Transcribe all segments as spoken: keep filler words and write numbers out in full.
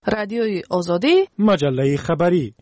رادیوی آزادی، مجله خبری.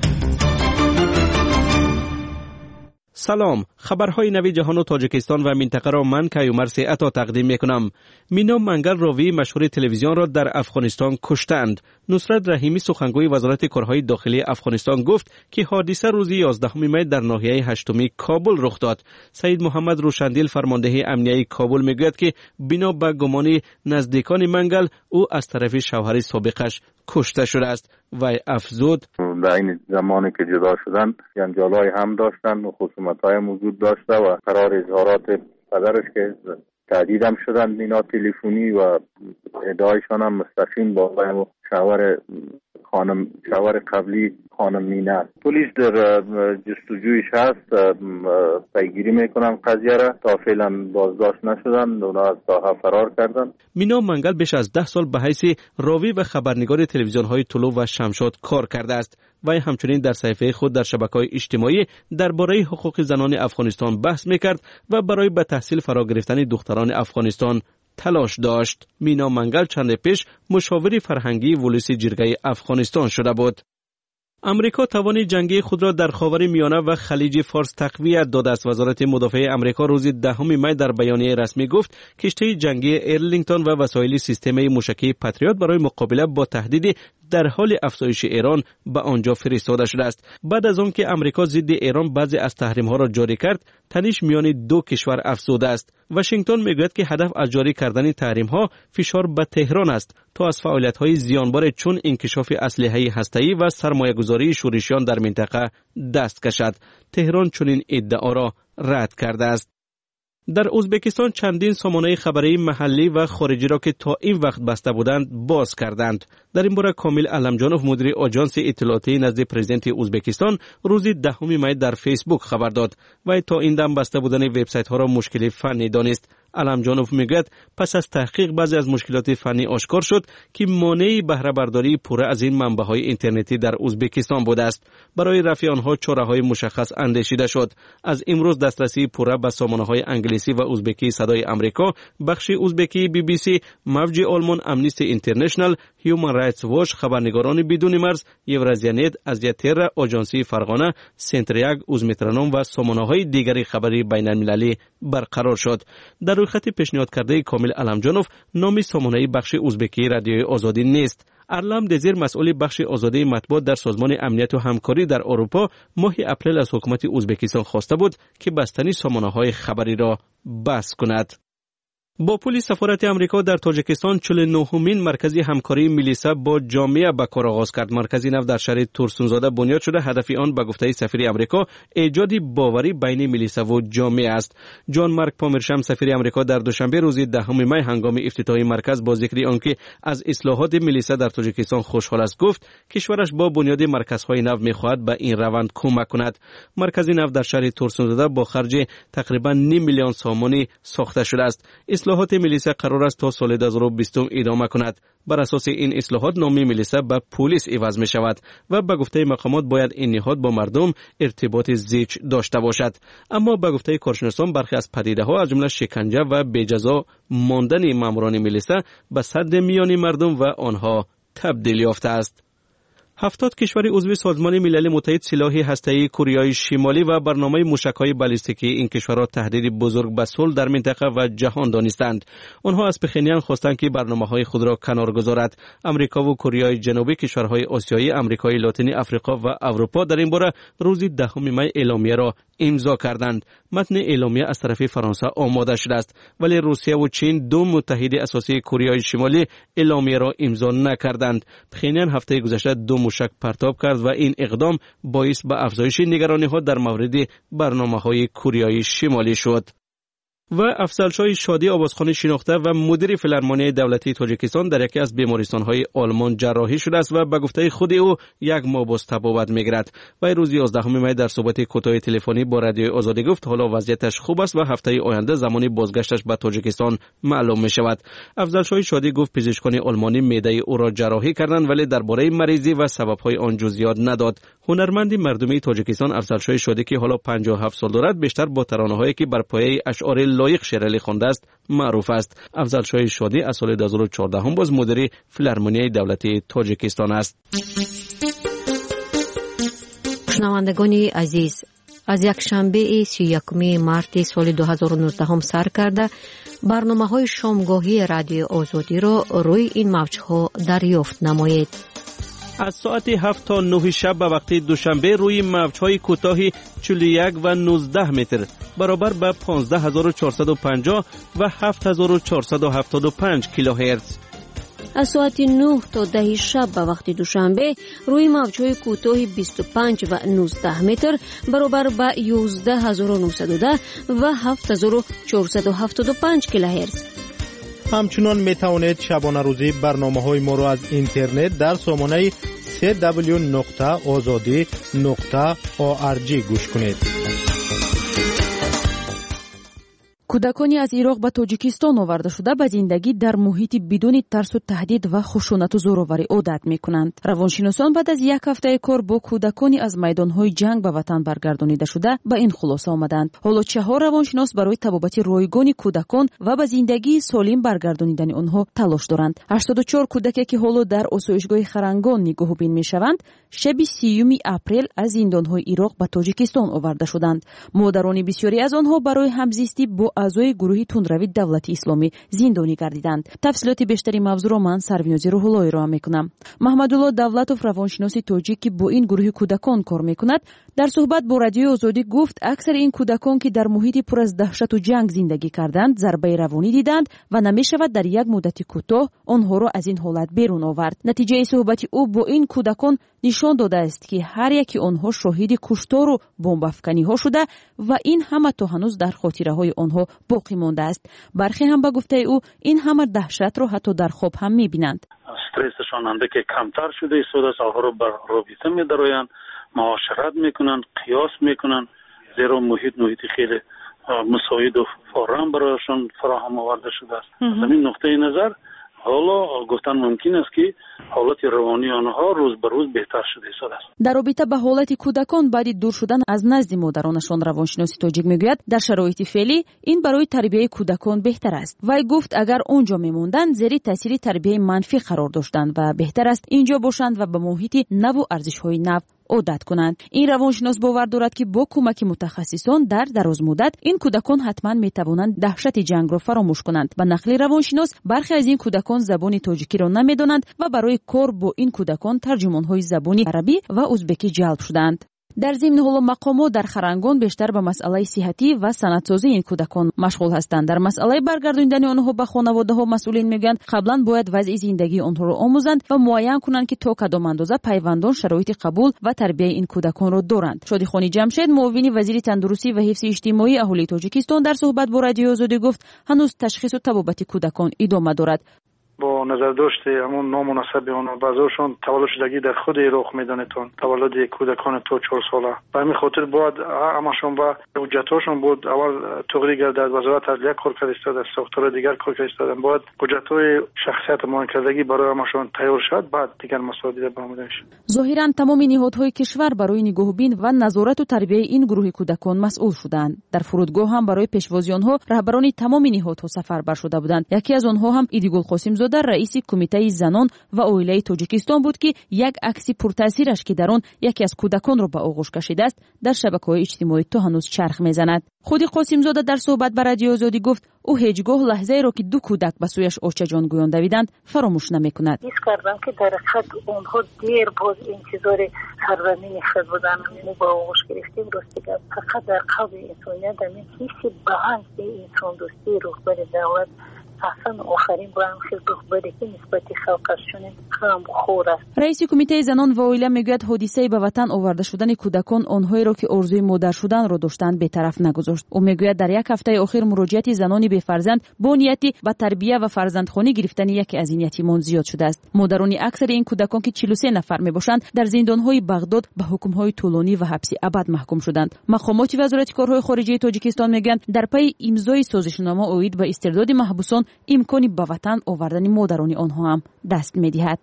سلام، خبرهای نوی جهان و تاجیکستان و منطقه را من کیومرث عطا تقدیم میکنم. مینا منگل راوی مشهور تلویزیون را در افغانستان کشتند. نصرت رحیمی سخنگوی وزارت کارهای داخلی افغانستان گفت که حادثه روز یازدهم می در ناحیه هشتمی کابل رخ داد. سید محمد روشندیل فرمانده امنیه کابل میگوید که بنا به گمان نزدیکان منگل او از طرف شوهر سابقش کشته شده است و افزود در این زمانی که جدا شدن جنجال‌های هم داشتن و خصومت‌های موجود داشته و قرار اظهارات پدرش که تهدید هم شدن مینا تلفنی و ادعایشان هم مستقیم با شوهر خانم شوهر قبلی خانم مینا. پلیس در جستجویش هست، پیگیری میکنن قضیه را. تا فعلا بازداشت نشدن، اونا از ساحه فرار کردن. مینا منگل بیش از ده سال به حیث راوی و خبرنگار تلویزیون های طلوع و شمشاد کار کرده است و همچنین در صفحه خود در شبکه‌های اجتماعی درباره حقوق زنان افغانستان بحث میکرد و برای به تحصیل فرا گرفتن دختران افغانستان تلاش داشت. مینا منگل چند پیش مشاور فرهنگی ولسی جرگه افغانستان شده بود. امریکا توان جنگی خود را در خاور میانه و خلیج فارس تقویت داده است. وزارت مدافع امریکا روز دهم می در بیانیه رسمی گفت کشتی جنگی ارلینگتون و وسایل سیستم موشکی پاتریوت برای مقابله با تهدید در حال افزایش ایران به آنجا فرستاده شده است. بعد از آن که امریکا ضد ایران بعضی از تحریم‌ها را جاری کرد، تنش میان دو کشور افزوده است. واشنگتن میگوید که هدف از جاری کردن تحریم‌ها فشار به تهران است تا از فعالیت‌های زیانبار چون انکشاف اسلحه هسته‌ای و سرمایه‌گذاری شورشیان در منطقه دست کشد. تهران چنین ادعا را رد کرده است. در ازبکستان چندین سامانه خبری محلی و خارجی را که تا این وقت بسته بودند باز کردند. در این باره کامل علمجانوف مدیر آژانس اطلاعاتی نزد پرزیدنت ازبکستان روز دهم می در فیسبوک خبر داد و تا این دم بسته بودن وبسایت ها را مشکل فنی دانست. علمجانوف میگوید پس از تحقیق بعضی از مشکلات فنی آشکار شد که مانع بهره برداری پوره از این منبع‌های اینترنتی در ازبکستان بوده است. برای رفع آنها چاره‌های مشخص اندیشیده شد. از امروز دسترسی پوره به سامانه‌های انگلیسی و ازبکی صدای آمریکا، بخش ازبکی بی بی سی، موج آلمان، امنیستی اینترنشنال، هیومن رایتس واچ، خبرنگاران بدون مرز، یورازیانت، آزیاتر، آژانسی فرغانه، سنتریاگ، اوزمترانوم و سامانه‌های دیگری خبری بین‌المللی برقرار شد. در روی خط پیشنهاد کرده کامل علمجانوف نام سامانه بخش ازبکی رادیوی آزادی نیست. ارلم دزیر مسئول بخش آزادی مطبوعات در سازمان امنیت و همکاری در اروپا ماه اپریل از حکومت ازبکستان خواسته بود که بستنی سامانه‌های خبری را بس کند. با پلیس سفارت امریکا در تاجیکستان چهل و نهمین مرکز همکاری میلیسا با جامعه به کار آغاز کرد. مرکزی نو در شهر تورسونزاده بنیاد شده. هدف آن به گفته سفیر امریکا ایجاد باوری بین میلیسا و جامعه است. جان مارک پامرشم سفیر امریکا در دوشنبه روز دهم می هنگام افتتاح مرکز با ذکر آنکه از اصلاحات میلیسا در تاجیکستان خوشحال است گفت کشورش با بنیاد مرکزهای نو میخواهد به این روند کمک کند. مرکزی نو در شهر تورسونزاده با خرج تقریبا نیم میلیون سامانی ساخته شده است. اصلاحات میلیسا قرار است تا سال دو هزار و بیست ادامه کند. بر اساس این اصلاحات نام میلیسا به پلیس عوض می شود و به گفته مقامات باید این نهاد با مردم ارتباط زیچ داشته باشد. اما به گفته کارشناسان برخی از پدیده ها از جمله شکنجه و بی‌جزا ماندن ماموران میلیسا به سد میان مردم و آنها تبدیل یافته است. هفتاد کشور عضو سازمان ملل متحد سلاح هسته‌ای کره شمالی و برنامه موشک‌های بالستیکی این کشورها تهدید بزرگ به صلح در منطقه و جهان دانستند. آنها از پخنیان خواستند که برنامه‌های خود را کنار گذارد. آمریکا و کره جنوبی، کشورهای آسیایی، آمریکای لاتینی، آفریقا و اروپا در این باره روز دهم می اعلامیه را امضا کردند. متن اعلامیه از طرف فرانسه آماده شده است ولی روسیه و چین دو متحد اساسی کره شمالی اعلامیه را امضا نکردند. پخنیان هفته گذشته دو موشک پرتاب کرد و این اقدام باعث به افزایش نگرانی‌ها در مورد برنامه‌های کره شمالی شد. و افضل شادی آوازخوان شناخته و مدیر فیلارمونی دولتی تاجیکستان در یکی از بیمارستان‌های آلمان جراحی شده است و به گفته خود او یک ماه باز تبابت می‌گیرد. و روز یازدهم می در صحبت کوتاه تلفنی با رادیو آزادی گفت حالا وضعیتش خوب است و هفته آینده زمانی بازگشتش به تاجیکستان معلوم می‌شود. افضل شادی گفت پزشکان آلمانی معده او را جراحی کردند ولی درباره مریضی و سبب‌های آن جزئیات نداد. هنرمند مردمی تاجیکستان افضل شادی که حالا پنجاه و هفت سال دارد بیشتر با ترانه‌هایی که بر پایه اشعار لایق شعر خوانده است معروف است. افضل شاه شادی از سال دو هزار و چهارده هم باز مدیر فیلارمونی دولتی تاجیکستان است. شنوندگان عزیز، از یک شنبه سی و یکم مارس سال دو هزار و نوزده هم سر کرده برنامه‌های شامگاهی رادیو آزادی را روی این موج‌ها دریافت نمایید. از ساعت هفت تا نه شب به وقت دوشنبه روی موج‌های کوتاه چهل و یک و نوزده متر برابر به پانزده هزار و چهارصد و پنجاه و هفت هزار و چهارصد و هفتاد و پنج کیلوهرتز. از ساعت نه تا ده شب به وقت دوشنبه روی موج‌های کوتاه بیست و پنج و نوزده متر برابر به یازده هزار و نهصد و ده و هفت هزار و چهارصد و هفتاد و پنج کیلوهرتز. همچنان می توانید شبانه روزی برنامه‌های ما را از اینترنت در سامانه سی دبلیو نقطه آزادی نقطه او آر جی گوش کنید. کودکانی از عراق به تاجیکستان آورده شده به زندگی در محیطی بدون ترس و تهدید و خشونت و زورآوری عادت می‌کنند. روانشناسان بعد از یک هفته کار با کودکانی از میدان‌های جنگ به وطن برگردانیده شده به این خلاصه آمدند. حالا چهار روانشناس برای تبابت رایگان کودکان و به زندگی سالم برگردانیدن آنها تلاش دارند. هشتاد و چهار کودکی که حالا در آسایشگاه خرنگان نگاهبین می‌شوند، شب سیوم اپریل از زندان‌های عراق به تاجیکستان آورده شدند. مادران بسیاری از آنها برای همزیستی با اعضای گروه تندروی دولت اسلامی زندانی گردیدند. تفصیلات بیشتری موضوع را من سرونیازی روح‌اللهی را میکنم. محمدالله دولتوف روانشناس تاجیک که با این گروه کودکان کار میکند در صحبت با رادیو آزادی گفت اکثر این کودکان که در محیط پر از دهشت و جنگ زندگی کردند ضربه روانی دیدند و نمیشود در یک مدت کوتاه آنها را از این حالت بیرون آورد. نتیجه صحبت او با این کودکان نشان داده است که هر یکی آنها شاهد کشتار و بمب‌افکنی ها شده و این همه تا هنوز در خاطره های آنها باقی مانده است. برخی هم به گفته او این همه دهشت را حتی در خواب هم می‌بینند. استرسشان انده که کمتر شده ایستاده است، آنها را بر رابطه می‌دارند، معاشرت میکنن، قیاس میکنن، زیرا محیط محیط خیلی مساعد و فراهم برایشان فراهم آورده شده است. از این نقطه نظر حالا گفتن ممکن است که حالت روانی آنها روز به روز بهتر شده است. در رابطه به حالت کودکان بعد دور شدن از نزد مادرانشان روانشناس تاجیک میگوید در شرایط فعلی این برای تربیت کودکان بهتر است. وی گفت اگر اونجا میموندند زیر تاثیر تربیت منفی قرار داشتند و بهتر است اینجا باشند و به محیط نو و ارزش‌های نو عادت کنند. این روانشناس باور دارد که با کمک متخصصان در دراز مدت این کودکان حتما میتوانند دهشت جنگ را فراموش کنند. و نقل روانشناس برخی از این کودکان زبان تاجیکی را نمیدانند و برای کار با این کودکان ترجمان‌های زبانی عربی و ازبکی جلب شدند. در ضمن حالا مقامات در خرنگان بیشتر به مسئله صحتی و صنعت‌سازی این کودکان مشغول هستند. در مسئله برگرداندن آنها به خانواده‌ها مسئولین میگویند قبلا باید وضع زندگی آنها را آموزند و معین کنند که تا کدام اندازه پیوندان شرایط قبول و تربیت این کودکان را دارند. شادیخانی جمشید معاون وزیر تندرستی و حفظ اجتماعی اهالی تاجیکستان در صحبت با رادیو آزادی گفت هنوز تشخیص و تبابت کودکان ادامه دارد. با نظر داشته همون نامناسب آنها بعضیشون تولد شدگی در خود عراق میدانتون تولد کودکان تا چهار ساله و همین خاطر باید همشون با حجتاشون بود اول تغییر گردد. وزارت عدلیه کار کرده است، ساختار دیگر کار کرده است، باید حجت‌های شخصیت معین کردگی برای همشون تیار شد بعد دیگر مسائل برآمده میشه. ظاهرا تمام نهادهای کشور برای نگاهبین و نظارت و تربیت این گروه کودکان مسئول شدند. در فرودگاه هم برای پیشوازی آنها رهبران تمام نهادها سفربر شده بودند. یکی از آنها هم ایدیگل قاسم زاده در رئیس کمیته زنان و اویله تاجیکستان بود که یک عکس پرتاثیرش که در آن یکی از کودکان را به آغوش کشیده است در شبکه‌های اجتماعی تا هنوز چرخ میزند. خود قاسم زاده در صحبت با رادیو آزادی گفت او هیچگاه لحظه‌ای را که دو کودک به سویش آچه جان گویان دویدند فراموش نمی‌کند. حس کردم که در حد اونها دیر باز انتظار سرزمین خود بودن و با آغوش گرفتیم. راستی که فقط در قلب انسانیت در این حسی بهانه انسان دوستی رهبر دولت اصلا آخرین بارم خیلی بخبره که نسبت خلقشون هم خور است. رئیس کمیته زنان و اویله میگوید حادثه به وطن آورده شدن کودکان آنهایی را که آرزوی مادر شدن را داشتند بی‌طرف نگذاشت. او میگوید در یک هفته اخیر مراجعت زنانی بی فرزند با نیتی به تربیت و فرزندخوانی گرفتن یکی از این یتیمان زیاد شده است. مادران اکثر این کودکان که چهل و سه نفر میباشند در زندان‌های بغداد به حکم‌های طولانی و حبس ابد محکوم شدند. مقامات وزارت کارهای خارجه تاجیکستان میگویند در پی امضای سازشنامه اوید به استرداد محبوسان امکانی به وطن آوردن مادران آنها هم دست می‌دهد.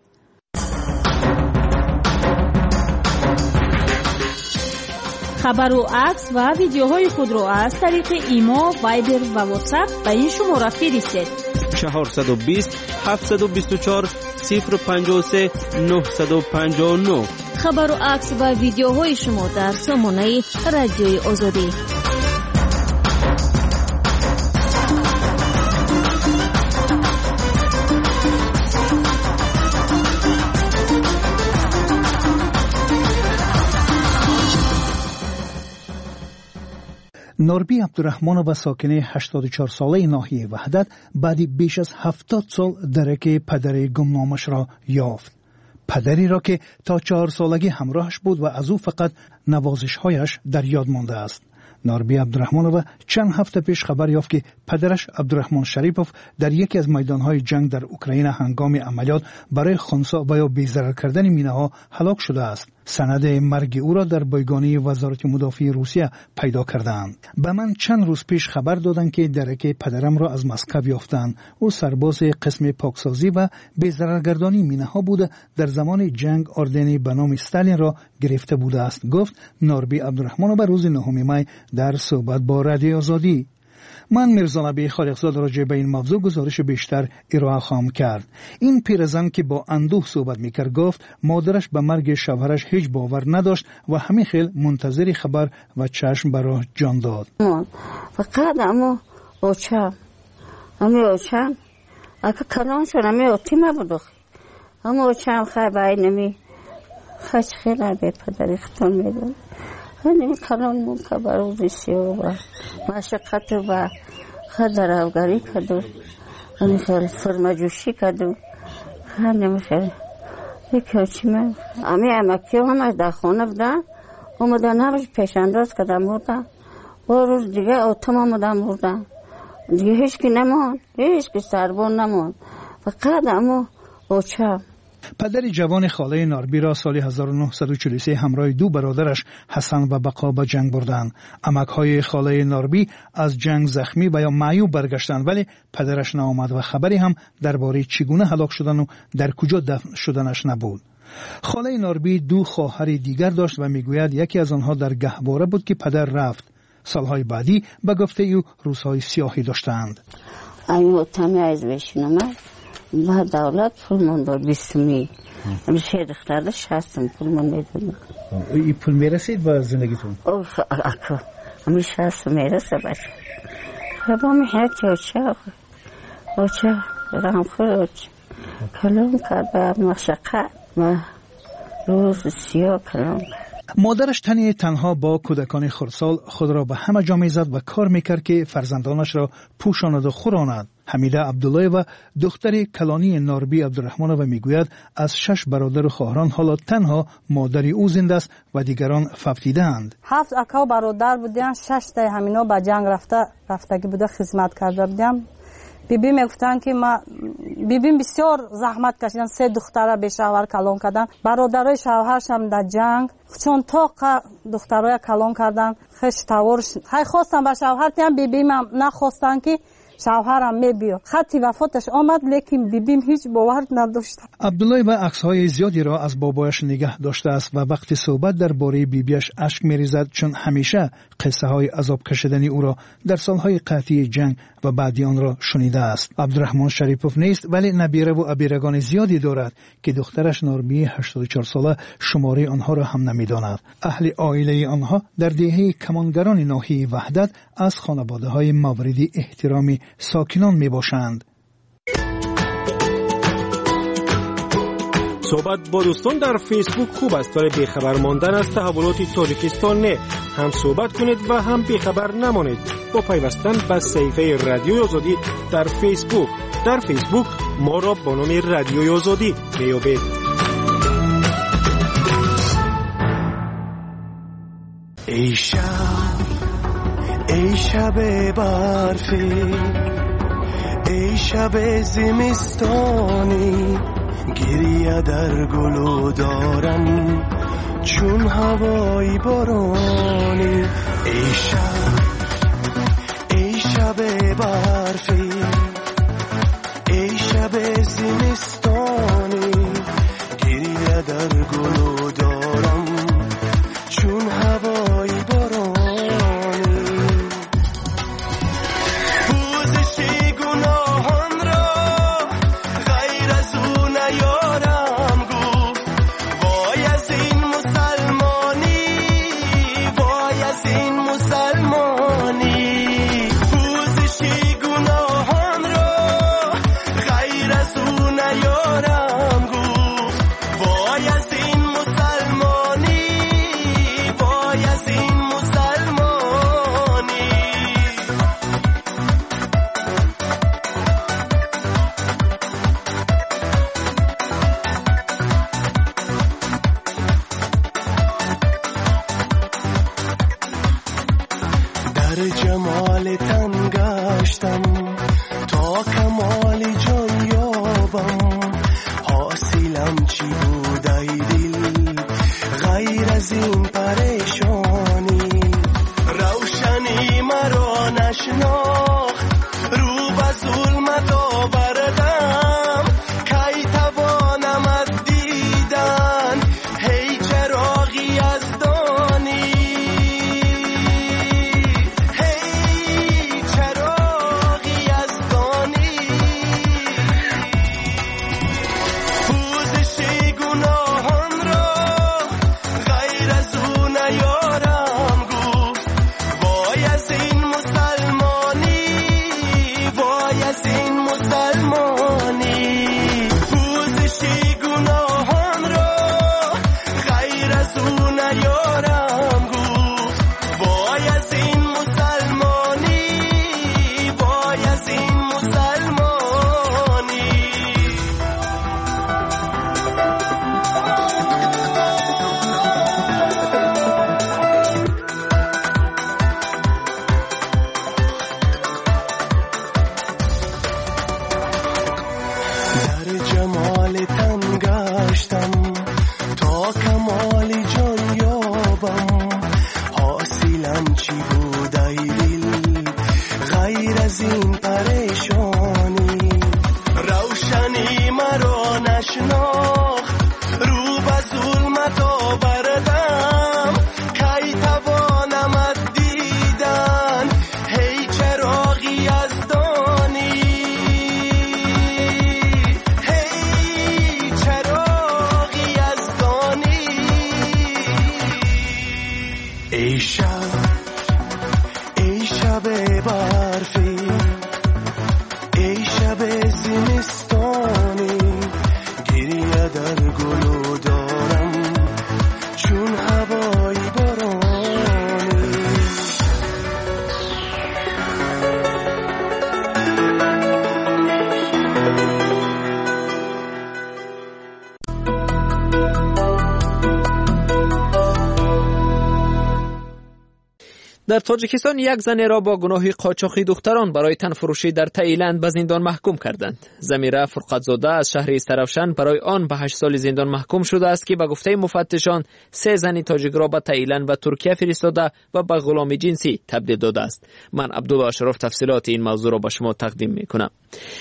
خبر و عکس و ویدیوهای خود را از طریق ایما، وایبر و واتساپ به این شماره فرستید. چهارصد و بیست هفتصد و بیست و چهار صفر پنجاه و سه نهصد و پنجاه و نه. خبر و عکس و ویدیوهای شما در سامانه رادیوی آزادی. نوربی عبدالرحمانووا ساکن هشتاد و چهار ساله ناحیه وحدت بعد بیش از هفتاد سال درک پدر گمنامش را یافت. پدری را که تا چهار سالگی همراهش بود و از او فقط نوازش‌هایش در یاد مانده است. نوربی عبدالرحمانووا چند هفته پیش خبر یافت که پدرش عبدالرحمن شریپوف در یکی از میدانهای جنگ در اوکراین هنگام عملیات برای خنثی و یا بی‌ضرر کردن مینه‌ها هلاک شده است. سند مرگ او را در بایگانی وزارت مدافع روسیه پیدا کردند. به من چند روز پیش خبر دادند که درک پدرم را از مسکو یافتند. او سرباز قسم پاکسازی و بی‌ضررگردانی مینه‌ها بوده، در زمان جنگ اردن به نام استالین را گرفته بوده است، گفت نوربی عبدالرحمانووا روز نهم می در صحبت با رادیو آزادی. من میرزا نبی خالقزاد راجع به این موضوع گزارش بیشتر ارائه خواهم کرد. این پیرزن که با اندوه صحبت میکرد گفت مادرش به مرگ شوهرش هیچ باور نداشت و همین خیل منتظر خبر و چشم برای جان داد. فقط اما اوچم اما اوچم اگه کلان شد اما اوتیمه بود اما اوچم خیلی باید نمی خیلی خیلی به پدری ختم میدون هنیم کلان مون که برو ریسی و مشقت و خدر اوگری کدو هنیم خیلی فرمجوشی کدو هنیم خیلی یکی اوچی من امی امکی همه در خونه بودن اومدن همش پیشانداز کدن بودن و روز دیگه اوتم آمدن بودن دیگه هیچ کی نمون هیچ کی سربون نمون فقط اما اوچم. پدر جوان خاله نوربی را سال هزار و نهصد و چهل و سه همراه دو برادرش حسن و بقا به جنگ بردند. عمک‌های خاله نوربی از جنگ زخمی و یا معیوب برگشتند، ولی پدرش نآمد و خبری هم درباره چگونه هلاک شدن و در کجا دفن شدنش نبود. خاله نوربی دو خواهر دیگر داشت و میگوید یکی از آنها در گهواره بود که پدر رفت. سالهای بعدی به گفته او روزهای سیاهی داشتند. ایو تمی از بشینم با دولت پول من داد بیستمی میشه دخترده شستم پول من میدونم. این پول میرسید با زندگیتون؟ اوه اکو همی شستم میرسه باشه با میشه که اوچه اوچه رام خود اوچه کلام کرد باید مشقه و روز سیاه کلام کرد. مادرش تنی تنها با کودکان خردسال خود را به همه جا میزد و کار میکرد که فرزندانش را پوشاند و خوراند. حمیده عبدالله و دختر کلانی نوربی عبدالرحمانووا میگوید از شش برادر و خواهران حالا تنها مادری او زنده است و دیگران فوتیدند. هفت اکا برادر بودن، شش تا همینا به جنگ رفته رفتگی بوده، خدمت کرده بودم. بیبی میگفتن که ما بیبی بسیار زحمت کشیدن، سه دختره به شوهر کلان کردن، برادرای شوهرش هم در جنگ چون تا دخترای کلان کردن خیلی تاورش های خواستن به شوهر تیم بیبی هم نخواستن که شوهرم میبیاد. خطی وفاتش آمد لیکن بیبیم هیچ باور نداشت. عبدالله و عکس‌های زیادی را از بابایش نگه داشته است و وقتی صحبت درباره بیبیش اشک میریزد، چون همیشه قصه های عذاب کشیدنی او را در سالهای قحطی جنگ و بعدی آن را شنیده است. عبدالرحمن شریپوف نیست، ولی نبیره و ابیرگان زیادی دارد که دخترش نوربی هشتاد و چهار ساله شماره آنها را هم نمیداند. اهل عائله آنها در دهه کمانگران ناحیه وحدت از خانواده های مورد احترامی ساکنان می باشند. صحبت با دوستان در فیسبوک خوب است، ولی بیخبر ماندن از تحولات تاجیکستان نه. هم صحبت کنید و هم بیخبر نمانید با پیوستن به صفحه رادیوی آزادی در فیسبوک. در فیسبوک ما را با نام رادیوی آزادی میابید. ای شب ای شب برفی، ای شب زمستانی، گریه در گلو دارم چون هوای بارانی. ای شب ای شب برفی، ای شب زمستانی، گریه در گلو دارم چون هوای بارانی. جمال تن گشتم تا کمال جان یابم حاصلم چی بود ای دل غیر از این پریشانی روشنی مرا نشناخت رو به ظلمت آوردم کی توانم از دیدن هی چراغی از دانی هی چراغی از دانی پوزش گناهان را غیر از او نیارم گفت وای از این مسلمانی وای از این مسلمانی پوزش گناهان را غیر از او نیارم گفت وای از این مسلمانی وای از این مسلمانی در جمال تن گشتم تا کمال جان یابم حاصلم چی بود ای دل غیر از این پریشانی روشنی مرا نشناخت رو به ظلمت آوردم کی توانم از دیدن هی چراغی از دانی هی چراغی از دانی ای شب ای شب برفی ای شب زمستانی گریه در گلو دارم چون هوای بارانی در تاجیکستان یک زن را با گناه قاچاقی دختران برای تن فروشی در تایلند به زندان محکوم کردند. زمیره فرقتزاده از شهر استرافشن برای آن به هشت سال زندان محکوم شده است که به گفته مفتشان سه زن تاجیک را به تایلند و ترکیه فرستاده و به غلامی جنسی تبدیل داده است. من عبدالله اشرف تفصیلات این موضوع را به شما تقدیم میکنم.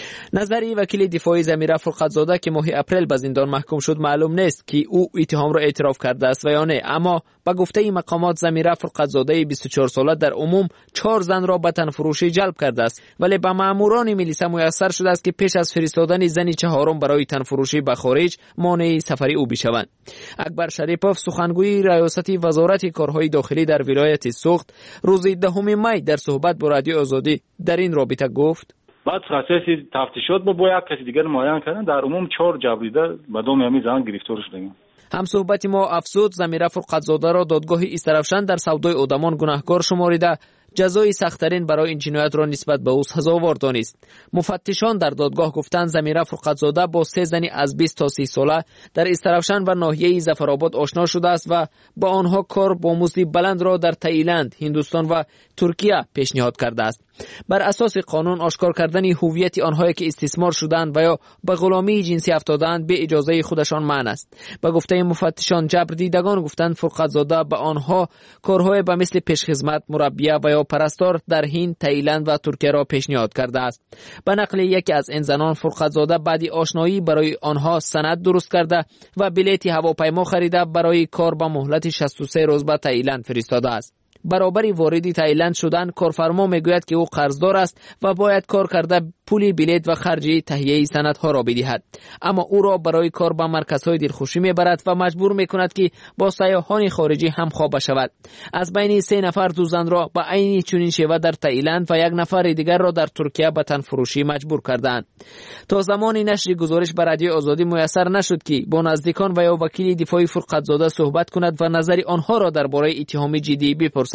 نظری وکیل دفاعی زمیره فرقتزاده که ماه اپریل به زندان محکوم شد معلوم نیست که او اتهام را اعتراف کرده است و یا نه، اما به گفته این مقامات زمیره فرقتزاده بیست و چهار ساله در عموم چهار زن را به تن فروشی جلب کرده است، ولی به ماموران میلیسا میسر شده است که پیش از فرستادن زن چهارم برای تن فروشی به خارج مانع سفر او بشوند. اکبر شریپوف سخنگوی ریاست وزارت کارهای داخلی در ولایت سوخت روز دهم می در صحبت با رادیو آزادی در این رابطه گفت: بعد اساسی تفتیشات با با یک کسی دیگر معاین کردن، در عموم چهار جبریده به دوم یمی زن گرفتار شدند. هم صحبت ما افزود زمیره فرقتزاده را دادگاه استرافشن در سودای آدمان گناهکار شماریده جزای سخت‌ترین برای این جنایت را نسبت به او سزاوار دانست. مفتشان در دادگاه گفتند زمیره فرقتزاده با سه زنی از بیست تا سی ساله در استرافشن و ناحیه ظفرآباد آشنا شده است و با آنها کار با مزد بلند را در تایلند، هندوستان و ترکیه پیشنهاد کرده است. بر اساس قانون آشکار کردن هویت آنهایی که استثمار شدند و یا به غلامی جنسی افتادند به اجازه خودشان منع است. به گفته مفتشان جبردیدگان گفتند فرقتزاده به آنها کارهای به مثل پیشخدمت، مربیه و یا پرستار در هند، تایلند و ترکیه را پیشنهاد کرده است. به نقل یکی از این زنان فرقتزاده بعد آشنایی برای آنها سند درست کرده و بلیط هواپیما خریده برای کار به مهلت شصت و سه روز به تایلند فرستاده است. برابری واردی تایلند شدن کارفرما میگوید که او قرضدار است و باید کار کرده پول بلیط و خرج تهیه سندها را بدهد، اما او را برای کار به مرکزهای دلخوشی میبرد و مجبور میکند که با سیاحان خارجی همخوابه شود. از بین سه نفر دو زن را به عین چنین شیوه در تایلند و یک نفر دیگر را در ترکیه به تن فروشی مجبور کردند. تا زمانی نشر گزارش بر رادیو آزادی میسر نشد که با نزدیکان و یا وکیل دفاعی فرقتزاده صحبت کند و نظر آنها را درباره اتهام جدی بپرسد.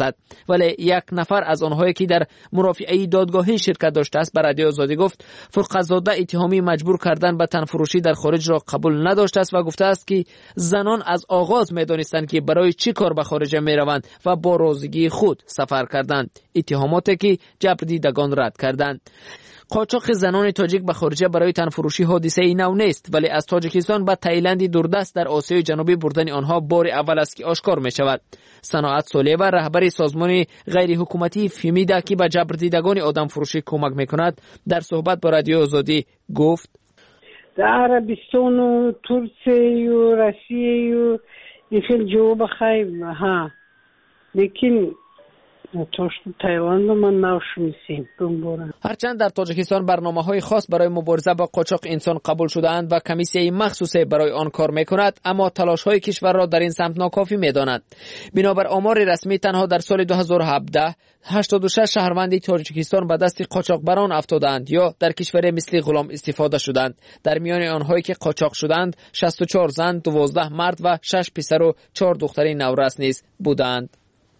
است. ولی یک نفر از آنهایی که در مرافعه دادگاهی شرکت داشته است به رادیو آزادی گفت فرقت‌زاده اتهامی مجبور کردن به تنفروشی در خارج را قبول نداشته است و گفته است که زنان از آغاز می‌دانستند که برای چی کار به خارج می‌روند و با رازیگی خود سفر کردند. اتهاماتی که جبر دیدگان رد کردند. قاچاق زنان تاجیک به خارج برای تنفروشی حادثه ای نو نیست، ولی از تاجیکستان به تایلند دوردست در آسیای جنوبی بردن آنها بار اول است که آشکار می شود. صناعت سالیوه رهبر سازمان غیر حکومتی فیمیدا که به جبر دیدگان آدم فروشی کمک می کند در صحبت با رادیو آزادی گفت در عربستان و ترکیه و روسیه و این خیلی جواب خیلی ها لیکن تایلند من نشمیسیم بمبارن. هرچند در تاجیکستان برنامه‌های خاص برای مبارزه با قاچاق انسان قبول شده‌اند و کمیسیه مخصوصی برای آن کار می‌کند، اما تلاش‌های کشور را در این سمت ناکافی می‌دانند. بنابر آمار رسمی تنها در سال دو هزار و هفده هشتاد و شش شهروند تاجیکستان به دست قاچاقبران افتادند یا در کشور مثل غلام استفاده شدند. در میان آنهایی که قاچاق شدند شصت و چهار زن، دوازده مرد و شش پسر و چهار دختر نورس نیز بودند.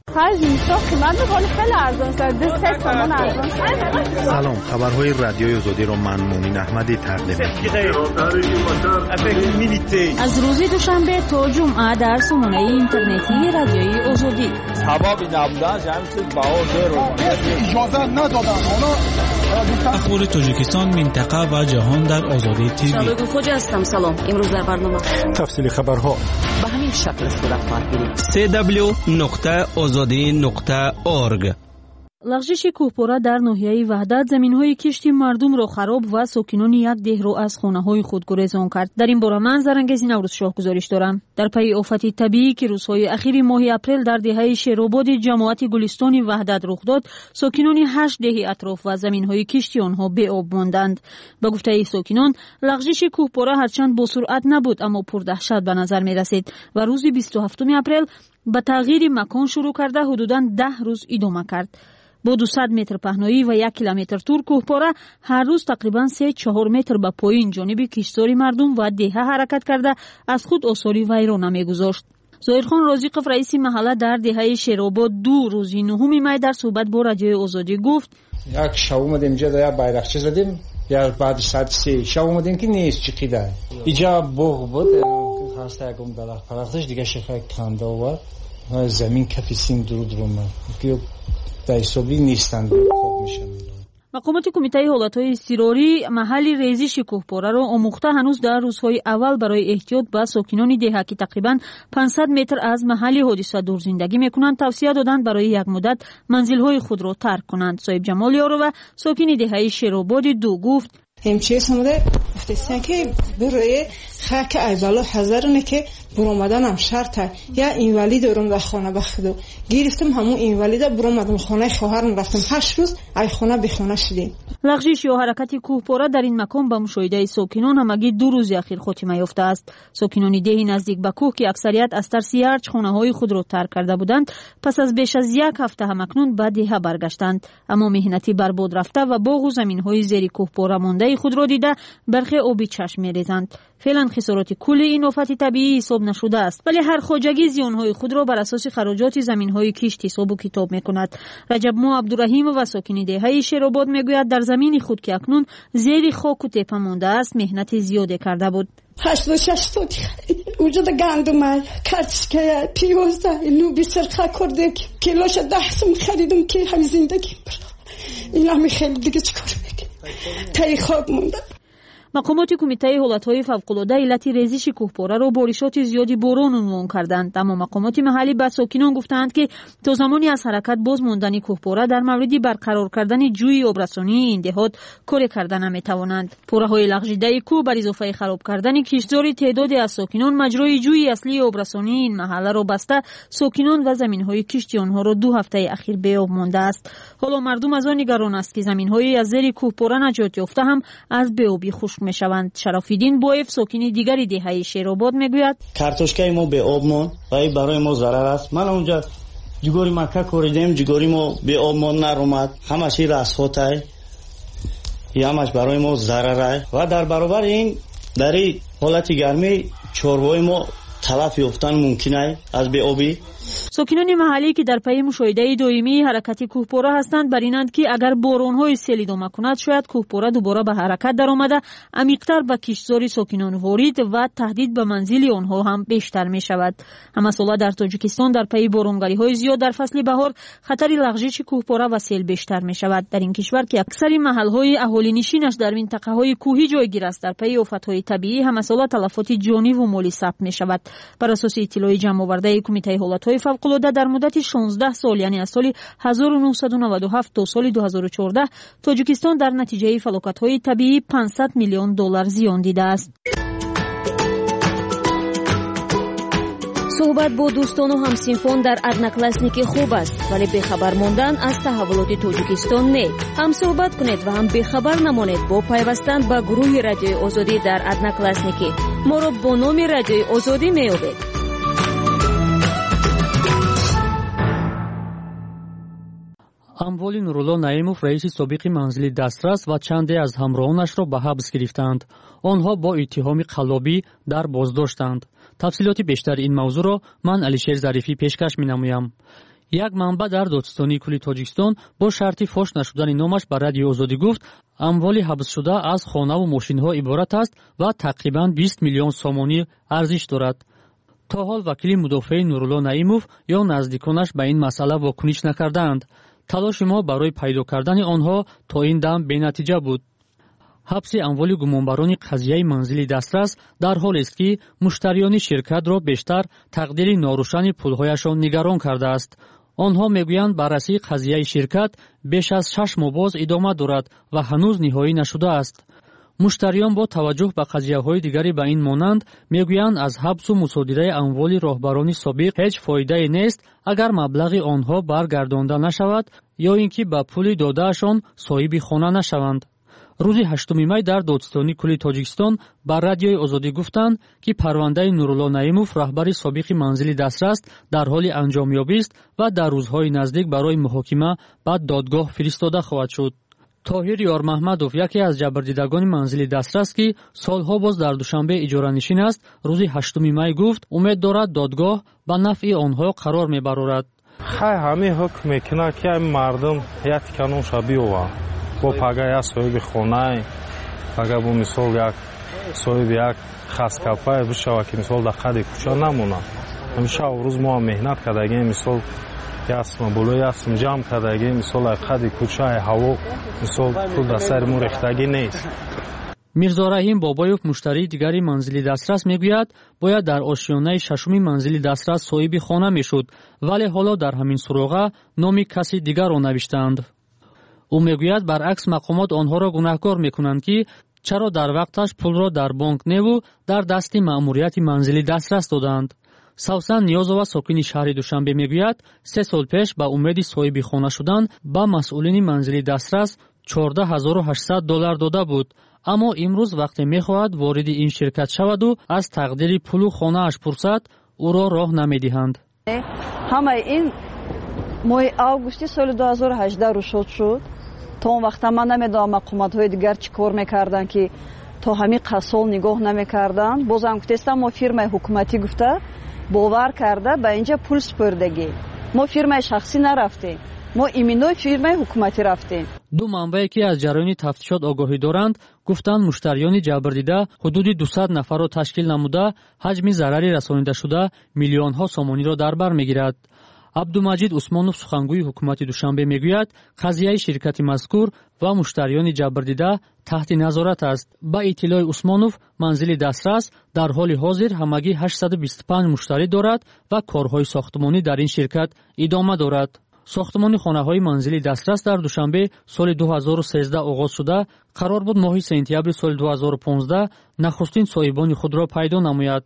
سلام، خبرهای رادیوی آزادی را من مومین احمدی تقدیم می‌کنم. از روز دوشنبه تا جمعه در سامانه اینترنتی رادیوی آزادی. اجازه ندادن اخبار تاجیکستان، منطقه و جهان در آزادی تیوی. شبکه خوج هستم. سلام. امروز در برنامه تفصیل خبرها به همین شکل صورت خواهد گرفت. سی دبلیو نقطه آزادی نقطه اورگ. لغزش کوهپاره در ناحیه وحدت زمین‌های کشتی مردم را خراب و ساکنان یک ده را از خانه‌های خود گریزان کرد. در این باره من زرنگزی نوروز شاه گزارش دارم. در پی آفت طبیعی که روزهای اخیر ماه اپریل در دهه شیرآباد جماعت گلستان وحدت رخ داد، ساکنان هشت ده اطراف و زمین‌های کشتی آنها به آب ماندند. به گفته ساکنان، لغزش کوهپاره هرچند با سرعت نبود اما پردهشت به نظر می‌رسید و روز بیست و هفتم اپریل به تغییر مکان شروع کرده حدوداً ده روز ادامه کرد. با دویست متر پهنایی و یک کیلومتر طول کوهپاره هر روز تقریباً سه چهار متر به پایین جانب کشتزار مردم و دهه حرکت کرده از خود آثاری ویرانه می‌گذاشت. ظاهرخان رازقов رئیس محله در دهه شیرآباد دو روز نهم می در صحبت با رادیو آزادی گفت یک شب اومدیم اینجا یا بیرقچه زدیم یا بعد ساعت سه شب اومدیم که نیست چقیده اینجا بوق بود خواسته یکم درخت پرختش دیگه شفاک کنده و زمین کفی سیم درود رو من که در حسابی نیستند خوب میشن. مقامات کمیته حالتهای اضطراری محل ریزش کوهپاره را آموخته هنوز در روزهای اول برای احتیاط به ساکنان دهه که تقریباً پانصد متر از محل حادثه دور زندگی میکنند توصیه دادند برای یک مدت منزلهای خود را ترک کنند. صاحب جمال یارو و ساکن دهه شیرآباد دو گفت همچنین سمده گفتن که برای خاک ایبالو حاضرونه که برآمدن هم شرطه یا اینوالید دارم در خانه بخدو گرفتم همون اینوالیده برآمدم خانه خواهرم رفتم هشت روز ای خانه به خانه شدیم. لغزش یا حرکت کوهپاره در این مکان به مشاهده ساکنان همگی دو روز اخیر خاتمه یافته است. ساکنان ده نزدیک به کوه که اکثریت از ترس ارج خانه‌های خود را ترک کرده بودند پس از بیش از یک هفته همکنون به ده برگشتند، اما مهنتی برباد رفته و باغ و زمین‌های زیر کوهپاره مانده خود را دیده برخی آبی چشم می‌ریزند. فعلا خسارات کل این آفت طبیعی حساب نشده است، ولی هر خواجگی زیانهای خود را بر اساس خراجات زمین‌های کشت حساب و کتاب می‌کند. رجب مو عبدالرحیم و ساکن دهه شیرآباد میگوید در زمین خود که اکنون زیر خاک و تپه مانده است مهنت زیادی کرده بود. هشتاد و شش ساعتی وجود گندم کارتشکه پیوزده اینو بیسرخه کرده کیلوش ده سوم خریدم که همین زندگی این همین خیلی دیگه چیکار میکنه تای خواب مونده. مقامات کمیته حالتهای فوق‌العاده علت ریزش کوهپاره را بارشات زیادی باران عنوان کردند، اما مقامات محلی به ساکنان گفتند که تا زمانی از حرکت باز ماندن کوهپاره در مورد برقرار کردن جوی آبرسانی این دهات کار کردن نمیتوانند. پوره‌های لغزیده کوه بر اضافه خراب کردن کشتزار تعدادی از ساکنان مجرای جوی اصلی آبرسانی این محله را بسته ساکنان و زمین‌های کشتی آنها را دو هفته اخیر به آب مانده است. حالا مردم از آن نگران است که زمین‌های از زیر کوهپاره نجات یافته هم از به آبی خشک میشوند. شراف‌الدین بویف ساکن دیگری دهه شیرآباد میگوید کارتوشکای ما به آب ماند و این برای ما ضرر است. من اونجا جگوری مکه کوریدم جگوری ما به آب ماند نرومد همش این راسخوته یا همش برای ما ضرر و در برابر این در این حالت گرمی چوروای ما تلف یافتن ممکنه از به آبی ساکنان محلی که در پی مشاهده دائمی حرکت کوهپاره هستند برینند که اگر باران‌های سیل ادامه کند شاید کوهپاره دوباره به حرکت درآمده عمیق‌تر به کشتزار ساکنان وارد و تهدید به منزل آنها هم بیشتر می شود. همه ساله در تاجیکستان در پی بارانگاری‌های زیاد در فصل بهار خطر لغزش کوهپاره و سیل بیشتر می شود. در این کشور که اکثر محل‌های اهالی نشینش در منطقه‌های کوهی جایگیر است در پی آفت‌های طبیعی همه ساله تلفات جانی و مالی ثبت می شود. بر اساس اطلاع جمع آورده کمیته حالت‌های فوق‌العاده در مدت شانزده سال یعنی از سال هزار و نهصد و نود و هفت تا سال دو هزار و چهارده تاجیکستان در نتیجه فلاکت‌های طبیعی پانصد میلیون دلار زیان دیده است. صحبت با دوستان و همسینفان در ادناکلاسنیکی خوب است ولی بخبر ماندن از تحولات تاجیکستان نه. هم صحبت کنید و هم بخبر نمانید با پیوستن به گروه رادیوی آزادی در ادناکلاسنیکی. ما را با نام رادیوی آزادی می‌یابید. амволи Нурулло Наимов раиси собиқи манзили Дастрас ва чанде аз ҳамроҳонашро ба ҳабс гирифтанд. онҳо бо иттиҳоми қаллобӣ дар боздоштанд. тафсилоти бештари ин мавзӯъро ман Алишер Зарифӣ пешкаш менамоям. як манбаъ дар Додистонии Кулли Тоҷикистон бо шарти фош нашудани номаш ба Радиои Озодӣ гуфт амволи ҳабсшуда аз хонаву мошинҳо иборат аст ва тақрибан бист миллион сомонӣ арзиш дорад. то ҳол вакили мудофиаи Нурулло Наимов ё наздиконаш ба ин масъала вокуниш накардаанд. талоши мо барои пайдо кардани онҳо то ин дам бенатиҷа буд. ҳабси амволи гумонбарони қазияи манзили Дастрас дар ҳолест ки муштариёни ширкатро бештар тақдири норӯшани пулҳояшон нигарон кардааст. онҳо мегӯянд баррасии қазияи ширкат беш аз шаш моҳ боз идома дорад ва ҳанӯз ниҳоӣ нашудааст. муштариён бо таваҷҷӯҳ ба қазияҳои дигаре ба ин монанд мегӯянд аз ҳабсу мусодираи амволи роҳбарони собиқ ҳеҷ фоидае нест агар маблағи онҳо баргардонда нашавад ё ин ки ба пули додаашон соҳиби хона нашаванд. рӯзи ҳаштуми май дар Додистони Кулли Тоҷикистон ба Радиои Озодӣ гуфтанд ки парвандаи Нурулло Наимов раҳбари собиқи манзили Дастрас дар ҳоли анҷомёбист ва дар рӯзҳои наздик барои муҳокима ба додгоҳ фиристода хоҳад шуд. тоҳир Ёрмаҳмадов яке аз ҷабрдидагони манзили Дастрас ки солҳо боз дар Душанбе иҷоранишин аст рӯзи ҳаштуми май гуфт умед дорад додгоҳ ба нафъи онҳо қарор мебарорад. хай ҳамин ҳукм мекунад ки мардум як канонша биёва бо пага як соҳиби хонае пага бо мисол як соҳиби як хаскапае бишава ки мисол дар қади кӯча намонад. ҳамеша рӯз мо меҳнат кардагем мисол ясма боло ясм ҷамъ кардагем мисол ай қади кӯча ай ҳаво мисол пул дар сари мо рехтагӣ нест. мирзо Раҳим Бобоев муштарии дигари манзили Дастрас мегӯяд бояд дар ошиёнаи шашуми манзили Дастрас соҳиби хона мешуд вале ҳоло дар ҳамин суроға номи каси дигарро навиштаанд. ӯ мегӯяд баръакс мақомот онҳоро гунаҳкор мекунанд ки чаро дар вақташ пулро дар бонк неву дар дасти маъмурияти манзили Дастрас доданд. Савсан Ниёзова сокини шаҳри Душанбе мегӯяд се сол пеш ба умеди соҳиби хона шудан ба масъулини манзили Дастрас чордаҳ ҳазору ҳаштсад доллар дода буд, аммо имрӯз вақте мехоҳад вориди ин ширкат шаваду аз тақдири пулу хонааш пурсад ӯро роҳ намедиҳанд. ҳамаи ин моҳи августи соли ду ҳазору ҳаждаҳ рушод шуд. то он вақта ман намедонам мақоматҳои дигар чӣ кор мекарданд ки то ҳамин қасол нигоҳ намекарданд. бозам гуфтестам мо фирмаи ҳукуматӣ гуфта бовар карда ба инҷа пул спурдагӣ. мо фирмаи шахсӣ нарафтем, мо иминои фирмаи ҳукуматӣ рафтем. ду манбае ки аз ҷараёни тафтишот огоҳӣ доранд гуфтанд муштариёни ҷабрдида ҳудуди дусад нафарро ташкил намуда ҳаҷми зарари расонидашуда миллионҳо сомониро дар бар мегирад. абдумаҷид Усмонов сухангӯи ҳукумати Душанбе мегӯяд қазияи ширкати мазкур ва муштариёни ҷабрдида таҳти назорат аст. ба иттилои Усмонов манзили Дастрас дар ҳоли ҳозир ҳамагӣ ҳаштсаду бисту панҷ муштарӣ дорад ва корҳои сохтмонӣ дар ин ширкат идома дорад. сохтмони хонаҳои манзили Дастрас дар Душанбе соли ду ҳазору сездаҳ оғоз шуда қарор буд моҳи сентябри соли ду ҳазору понздаҳ нахустин соҳибони худро пайдо намояд.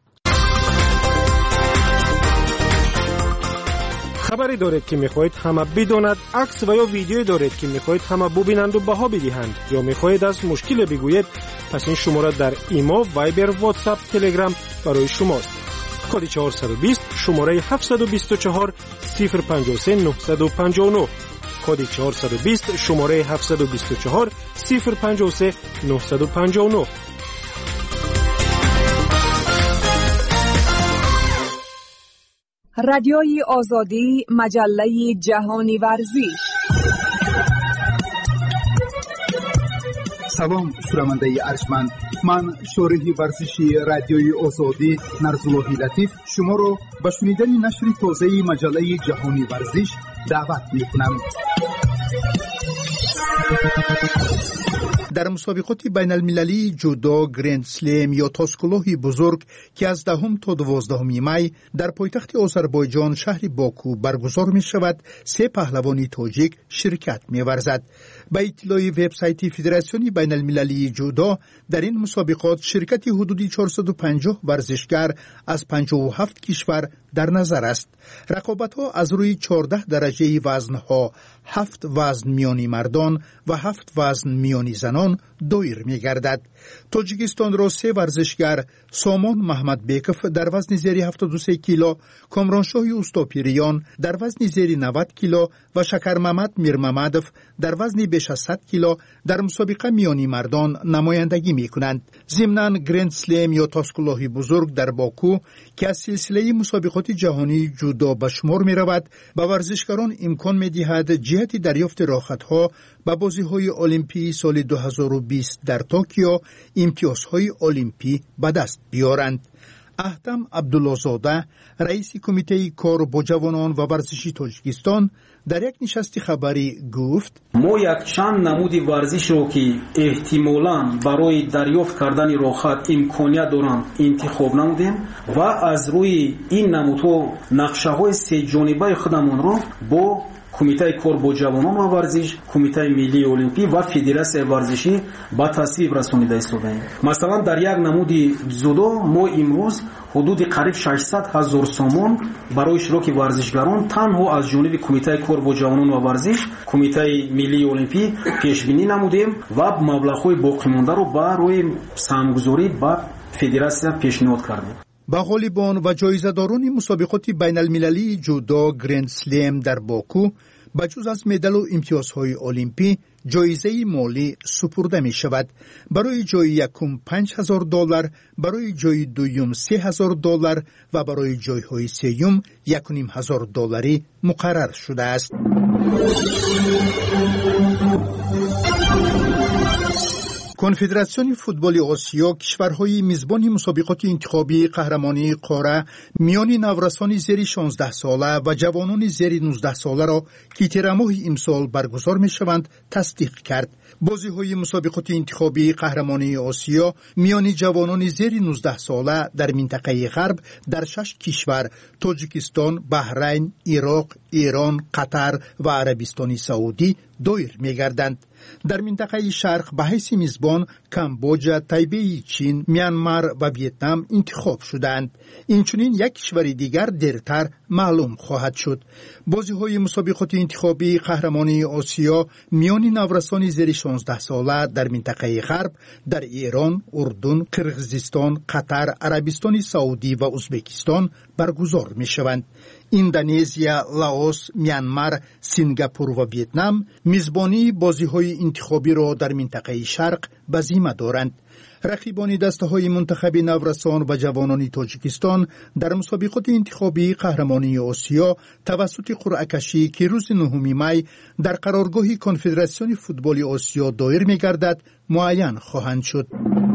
خبری دارید که میخواهید همه بداند، عکس و یا ویدیویی دارید که میخواهید همه ببینند و بها بدهند یا میخواهید از مشکل بگویید، پس این شماره در ایما، وایبر، واتساپ، تلگرام برای شماست. کد چهارصد و بیست شماره هفتصد و بیست و چهار صفر پنجاه و سه نهصد و پنجاه و نه. کد چهارصد و بیست شماره هفتصد و بیست و چهار صفر پنجاه و سه نهصد و پنجاه و نه. رادیوی آزادی، مجله جهانی ورزش. سلام شنونده ارجمند، من شارح ورزشی رادیوی آزادی نرزاللهی لطیف شما را به شنیدن نشر تازه مجله جهانی ورزش دعوت می‌کنم. در مسابقات بین المللی جودو گرند سلم یا تاسکلوهی بزرگ که از دهم تا دوازدهم می در پایتخت آذربایجان شهر باکو برگزار می شود، سه پهلوانی تاجیک شرکت می ورزد. به اطلاع وبسایت فدراسیون بین المللی جودو در این مسابقات شرکت حدود چهارصد و پنجاه ورزشگر از پنجاه و هفت کشور در نظر است. رقابت‌ها از روی چهارده درجه وزن‌ها، هفت وزن میانی مردان و هفت وزن میانی زنان دایر می‌گردد. تاجیکستان را سه ورزشگر سامان محمد بیکف در وزن زیر هفتاد و سه کیلو، کامرانشاه اوستاپیریان در وزن زیر نود کیلو و شکر محمد میرممدف در وزن بیش از صد کیلو در مسابقه میانی مردان نمایندگی می‌کنند. ضمناً گرند سلم یا تاسکلوهی بزرگ در باکو که از سلسله مسابقات جهانی جودو به شمار می‌رود، به ورزشکاران امکان می‌دهد جهت دریافت راحت‌ها به بازی‌های المپی سال دو هزار و بیست در توکیو امتیازهای المپی به دست بیارند. احتم عبدالله‌زاده، رئیس کمیته کار با جوانان و ورزشی تاجیکستان، در یک نشست خبری گفت: ما یک چند نمودی ورزش رو که احتمالاً برای دریافت کردن راحت امکانیت دارند انتخاب نمودیم و از روی این نمودها نقشه‌های سه جانبه خودمان رو با کمیته کار با جوانان و ورزش، کمیته ملی المپی و فدراسیون ورزشی با تصویب رسانیده ایستادیم. مثلا در یک نمودی جودو ما امروز حدود قریب ششصد هزار سومون برای اشتراک ورزشگران تنها از جانب کمیته کار با جوانان و ورزش، کمیته ملی المپی پیش بینی نمودیم و مبلغ‌های باقی مانده رو برای سهمگذاری با فدراسیون پیشنهاد کردیم. با غالبان و جایزه‌داران مسابقات بین المللی جودو گرند سلم در باکو بجز از مدال و امتیازهای المپی جایزه مالی سپرده می شود. برای جای یکم پنج هزار دلار، برای جای دوم سه هزار دلار و برای جایهای سوم یک و نیم هزار دلاری مقرر شده است. کنفدراسیون فوتبال آسیا کشورهای میزبان مسابقات انتخابی قهرمانی قاره میان نورسان زیر شانزده ساله و جوانان زیر نوزده ساله را که تیر ماه امسال برگزار می شوند تصدیق کرد. بازی های مسابقات انتخابی قهرمانی آسیا میان جوانان زیر نوزده ساله در منطقه غرب در شش کشور تاجیکستان، بحرین، عراق، ایران، قطر و عربستان سعودی دایر می گردند. در منطقه شرق به حیث میزبان کامبوجا، تایبه چین، میانمار و ویتنام انتخاب شدند. اینچنین یک کشور دیگر دیرتر معلوم خواهد شد. بازی های مسابقات انتخابی قهرمانی آسیا میان نورسان زیر شانزده ساله در منطقه غرب در ایران، اردن، قرقیزستان، قطر، عربستان سعودی و ازبکستان برگزار می شوند. اندونزیا، لاوس، میانمار، سنگاپور و ویتنام میزبانی بازی‌های انتخابی را در منطقه شرق به ذمه دارند. رقیبان دسته‌های منتخب نورسان و جوانان تاجیکستان در مسابقات انتخابی قهرمانی آسیا توسط قرعه کشی که روز نهم می در قرارگاه کنفدراسیون فوتبال آسیا دایر می‌گردد معین خواهند شد.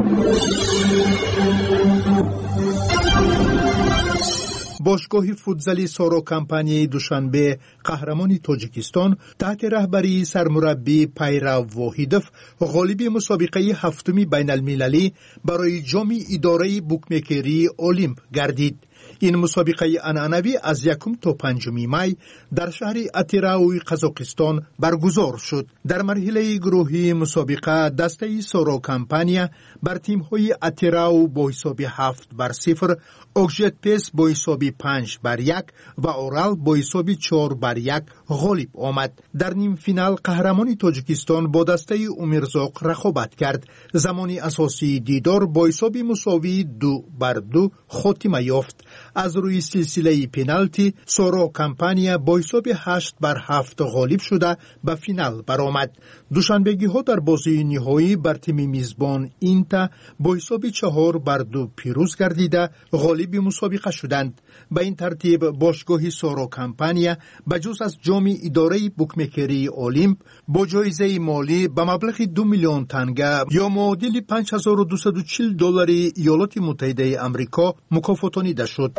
باشگاه فوتزالی سارا کمپانی دوشنبه قهرمانی تاجیکستان تحت رهبری سرمربی پیرو واحدوف غالب مسابقه هفتمی بین المللی برای جام اداره بوکمیکری المپ گردید. این مسابقه عنعنوی از یکم تا پنجم می در شهر اتیراو قزاقستان برگزار شد. در مرحله گروهی مسابقه دسته سارا کمپانیا بر تیم‌های اتیراو با حساب هفت بر صفر، اوکجت پیس با حساب پنج بر یک و اورال با حساب چهار بر یک غالب آمد. در نیم فینال قهرمان تاجیکستان با دسته امیرزاق رقابت کرد. زمانی اساسی دیدار با حساب مساوی دو بر دو خاتمه یافت. از روی سلسله پنالتی سورو کمپانیا با حساب هشت بر هفت غالب شده به فینال برآمد. دوشنبگی ها در بازی نهایی بر تیم میزبان اینتا با حساب چهار بر دو پیروز گردیده غالب مسابقه شدند. به این ترتیب باشگاه سورو کمپانیا بجز از جام اداره بوکمکری اولیمپ با جایزه مالی به مبلغ دو میلیون تنگه یا معادل پنج هزار و دویست و چهل دلار ایالات متحده آمریکا مکافاتانیده شد.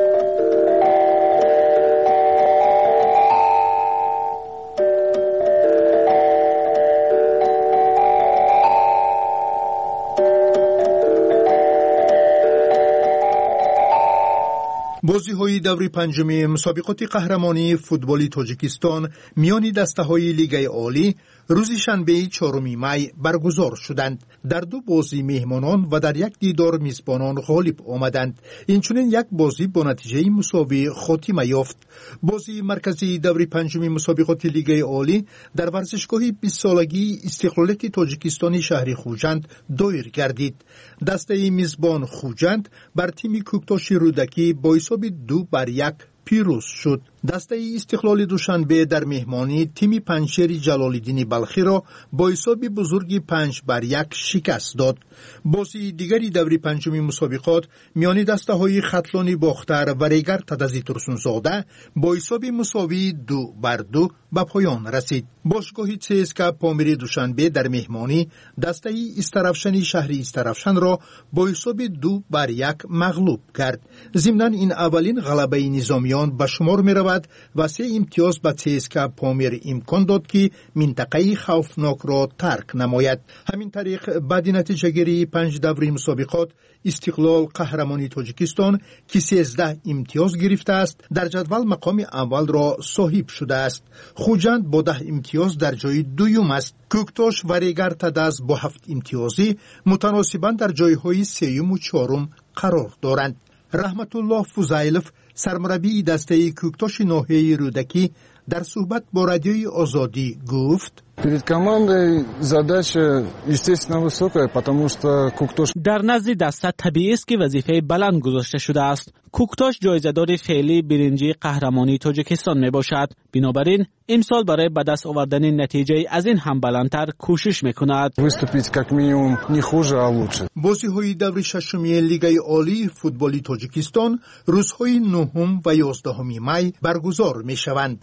بازی های دوری پنجمی مسابقات قهرمانی فوتبالی تاجیکستان میان دسته های لیگ عالی روز شنبه چهارم می برگزار شدند. در دو بازی مهمانان و در یک دیدار میزبانان غالب آمدند. اینچنین یک بازی با نتیجه مساوی خاتمه یافت. بازی مرکزی دوری پنجمی مسابقات لیگ عالی در ورزشگاه بیست سالگی استقلالیت تاجیکستان شهر خوجند دایر گردید. دسته میزبان خوجند بر تیم کوکتاش رودکی با حساب دو بر یک پیروز شد. دسته استقلال دوشنبه در مهمانی تیم پنجشیر جلال‌الدین بلخی را با حساب بزرگی پنج بر یک شکست داد. بازی دیگری دوری پنجمی مسابقات میان دسته های خطلانی باختر و ریگر تدزی ترسونزاده با حساب مساوی دو بر دو به پایان رسید. باشگاه چسکا پامیری دوشنبه در مهمانی دسته استرافشن شهر استرافشن را با حساب دو بر یک مغلوب کرد. ضمناً این اولین غلبه نظامیان به شمار می رود و سه امتیاز به چسکا پامیر امکان داد که منطقه خوفناک را ترک نماید. همین طریق بعد نتیجه گیری پنج دوره مسابقات استقلال قهرمانی تاجیکستان که سیزده امتیاز گرفته است در جدول مقام اول را صاحب شده است. خوجند با ده امتیاز در جای دوم است. کوکتاش و ریگر تدز با هفت امتیازی متناسباً در جایهای سوم و چهارم قرار دارند. رحمت الله فوزایلوف سرمربی دسته کوکتاش ناحیه رودکی در صحبت با رادیوی آزادی گفت: Перед командой задача, естественно, высокая, потому что Куктош... در نزد دسته طبیعی است که وظیفه بلند گذاشته شده است. کوکتاش جایزه‌دار فعلی برنجی قهرمانی تاجیکستان می باشد. بنابراین امسال برای به دست آوردن نتیجه از این هم بلندتر کوشش میکند. Выступить как минимум не хуже, а лучше. بازی‌های دور ششمی لیگ عالی فوتبالی تاجیکستان روزهای نهم و یازدهم می برگزار میشوند.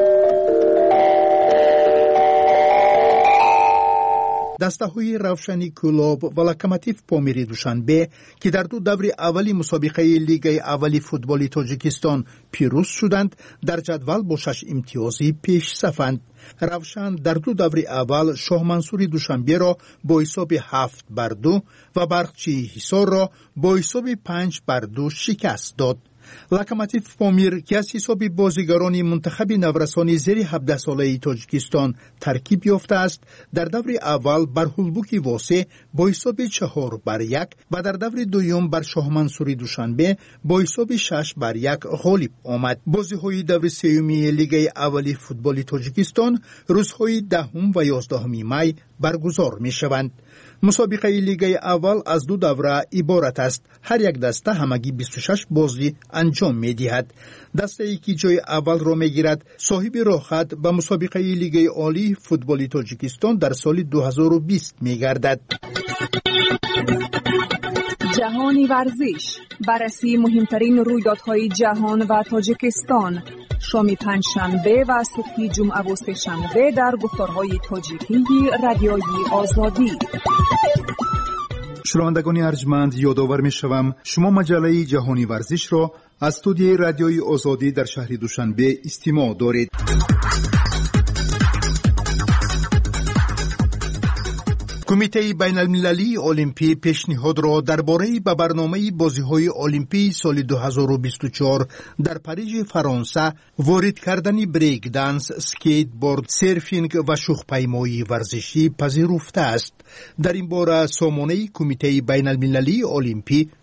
دسته های روشنی کلاب و لوکوموتیو پامیری دوشنبه که در دو دور اولی مسابقه لیگ اولی فوتبالی تاجیکستان پیروز شدند در جدول با شش امتیازی پیش صفند. روشن در دو دور اول شاه منصوری دوشنبه را با حساب هفت بر دو و برقچی حصار را با حساب پنج بر دو شکست داد. لوکوموتیو پامیر که از حساب بازیگران منتخب نورسان زیر هفده ساله تاجیکستان ترکیب یافته است در دور اول بر هولبوکی واسه با حساب چهار بر یک و در دور دوم بر شاه منصوری دوشنبه با حساب شش بر یک غالب آمد. بازی‌های دور سومی لیگ اولی فوتبالی تاجیکستان روزهای دهم و یازدهم می برگزار می‌شوند. مسابقه لیگ اول از دو دوره عبارت است. هر یک دسته همگی بیست و شش بازی انجام می‌دهد. دسته ای که جای اول را می‌گیرد صاحب راحت به مسابقه لیگ عالی فوتبالی تاجیکستان در سال دو هزار و بیست می‌گردد. جهانی ورزش، بررسی مهمترین رویدادهای جهان و تاجیکستان، شام پنجشنبه و صبح جمعه و سه‌شنبه در گفتارهای تاجیکی رادیوی آزادی. شنوندگان ارجمند، یادآور می‌شوم شما مجله جهانی ورزش را از استودیوی رادیوی آزادی در شهر دوشنبه استماع دارید. کمیته بین المللی المپی پیشنهاد را درباره به برنامه بازی‌های المپی سال دو هزار و بیست و چهار در پاریژ فرانسه وارد کردن بریک دنس، اسکیت بورد، سرفینگ و شوخ‌پیمایی ورزشی پذیرفته است. در این باره سامانه کمیته بین المللی المپی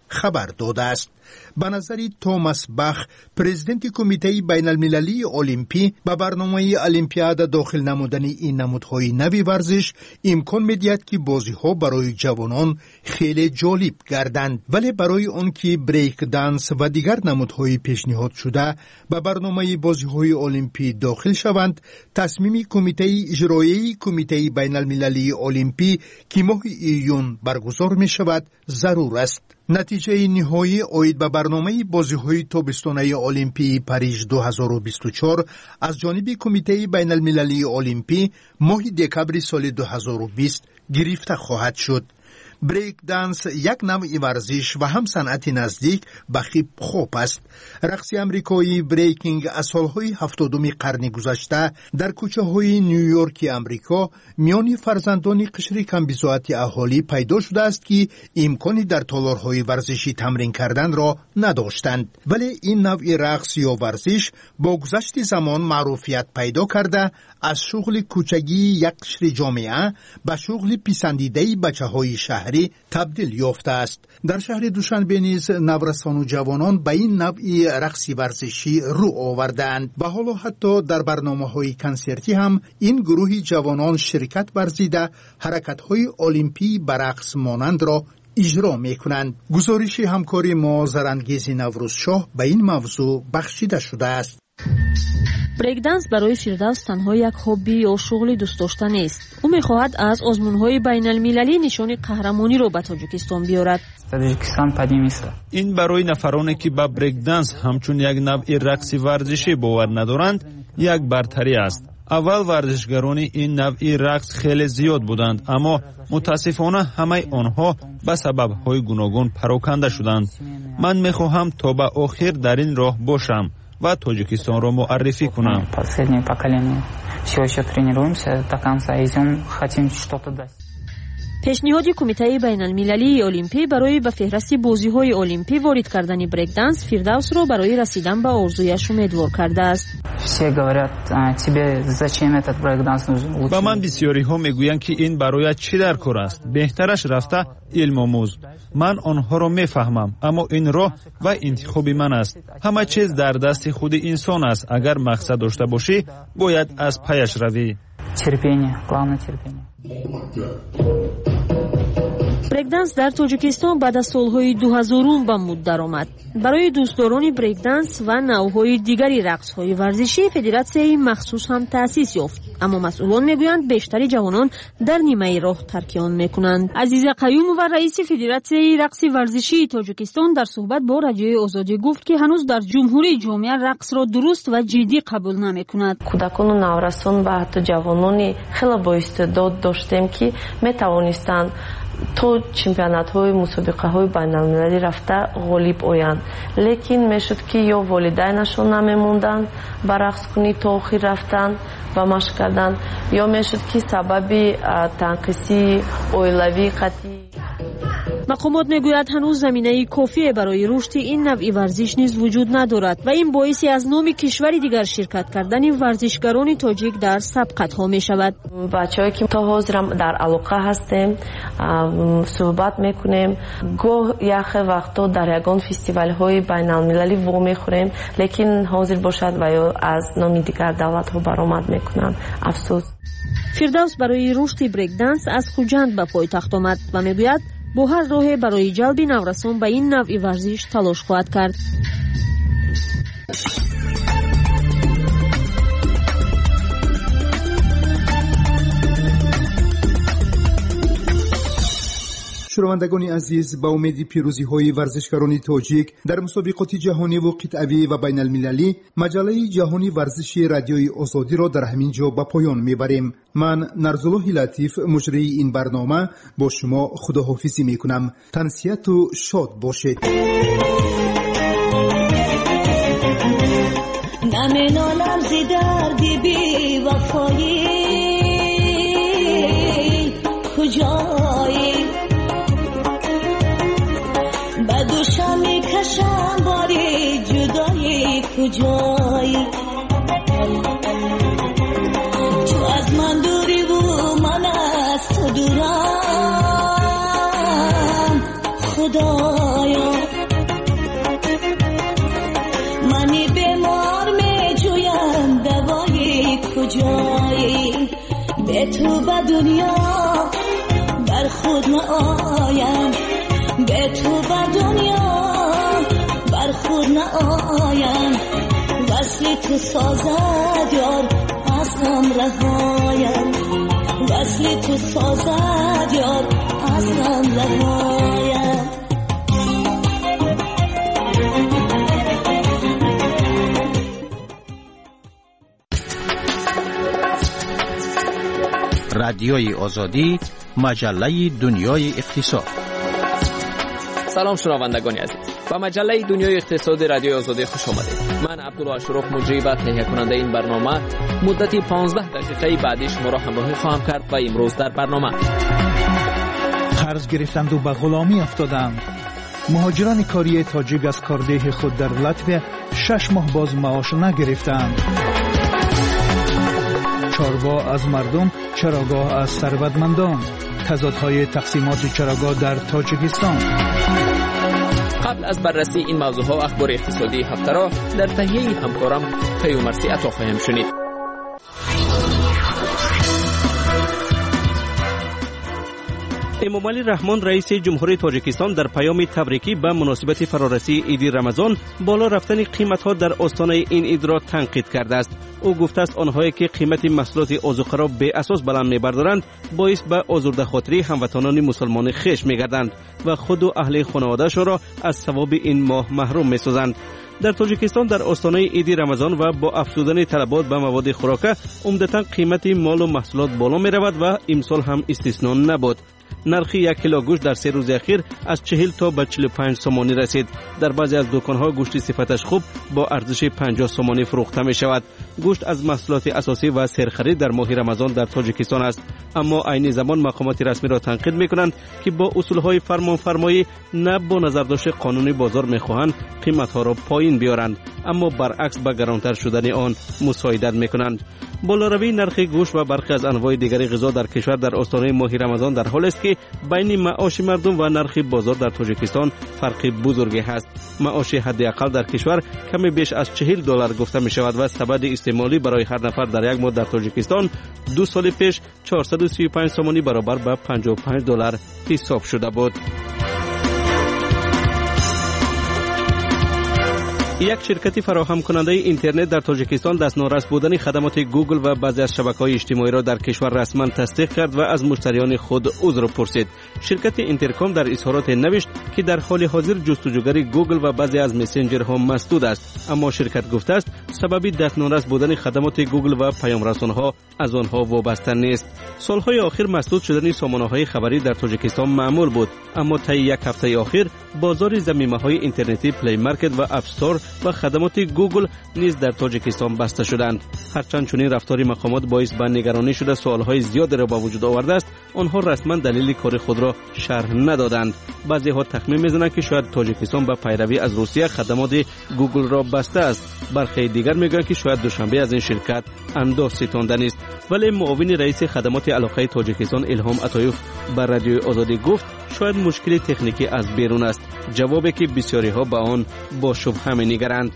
خبر داده است. به نظر توماس بخ، پرزیدنت کمیته بین المللی المپی، به برنامه المپیاد داخل نمودن این نمودهای نوی ورزش امکان می‌دهد که بازی‌ها برای جوانان خیلی جالب گردند، ولی برای آن که بریک دنس و دیگر نمودهای پیشنهاد شده به برنامه بازی‌های المپی داخل شوند، تصمیم کمیته اجرایی کمیته بین المللی المپی که ماه ایون برگزار می شود ضرور است. نتیجه نهایی آید به برنامه بازی‌های تابستانه المپی پاریژ دو هزار و بیست و چهار از جانب کمیته بین المللی المپی ماه دکبر سال دو هزار و بیست گرفته خواهد شد. بریک دنس یک نوع ورزش و هم صنعت نزدیک به هیپ هاپ است. رقص امریکایی بریکینگ از سالهای هفتادم قرن گذشته در کوچه های نیویورک امریکا میان فرزندان قشر کمبزاعت اهالی پیدا شده است که امکانی در تالارهای ورزشی تمرین کردن را نداشتند، ولی این نوع رقص یا ورزش با گذشت زمان معروفیت پیدا کرده از شغل کوچگی یک قشر جامعه به شغل پسندیده بچه‌های شهری تبدیل یافته است. در شهر دوشنبه نیز نورسان و جوانان به این نوع رقص ورزشی رو آوردند و حالا حتی در برنامه‌های کنسرتی هم این گروه جوانان شرکت ورزیده حرکت‌های المپی به رقص مانند را اجرا می‌کنند. گزارش همکاری ما زرانگیز نوروز شاه به این موضوع بخشیده شده است. بریک دنس برای فیردوس تنها یک هابی یا شغل دوست داشته نیست. او می‌خواهد از آزمون‌های بین المللی نشان قهرمانی را به تاجیکستان بیاورد. این برای نفرانی که به بریک دنس همچون یک نوع رقص ورزشی باور ندارند یک برتری است. اول ورزشگران این نوع رقص خیلی زیاد بودند، اما متاسفانه همه آنها به سبب‌های گوناگون پراکنده شدند. من می‌خواهم تا به آخر در این راه باشم و تاجیکستان را معرفی کنم. پیشنهاد کمیته بین المللی المپی برای به فهرست بازی‌های المپی وارد کردن بریک دنس فیردوس را برای رسیدن به آرزویش امیدوار کرده است. با من بسیاری ها میگویند که این برای چی در کار است؟ بهترش رفته علم آموز. من آنها را میفهمم، اما این راه و انتخاب من است. همه چیز در دست خود انسان است. اگر مقصد داشته باشی باید از پیش روی. بریک دنس در تاجیکستان بعد از سالهای دو هزارم به مد درآمد. برای دوستداران بریک دنس و نوع‌های دیگری رقص‌های ورزشی فدراسیون مخصوص هم تأسیس یافت، اما مسئولان میگویند بیشتر جوانان در نیمه راه ترک آن میکنند. عزیز قیوم و رئیس فدراسیون رقص ورزشی تاجیکستان در صحبت با رادیوی آزادی گفت که هنوز در جمهوری جامعه رقص را درست و جدی قبول نمیکند. کودکان و نورسان و حتی جوانانی خیلی با استعداد داشتیم که میتوانستند تو چمپیونات های مسابقه های بین المللی رفته غالب آیند، لیکن میشد که یا والدینشون نمیموندن به رقص کنی تا آخر رفتن و مشق کردن، یا میشد که سبب تنقیصی اویلوی قطعی. مقامات میگوید هنوز زمینه کافی برای رشد این نوع ورزش نیز وجود ندارد و این باعثی از نام کشوری دیگر شرکت کردن ورزشگران تاجیک در سبقت ها می شود. بچه‌ای که تا حاضر در علاقه هستیم صحبت میکنیم، گاه یک وقتا در یگان فستیوال های بین المللی وام میخوریم، لیکن حاضر باشد و یا از نام دیگر دولت ها برآمد میکنند. افسوس. فیردوس برای رشد بریک دنس از خوجند به پایتخت آمد و میگوید با هر راه برای جلب نورسان به این نوع ورزش تلاش خواهد کرد. شنوندگان عزیز، با امید پیروزی های ورزشکاران تاجیک در مسابقات جهانی و قطعی و بین المللی، مجله جهانی ورزشی رادیوی آزادی را در همین جا به پایان میبریم. من نرزالله لطیف مجری این برنامه با شما خداحافظی میکنم. تنسیت و شاد باشید. نمینالم زی دردی بی وفایی کجایی، به دوشم میکشم باری جدایی کجایی، تو از من دوری و من از تو دورم خدایا. بیمار می جویم دوای کجایی به تو به دنیا بر خود نآیم به تو به دنیا بر خود نآیم وصل تو سازد یار اصلم رهایم وصل تو سازد یار اصلم رهایم رادیوی آزادی، مجله دنیای اقتصاد. سلام شنوندگان عزیز، با مجله دنیای اقتصاد رادیوی آزادی خوش آمدید. من عبدالله اشرف مجری و تهیه کننده این برنامه مدتی پانزده دقیقه بعدی شما را همراهی خواهم کرد و امروز در برنامه قرض گرفتند و به غلامی افتادند. مهاجران کاری تاجیک از کارده خود در لطفه شش ماه باز معاش نگرفتند. چاروا از مردم، چراگاه از ثروتمندان. تضادهای تقسیمات چراگاه در تاجیکستان. قبل از بررسی این موضوعها و اخبار اقتصادی هفته را در تهیه همکارم پیومرسی عطا خواهیم شنید. امامعلی رحمان رئیس جمهوری تاجیکستان در پیام تبریکی به مناسبت فرارسی عید رمضان بالا رفتن قیمت‌ها در آستانه این عید را تنقید کرده است. او گفته است آنهایی که قیمت محصولات آذوقه را به اساس بلند می‌بردارند باعث به آزرده خاطری هموطنان مسلمان خویش می‌گردند و خود و اهل خانواده‌شان را از ثواب این ماه محروم می‌سازند. در تاجیکستان در آستانه عید رمضان و با افزودن طلبات به مواد خوراکه عمدتاً قیمت مال و محصولات بالا می‌رود و امسال هم استثنا نبود. نرخ یک کیلو گوشت در سه روز اخیر از چهل تا به چهل و پنج سومانی رسید. در بعضی از دکان‌ها گوشت صفتش خوب با ارزش پنجاه سومانی فروخته می شود. گوشت از محصولات اساسی و سرخرید در ماه رمضان در تاجیکستان است، اما عین زمان مقامات رسمی را تنقید می‌کنند که با اصول‌های فرمانفرمایی نه با نظرداشت قانونی بازار می‌خواهند قیمت‌ها را پایین بیارند، اما برعکس به گرانتر شدن آن مساعدت می‌کنند. بالاروی نرخ گوشت و برخی از انواع دیگر غذا در کشور در آستانه ماه رمضان در حالی است که بین معاش مردم و نرخ بازار در تاجیکستان فرق بزرگی هست. معاش حداقل در کشور کمی بیش از چهل دلار گفته می شود و سبد استعمالی برای هر نفر در یک ماه در تاجیکستان دو سال پیش چهارصد و سی و پنج سومانی برابر به پنجاه و پنج دلار حساب شده بود. یک شرکت فراهم کننده اینترنت در تاجیکستان دست نارس بودن خدمات گوگل و بعضی از شبکه‌های اجتماعی را در کشور رسما تصدیق کرد و از مشتریان خود عذر پرسید. شرکت اینترکام در اظهارات نوشت که در حال حاضر جستجوگر گوگل و بعضی از مسنجرها مسدود است، اما شرکت گفته است سبب دست نارس بودن خدمات گوگل و پیام‌رسان‌ها از آنها وابسته نیست. سالهای اخیر مسدود شدن سامانه‌های خبری در تاجیکستان معمول بود، اما طی یک هفته اخیر بازار ضمیمه‌های اینترنتی پلی مارکت و اپ استور و خدمات گوگل نیز در تاجیکستان بسته شدند. هرچند چنین رفتار مقامات باعث به نگرانی شده سوالهای زیادی را به وجود آورده است، آنها رسما دلیل کار خود را شرح ندادند. بعضی ها تخمین می‌زنند که شاید تاجیکستان به پیروی از روسیه خدمات گوگل را بسته است. برخی دیگر میگویند که شاید دوشنبه از این شرکت انداز ستاندن است. ولی معاون رئیس خدمات علاقه تاجیکستان الهام عطایوف بر رادیوی آزادی گفت شاید مشکل تکنیکی از بیرون است، جوابی که بسیاری ها به آن با شبهه می‌نگرند.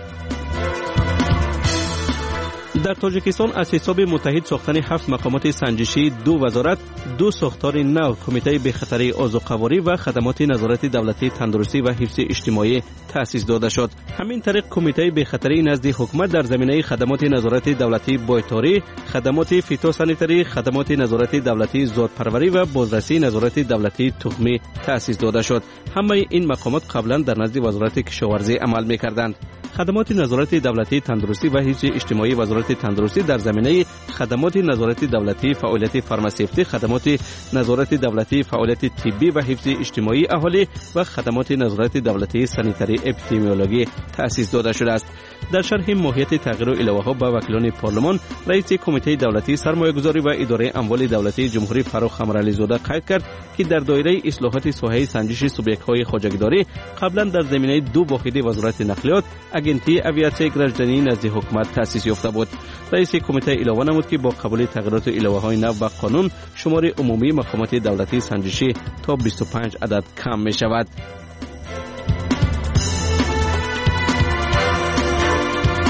در تاجیکستان از حساب متحد ساختن هفت مقامات سنجشی، دو وزارت، دو ساختار نو، کمیته بخطری آذوقه‌واری و خدمات نظارت دولتی تندرستی و حفظ اجتماعی تأسیس داده شد. همین طریق کمیته بخطری نزد حکومت در زمینه خدمات نظارت دولتی بایتاری، خدمات فیتوسانیتری، خدمات نظارت دولتی زادپروری و بازرسی نظارت دولتی تخمی تأسیس داده شد. همه این مقامات قبلا در نزد وزارت کشاورزی عمل می‌کردند. خدمات نظارت دولتی تندرستی و حفظ اجتماعی وزارت تندرستی در زمینه خدمات نظارت دولتی فعالیت فارماسیفتی، خدمات نظارت دولتی فعالیت طبی و حفظ اجتماعی اهالی و خدمات نظارت دولتی سانیتری اپیدمیولوژی تأسیس داده شده است. در شرح ماهیت تغییر و الهه‌ها با وکیلان پارلمان، رئیس کمیته دولتی سرمایه‌گذاری و اداره اموال دولتی جمهوری فاروق قمرعلی زاده قید کرد که در دایره اصلاحات ساحه سنجش سوبیک‌های خواجگیداری قبلا در زمینه دو واحد وزارت نقلیات اگنتی اویاسیون گرجدانی نزد حکومت تأسیس یافته بود. رئیس کمیته علاوه نمود که با قبول تغییرات الهه‌های نو و قانون شمار عمومی مقامات دولتی سنجشی تا بیست و پنج عدد کم می شود.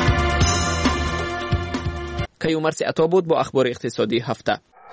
کیومرث عطا بود با اخبار اقتصادی هفته.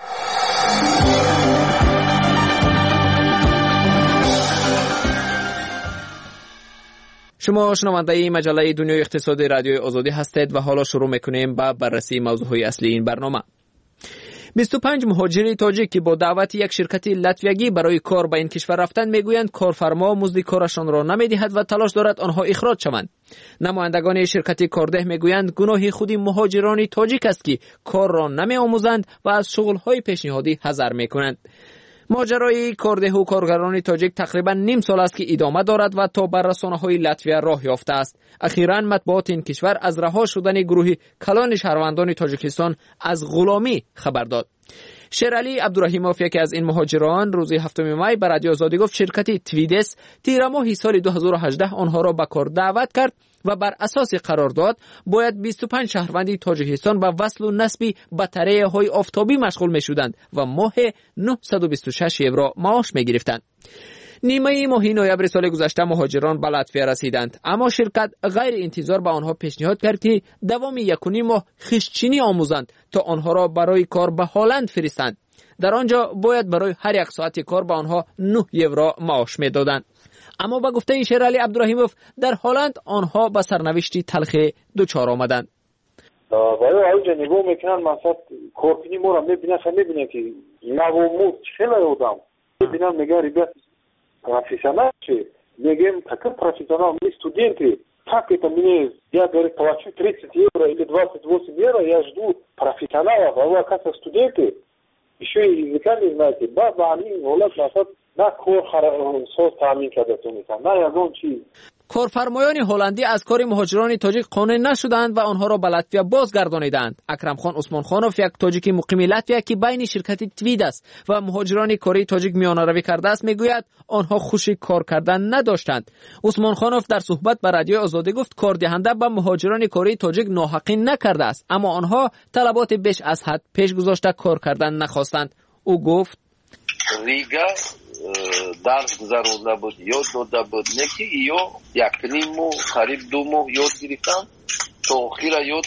شما شنونده مجله دنیای اقتصادی رادیوی آزادی هستید و حالا شروع میکنیم با بررسی موضوعهای اصلی این برنامه. بیست و پنج مهاجر تاجیک که با دعوت یک شرکت لاتویایی برای کار به این کشور رفتند میگویند کارفرما مزد کارشان را نمیدهد و تلاش دارد آنها اخراج شوند. نمایندگان شرکت کارده میگویند گناه خود مهاجران تاجیک است که کار را نمیآموزند و از شغل‌های پیشنهادی حذر میکنند. ماجرای کارده و کارگران تاجیک تقریبا نیم سال است که ادامه دارد و تا بر رسانه‌های لاتویا راه یافته است. اخیراً مطبوعات این کشور از رها شدن گروه کلان شهروندان تاجیکستان از غلامی خبر داد. شیرعلی عبدالرحیموف یکی از این مهاجران روز هفتم می به رادیو آزادی گفت شرکت تویدس تیر ماه سال دو هزار و هجده آنها را به کار دعوت کرد و بر اساس قرارداد باید بیست و پنج شهروندی تاجیکستان به وصل و نصب بطری‌های آفتابی مشغول می‌شدند و ماه نهصد و بیست و شش یورو معاش می‌گرفتند. نیمه ماه نوامبر سال گذشته مهاجران به لاتویا رسیدند، اما شرکت غیر انتظار به آنها پیشنهاد کرد که دوام یک و نیم ماه خشچینی آموزند تا آنها را برای کار به هلند فرستند. در آنجا باید برای هر یک ساعت کار به آنها نه یورو معاش می‌دادند. اما با گفته شیرعلی عبدالرحیموف در هلند آنها به سرنوشتی تلخ دچار آمدند. ولی آنجا نگاه میکنن مثلا کارکنی ما را میبینن میبینن که نوامود خیلی آدم میبینن میگن ریبت профессионал че мегем такой профессионал мы студенты как это мне я говорю плачу тридцать евро или двадцать восемь евро я жду профессионалов а вы оказывается студенты еще и языка не знаете баба они волат насад на кор соц тамин кардатон мекан на ягон чи کارفرمایان هلندی از کار مهاجران تاجیک قانع نشدند و آنها را به لاتویا بازگردانیدند. اکرم خان عثمان خانوف یک تاجیک مقیم لاتویا که بین شرکت توید است و مهاجران کاری تاجیک میانه‌روی کرده است میگوید آنها خوشی کار کردن نداشتند. عثمان خانوف در صحبت با رادیو آزادی گفت کار دهنده به مهاجران کاری تاجیک ناحقی نکرده است، اما آنها طلبات بیش از حد پیش گذاشته کار کردن نخواستند. او گفت ریگا درس گذرونده بود یاد داده بود نکی یا یک نیم ماه قریب دو ماه یاد گرفتم تا آخیر یاد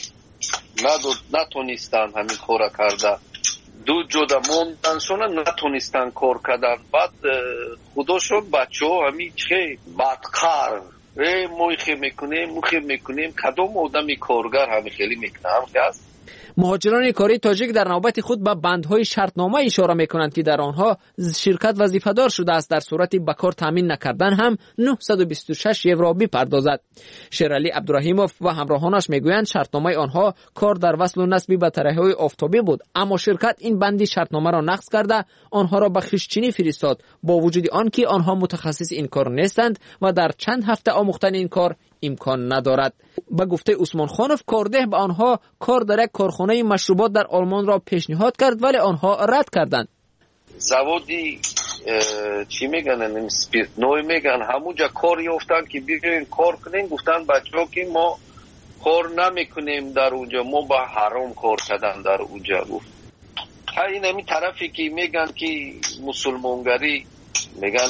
نتونستن همین کار کرده دو جدا موندنشون نتونستن کار کردن بعد خدا شد بچه ها همین چه بدکار موخی میکنیم موخی میکنیم کدام آدمی کارگر همین خیلی میکنم که است. مهاجران کاری تاجیک در نوبت خود به بندهای شرطنامه اشاره میکنند که در آنها شرکت وظیفه‌دار شده است در صورتی به کار تامین نکردن هم نهصد و بیست و شش یورو بپردازد. شیرعلی عبدالرحیموف و همراهانش میگویند شرطنامه آنها کار در وصل و نصب بطری‌های آفتابی بود، اما شرکت این بندی شرطنامه را نقض کرده آنها را به خشچینی فرستاد با وجود آنکه آنها متخصص این کار نیستند و در چند هفته آموختن این کار امکان ندارد. با گفته عثمان خانوف کارده به آنها کار در یک کارخانه مشروبات در آلمان را پیشنهاد کرد ولی آنها رد کردند. زوادی چی میگن اسپریت نوع میگن همونجا کار یافتن که بیاین کار کنین گفتن بچه‌ها که ما کار نمیکنیم در اونجا ما با حرام کار کردن در اونجا گفت. این همین طرفی که میگن که مسلمانگری میگن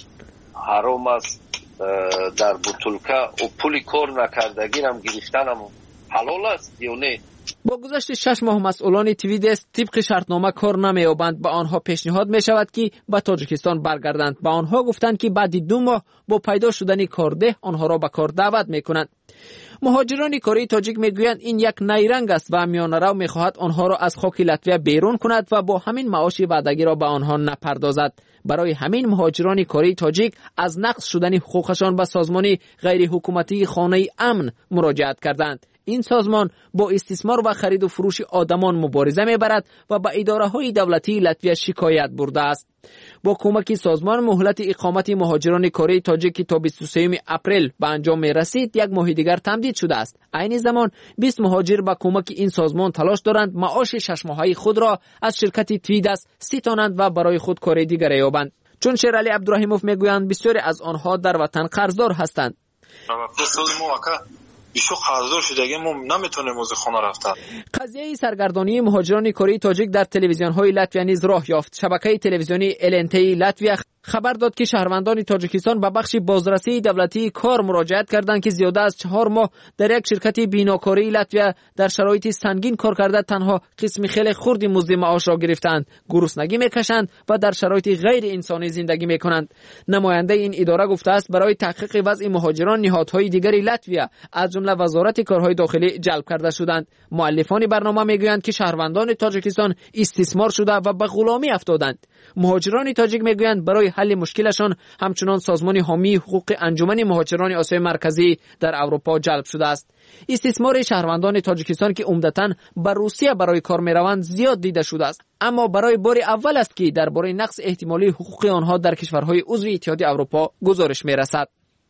حرام است در بطولکه و پولی کار نکردگی هم گرفتنم حلال است یا نه؟ با گذشت شش ماه مسئولان تویدس طبق شرطنامه کار نمی‌یابند. به آنها پیشنهاد می شود که به تاجیکستان برگردند. به آنها گفتند که بعد دو ماه با پیدا شدن کارده آنها را به کار دعوت میکنند. مهاجران کاری تاجیک میگویند این یک نیرنگ است و میانه‌رو میخواهد آنها را از خاک لاتویا بیرون کند و با همین معاش وعدگی را به آنها نپردازد. برای همین مهاجران کاری تاجیک از نقض شدن حقوقشان به سازمان غیر حکومتی خانه امن مراجعت کردند. این سازمان با استثمار و خرید و فروش آدمان مبارزه میبرد و به اداره‌های دولتی لاتویا شکایت برده است. با کمک سازمان مهلت اقامت مهاجران کاری تاجیک تا بیست و سوم اپریل به انجام میرسید یک ماه دیگر تمدید شده است. عین زمان بیست مهاجر با کمک این سازمان تلاش دارند معاش شش ماهه خود را از شرکت تویدس ستانند و برای خود کار دیگر یابند. چون شیرعلی عبدالرحیموف میگویند بسیاری از آنها در وطن قرضدار هستند. بیشو قرضدار شدگی ما نمیتونیم از خانه رفتن. قضیه سرگردانی مهاجران کاری تاجیک در تلویزیون‌های لاتویا نیز راه یافت. شبکه تلویزیونی ال ان تی لاتویا خبر داد که شهروندان تاجیکستان به بخش بازرسی دولتی کار مراجعت کردند که زیاده از چهار ماه در یک شرکت بیناکاری لاتویا در شرایط سنگین کار کرده تنها قسمی خیلی خردی مزد معاش را گرفتند، گرسنگی میکشند و در شرایط غیر انسانی زندگی میکنند. نماینده این اداره گفته است برای تحقیق وضع مهاجران نهادهای دیگری لاتویا از جمله وزارت کارهای داخلی جلب کرده شدند. مؤلفان برنامه میگویند که شهروندان تاجیکستان استثمار شده و به غلامی افتادند. مهاجران تاجیک میگویند برای حل مشکلشان همچنان سازمان حامی حقوق انجمن مهاجران آسیای مرکزی در اروپا جلب شده است. استثمار شهروندان تاجیکستان که عمدتاً به روسیه برای کار میروند زیاد دیده شده است، اما برای بار اول است که درباره نقص احتمالی حقوق آنها در کشورهای عضو اتحادیه اروپا گزارش میرسد.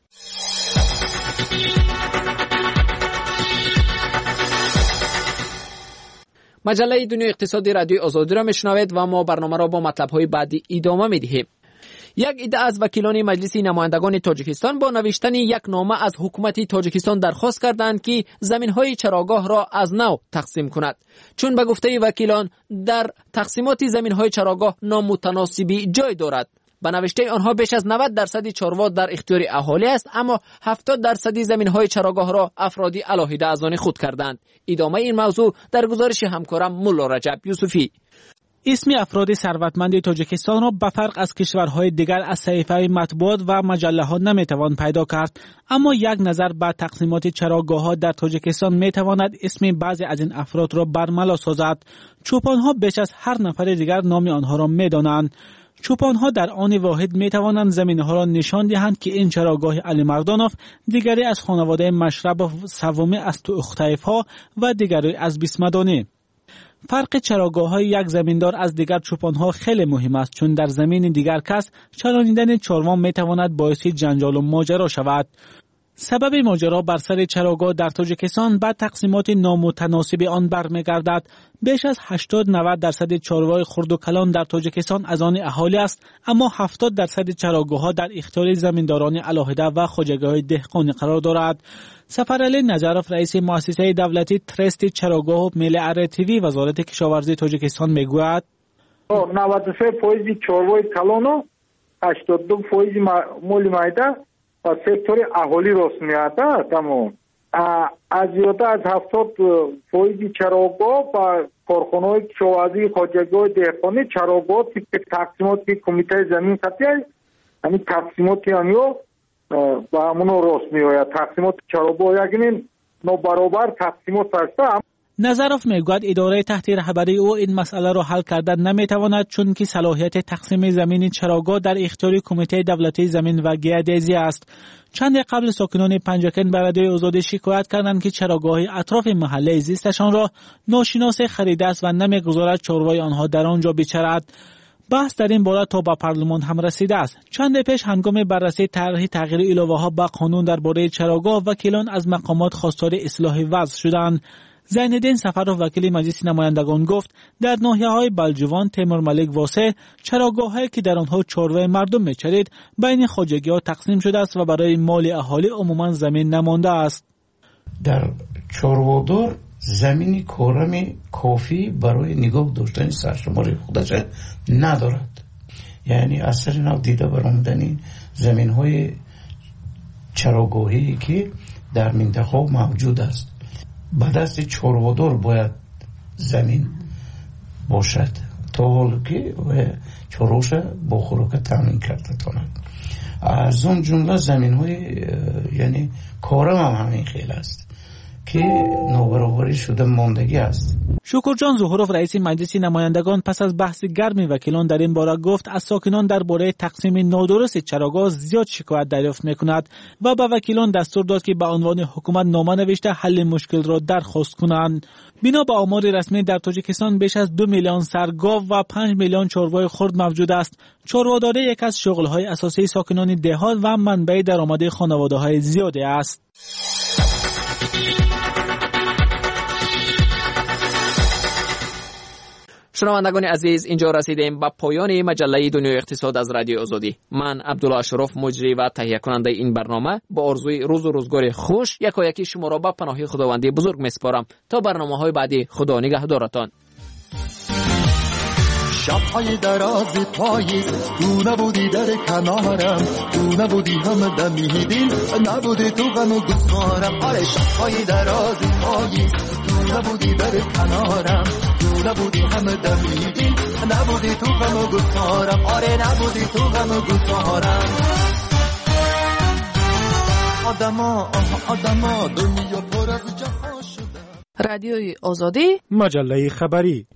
مجله دنیای اقتصادی رادیوی آزادی را میشنوید و ما برنامه را با مطلب‌های بعدی ادامه میدهیم. یک عده از وکیلان مجلس نمایندگان تاجیکستان با نوشتن یک نامه از حکومت تاجیکستان درخواست کردند که زمین‌های چراگاه را از نو تقسیم کند، چون به گفته وکیلان در تقسیمات زمین‌های چراگاه نامتناسبی جای دارد. به نوشته آنها بیش از نود درصد چاروا در اختیار اهالی است، اما هفتاد درصد زمین‌های چراگاه را افرادی علاهیده از آن خود کردند. ادامه این موضوع در گزارش همکارم مولا رجب یوسفی. اسم افراد ثروتمند تاجیکستان را به فرق از کشورهای دیگر از صحیفه مطبوعات و مجله ها نمیتوان پیدا کرد، اما یک نظر به تقسیمات چراگاه ها در تاجیکستان میتواند اسم بعضی از این افراد را برملا سازد. چوپان ها بیش از هر نفر دیگر نام آنها را میدانند. چوپان ها در آن واحد می توانند زمین ها را نشان دهند که این چراگاه علی مردانوف، دیگری از خانواده مشرب، سومی از توختایف ها و دیگری از بیسمدانی. فرق چراگاه های یک زمیندار از دیگر چوپان ها خیلی مهم است، چون در زمین دیگر کس چرانیدن چاروا می تواند باعث جنجال و ماجرا شود. سبب ماجرا بر سر چراگاه در تاجیکستان بعد تقسیمات نامتناسب آن برمیگردد. بیش از هشتاد نود درصد چاروای خرد و کلان در تاجیکستان از آن اهالی است، اما هفتاد درصد چراگاه ها در اختیار زمینداران علاهده و خواجگی‌های دهقانی قرار دارد. سفرعلی نجاروف رئیس مؤسسه دولتی ترست چراگاه و ملی ارتیوی وزارت کشاورزی تاجیکستان میگوید نود و سه درصد چاروای کلان و هشتاد و دو درصد مولی مایده و سکتور اهالی راست میاد. تمام از زیاده از هفتاد درصد چراگاه و کارخانه‌های کشاورزی خواجگی‌های دهقانی چراگاه تیپ تقسیمات کمیته زمین خطی همین تقسیمات آنها و همون راست میآید. تقسیمات چراگاه یعنی نابرابر تقسیمات است. نظروف میگوید اداره تحت رهبری او این مسئله را حل کردن نمیتواند، چون که صلاحیت تقسیم زمین چراگاه در اختیار کمیته دولتی زمین و گیاه‌دزی است. چند قبل ساکنان پنجکن به رادیوی آزادی شکایت کردند که چراگاه اطراف محله زیستشان را ناشناس خریده است و نمیگذارد چاروای آنها در آنجا بچرد. بحث در این باره تا به پارلمان هم رسیده است. چند پیش هنگام بررسی طرح تغییر الوه ها به قانون درباره چراگاه، وکیلان از مقامات خواستار اصلاح وضع شدند. زینالدین سفرов وکیل مجلس نمایندگان گفت در ناحیه‌های بلجوان، تیمور ملک واسه چراگاه‌هایی که در آنها چاروا مردم می‌چرید بین خواجگی‌ها تقسیم شده است و برای مال اهالی عموما زمین نمانده است. در چاروادار زمینی کارمی کافی برای نگاه داشتن سرشماری خودش ندارد. یعنی اثر نو دیده برآمدن زمین‌های چراگاهی که در منطقه موجود است. به دست چاروادار باید زمین باشد تا حال که چاروش با خوراک تامین کرده تاند. از اون جمله زمین های یعنی کارم هم همین خیلی است که نابرابری شده ماندگی است. شکرجان ظهورov رئیس مجلس نمایندگان پس از بحث گرم وکیلان در این باره گفت از ساکنان درباره تقسیم نادرست چراگاه زیاد شکایت دریافت میکند و به وکیلان دستور داد که به عنوان حکومت نامه نوشته حل مشکل را درخواست کنند. بنا به آمار رسمی در تاجیکستان بیش از دو میلیون سرگاو و پنج میلیون چاروای خرد موجود است. چارواداری یک از شغل‌های اساسی ساکنان دهات و منبع درآمد خانواده‌های زیادی است. شنوندگان عزیز، اینجا رسیدیم به پایان مجله دنیای اقتصاد از رادیو آزادی. من عبدالله اشرف مجری و تهیه کننده این برنامه با آرزوی روز و روزگار خوش یکایکی شما را به پناه خداوندی بزرگ میسپارم. تا برنامه‌های بعدی، خدا نگهدارتان. شب‌های دراز پاییز تو نبودی در کنارم، تو نبودی هم دمیدین، نبودی تو غم و گفتارم. آره شب‌های دراز پاییز تو نبودی در کنارم، تو نبودی هم دمیدین، نبودی تو غم و گفتارم. آره نبودی تو غم و گفتارم. آدما آه آدما دنیا پر از جفا شده. رادیوی آزادی، مجله خبری.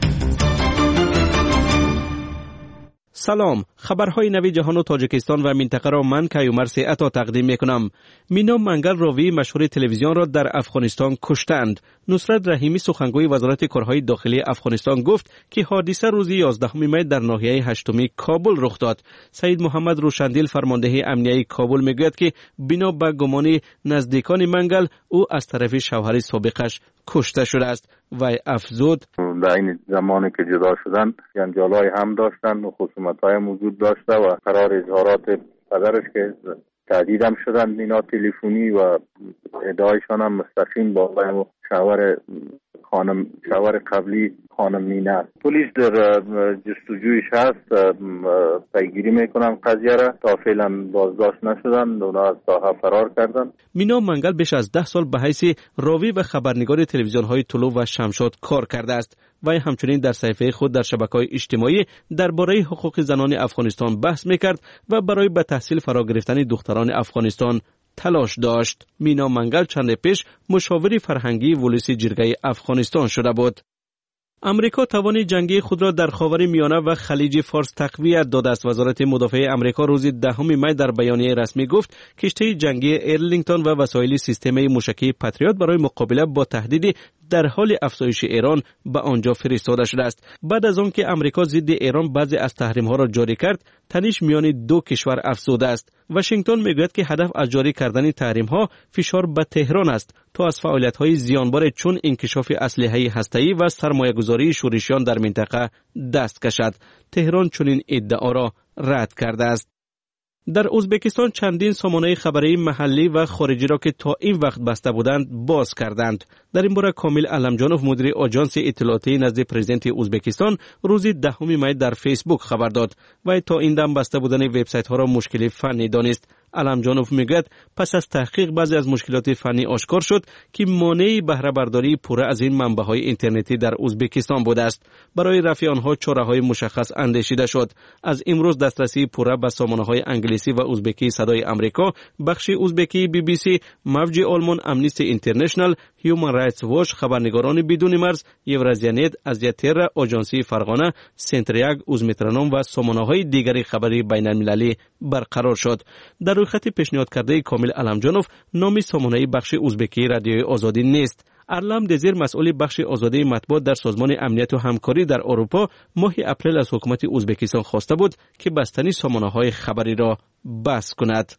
سلام، خبرهای نوی جهان و تاجیکستان و منطقه را من کیومر سیعتا تقدیم میکنم. مینا منگل راوی مشهور تلویزیون را در افغانستان کشتند. نصرت رحیمی سخنگوی وزارت کارهای داخلی افغانستان گفت که حادثه روز یازدهم می در ناحیه هشتمی کابل رخ داد. سید محمد روشندیل فرمانده امنیه کابل میگوید که بنا به گمان نزدیکان منگل او از طرف شوهر سابقش کشته شده است و افزود در این زمانی که جدا شدن جنجال‌های هم داشتن و خصومت‌های موجود داشته و قرار اظهارات پدرش که تهدید هم شدن اینا تلفنی و ادعایشان هم مستقیم با شوهر خانم شوهر قبلی خانم مینا. پلیس در جستجویش هست، پیگیری میکنن قضیه را. تا فعلا بازداشت نشدن، اونا از ساحه فرار کردن. مینا منگل بیش از ده سال به حیث راوی و خبرنگار تلویزیون های طلوع و شمشاد کار کرده است. و همچنین در صفحه خود در شبکه‌های اجتماعی درباره حقوق زنان افغانستان بحث میکرد و برای به تحصیل فرا گرفتن دختران افغانستان تلاش داشت. مینا منگل چند پیش مشاور فرهنگی ولسی جرگه افغانستان شده بود. امریکا توان جنگی خود را در خاور میانه و خلیج فارس تقویت داده است. وزارت مدافع امریکا روز دهم می در بیانیه رسمی گفت کشتی جنگی ارلینگتون و وسایل سیستم موشکی پاتریوت برای مقابله با تهدید در حال افزایش ایران به آنجا فرستاده شده است. بعد از آن که امریکا ضد ایران بعضی از تحریم‌ها را جاری کرد، تنش میان دو کشور افزوده است. واشنگتن میگوید که هدف از جاری کردن تحریم‌ها فشار به تهران است تا از فعالیت‌های زیانبار چون انکشاف اسلحه هسته‌ای و سرمایه‌گذاری شورشیان در منطقه دست کشد. تهران چنین ادعا را رد کرده است. در ازبکستان چندین سامانه خبری محلی و خارجی را که تا این وقت بسته بودند باز کردند. در این باره کامل علمجانوف مدیر آژانس اطلاعاتی نزد پرزیدنت ازبکستان روز دهم می در فیسبوک خبر داد و تا این دم بسته بودن وبسایت ها را مشکل فنی دانست. علمجانوف میگوید پس از تحقیق بعضی از مشکلات فنی آشکار شد که مانع بهره برداری پوره از این منبع‌های اینترنتی در ازبکستان بوده است. برای رفع آنها چاره‌های مشخص اندیشیده شد. از امروز دسترسی پوره به سامانه‌های انگلیسی و ازبکی صدای آمریکا، بخش ازبکی بی بی سی، موج آلمان، امنیستی اینترنشنال، هیومن رایتس واچ، خبرنگاران بدون مرز، یورازیانت، آزیاترا، آژانسی فرغانه، سنتریاگ، اوزمترانوم و سامانه‌های دیگری خبری بین‌المللی برقرار شد. در روی خط پیشنهاد کرده کامل علمجانوف نام سامانه بخش ازبکی رادیوی آزادی نیست. ارلم دزیر مسئول بخش آزادی مطبوعات در سازمان امنیت و همکاری در اروپا ماه اپریل از حکومت ازبکستان خواسته بود که بستنی سامانه‌های خبری را بس کند.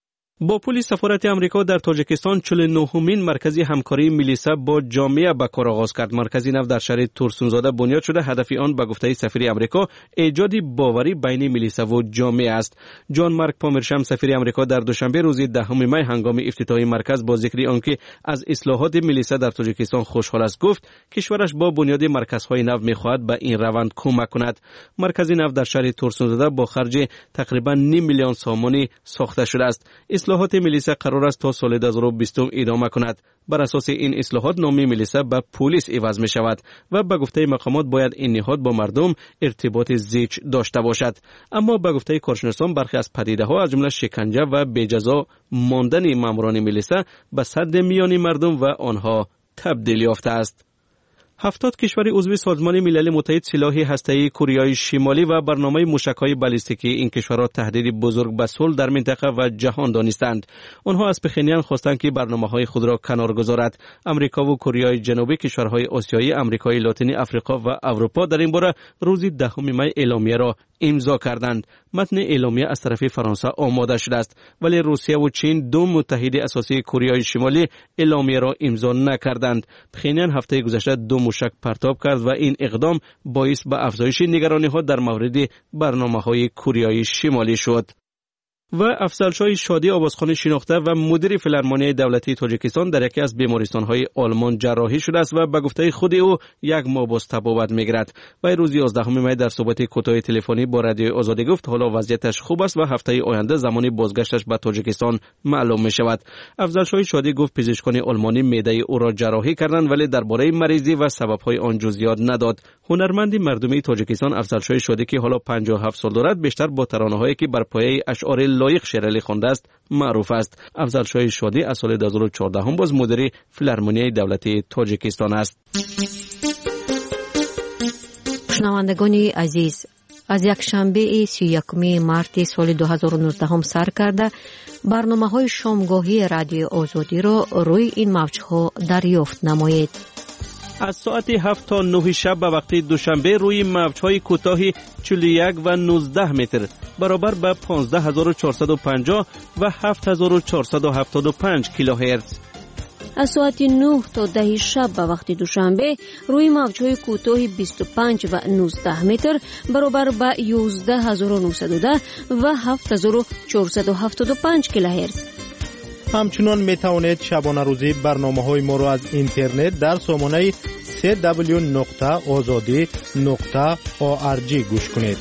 با پلیس سفارت امریکا در تاجیکستان چهل و نهمین مرکز همکاری میلیسا با جامعه به کار آغاز کرد. مرکزی نو در شهر تورسونزاده بنیاد شده. هدف آن به گفته سفیر امریکا ایجاد باوری بین میلیسا و جامعه است. جان مارک پامرشم سفیر امریکا در دوشنبه روز دهم می هنگام افتتاح مرکز با ذکر آنکه از اصلاحات میلیسا در تاجیکستان خوشحال است گفت کشورش با بنیاد مرکزهای نو میخواهد به این روند کمک کند. مرکزی نو در شهر تورسونزاده با خرج تقریبا نیم میلیون سامانی ساخته شده است. اصلاحات میلیسا قرار است تا سال دو هزار و بیست ادامه کند. بر اساس این اصلاحات نام میلیسا به پلیس عوض می شود و به گفته مقامات باید این نهاد با مردم ارتباط زیچ داشته باشد. اما به گفته کارشناسان برخی از پدیده ها از جمله شکنجه و بجزا ماندن ماموران میلیسا به سد میان مردم و آنها تبدیل یافته است. هفتاد کشور عضو سازمان ملل متحد سلاح هسته‌ای کره شمالی و برنامه موشک‌های بالستیکی این کشورها تهدید بزرگ به صلح در منطقه و جهان دانستند. آنها از پخنیان خواستند که برنامه‌های خود را کنار گذارد. آمریکا و کره جنوبی، کشورهای آسیایی، آمریکای لاتینی، آفریقا و اروپا در این باره روز دهم می اعلامیه را امضا کردند. متن اعلامیه از طرف فرانسه آماده شده است ولی روسیه و چین دو متحد اساسی کره شمالی اعلامیه را امضا نکردند. پخنیان هفته گذشته دو موشک پرتاب کرد و این اقدام باعث به افزایش نگرانی‌ها در مورد برنامه‌های کره شمالی شد. و افضلشاه شادی آوازخوان شناخته و مدیر فیلارمونی دولتی تاجیکستان در یکی از بیمارستان‌های آلمان جراحی شده است و به گفته خود او یک ماه باز تبابت می‌گیرد. و روز یازدهم می در صحبت کوتاه تلفنی با رادیو آزادی گفت حالا وضعیتش خوب است و هفته آینده زمانی بازگشتش به تاجیکستان معلوم می‌شود. افضلشاه شادی گفت پزشکان آلمانی معده او را جراحی کردند ولی درباره مریضی و سبب‌های آن جزئیات نداد. هنرمند مردمی تاجیکستان افضلشاه شادی که حالا پنجاه و هفت سال دارد بیشتر با ترانه‌هایی که بر پایه اشعار لایق شعر خوانده است معروف است. افضلشاه شادی از سال دو هزار و چهارده هم باز مدیر فیلارمونی دولتی تاجیکستان است. شنوندگان عزیز، از یک شنبه سی و یکم مارت سال دو هزار و نوزده هم سر کرده برنامه‌های شامگاهی رادیو آزادی را روی این موج‌ها دریافت نمایید. از ساعت هفت تا نه شب به وقت دوشنبه روی موج‌های کوتاه چهل و یک و نوزده متر برابر به پانزده هزار و چهارصد و پنجاه و هفت هزار و چهارصد و هفتاد و پنج کیلوهرتز. از ساعت نه تا ده شب به وقت دوشنبه روی موج‌های کوتاه بیست و پنج و نوزده متر برابر به یازده هزار و نهصد و ده و هفت هزار و چهارصد و هفتاد و پنج کیلوهرتز. همچنان می توانید شبانه روزی برنامه‌های ما را از اینترنت در سامانه سه دبلیو نقطه آزادی نقطه او آر جی گوش کنید.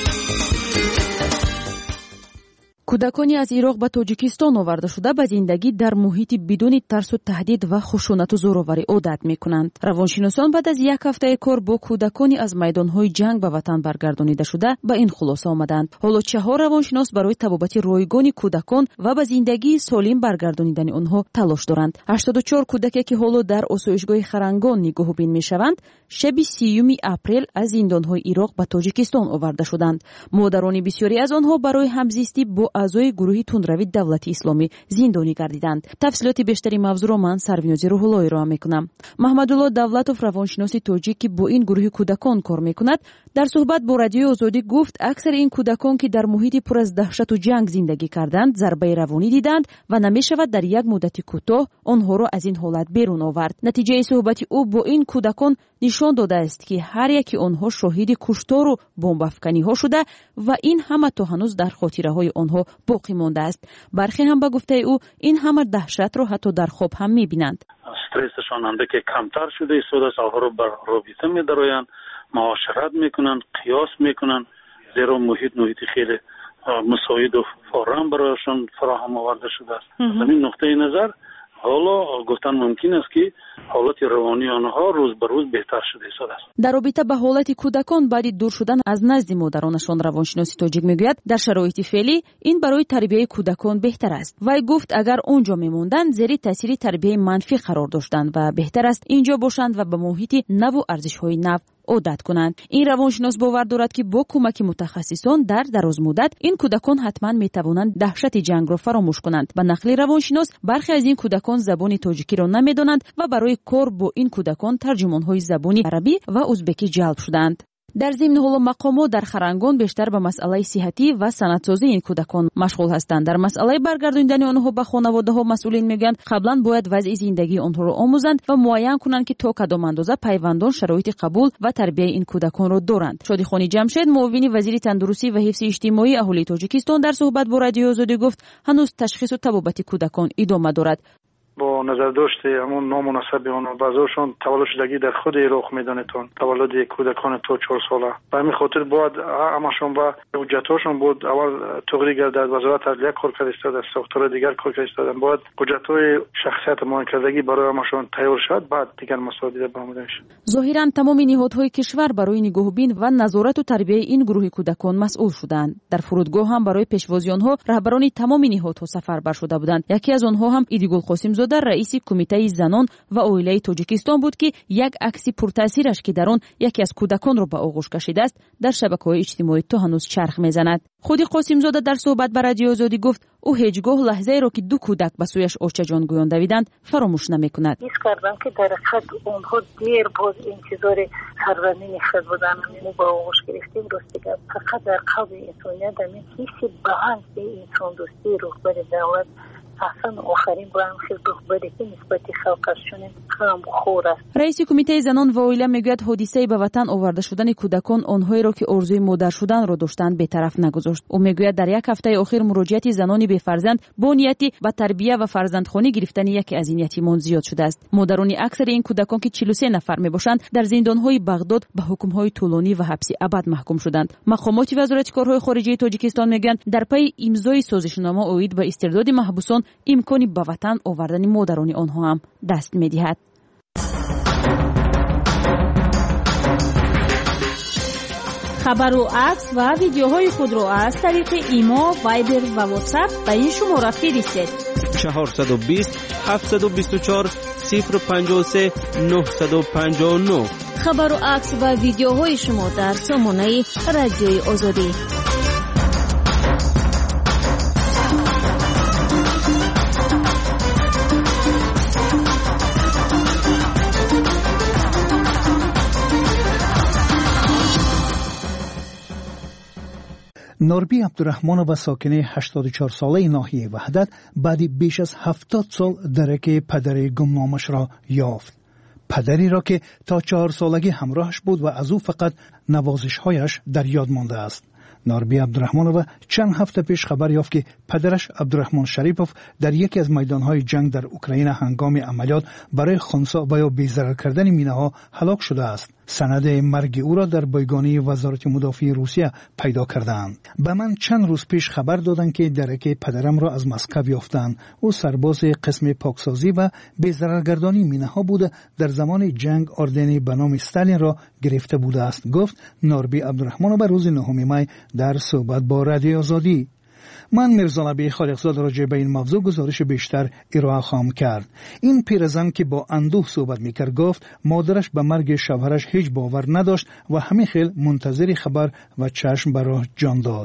کودکانی از عراق به تاجیکستان آورده شده به زندگی در محیطی بدون ترس و تهدید و خشونت و زورآوری عادت می‌کنند. روانشناسان بعد از یک هفته کار با کودکانی از میدان‌های جنگ به وطن برگردانیده شده به این خلاصه آمدند. حالا چهار روانشناس برای تبابت رایگان کودکان و به زندگی سالم برگردانیدن آنها تلاش دارند. هشتاد و چهار کودکی که حالا در آسایشگاه خرنگان نگاهبین می‌شوند، شب سیوم اپریل از زندان‌های عراق به تاجیکستان آورده شدند. مادران بسیاری از آنها برای همزیستی با اعضای گروه تندروی دولت اسلامی زندانی گردیدند. تفصیلات بیشتری موضوع را من سرونیاز روح‌الله ارائه می‌کنم. محمدالله دولتوف روانشناس تاجیک که با این گروه کودکان کار می‌کند در صحبت با رادیو آزادی گفت اکثر این کودکان که در محیط پر از دهشت و جنگ زندگی کردند ضربه روانی دیدند و نمی‌شود در یک مدت کوتاه آنها را از این حالت بیرون آورد. نتیجه صحبت او با این کودکان نشان داده است که هر یکی آنها شاهد کشتار و بمب‌افکنی‌ها شده و این همه تا هنوز در خاطره‌های آنها باقی مانده است. برخی هم به گفته او این همه دهشت را حتی در خواب هم می‌بینند. استرسشان انده که کمتر شده ایستاده است، آنها را بر رابطه می‌دارند، معاشرت می‌کنند، قیاس می‌کنند، زیرا محیط محیط خیلی مساعد و فراهم برایشان فراهم آورده شده است. از این نقطه نظر حالا گفتن ممکن است که حالت روانی آنها روز به روز بهتر شده است. در رابطه به حالت کودکان بعد دور شدن از نزد مادرانشان روانشناسی تاجیک میگوید در شرایط فعلی این برای تربیت کودکان بهتر است. وی گفت اگر اونجا میموندند زیر تاثیر تربیت منفی قرار داشتند و بهتر است اینجا باشند و به محیط نو و ارزش‌های نو عادت کنند. این روانشناس باور دارد که با کمک متخصصان در دراز مدت این کودکان حتما میتوانند دهشت جنگ را فراموش کنند. به نقل روانشناس برخی از این کودکان زبان تاجیکی را نمیدانند و برای کار با این کودکان ترجمان‌های زبانی عربی و ازبکی جلب شدند. در ضمن حالا مقامات در خرنگان بیشتر به مسئله صحتی و سندسازی این کودکان مشغول هستند. در مسئله برگرداندن آنها به خانواده‌ها مسئولین میگویند قبلا باید وضع زندگی آنها را آموزند و معین کنند که تا کدام اندازه پیوندان شرایط قبول و تربیت این کودکان را دارند. شادیخانی جمشید معاون وزیر تندرستی و حفظ اجتماعی اهالی تاجیکستان در صحبت با رادیو آزادی گفت هنوز تشخیص و تبابت کودکان ادامه دارد. با نظر داشت همون نامناسب آنها بعضیشون تولد شدگی در خود عراق میدانتون تولد کودکان تا چهار ساله به همین خاطر باید همشون با حجتاشون بود اول تغییر گردد وزارت عدلیه کار کرده است ساختار دیگر کار کرده است باید حجت‌های شخصیت معین کردگی برای همشون تیار شد بعد دیگر مسائل برآورده میشه. ظاهرا تمام نهادهای کشور برای نگاهبین و نظارت و تربیت این گروه کودکان مسئول شدند. در فرودگاه هم برای پیشوازی آنها رهبران تمام نهادها سفربر شده بودند. یکی از آنها هم ایدیگل قاسم زاده در رئیس کمیته زنان و اویله تاجیکستان بود که یک عکس پرتاثیرش که در آن یکی از کودکان را به آغوش کشیده است در شبکه‌های اجتماعی تا هنوز چرخ میزند. خود قاسم زاده در صحبت با رادیو آزادی گفت او هیچگاه لحظه‌ای را که دو کودک به سویش آچه جان گویان دویدند فراموش نمی‌کند. حس کردم که در حد اونها دیر باز انتظار سرزمین خود بودن و با آغوش گرفتیم راستی فقط در قلب انسانیت همین حس بلند به انسان دوستی رهبر دولت اصلا آخرین بار خیلی بخبری که نسبت خلقشون هم خور است. رئیس کمیته زنان و اویله میگوید حادثه به وطن آورده شدن کودکان آنهایی را که آرزوی مادر شدن را داشتند بی‌طرف نگذاشت. او میگوید در یک هفته اخیر مراجعت زنانی بی فرزند با نیتی به تربیت و فرزندخوانی گرفتن یکی از این یتیمان زیاد شده است. مادران اکثر این کودکان که چهل و سه نفر میباشند در زندانهای بغداد به حکم‌های طولانی و حبس ابد محکوم شدند. مقامات وزارت کارهای خارجه تاجیکستان میگویند در پی امضای سازشنامه اوید به استرداد محبوسان امکانی به وطن آوردن مادران آنها هم دست می‌دهد. خبر و عکس و ویدیوهای خود را از طریق ایما، وایبر و واتساپ به این شماره فرستید. چهارصد و بیست هفتصد و بیست و چهار صفر پنجاه و سه نهصد و پنجاه و نه. خبر و عکس و ویدیوهای شما در سامانه رادیوی آزادی. نوربی عبدالرحمانووا ساکن هشتاد و چهار ساله ناحیه وحدت بعد بیش از هفتاد سال درک پدر گمنامش را یافت. پدری را که تا چهار سالگی همراهش بود و از او فقط نوازش‌هایش در یاد مانده است. نوربی عبدالرحمانووا چند هفته پیش خبر یافت که پدرش عبدالرحمن شریپوف در یکی از میدانهای جنگ در اوکراین هنگام عملیات برای خنثی و یا بی‌ضرر کردن مینه‌ها هلاک شده است. سند مرگ او را در بایگانی وزارت مدافع روسیه پیدا کردند. به من چند روز پیش خبر دادند که درک پدرم را از مسکو یافتند. او سرباز قسم پاکسازی و بی‌ضررگردانی مینه‌ها بوده، در زمان جنگ اردن به نام استالین را گرفته بوده است، گفت نوربی عبدالرحمانووا روز نهم می در صحبت با رادیو آزادی. من میرزا نبی خالقزاد راجع به این موضوع گزارش بیشتر ارائه خواهم کرد. این پیرزن که با اندوه صحبت میکرد گفت مادرش به مرگ شوهرش هیچ باور نداشت و همین خیل منتظر خبر و چشم برای جان داد.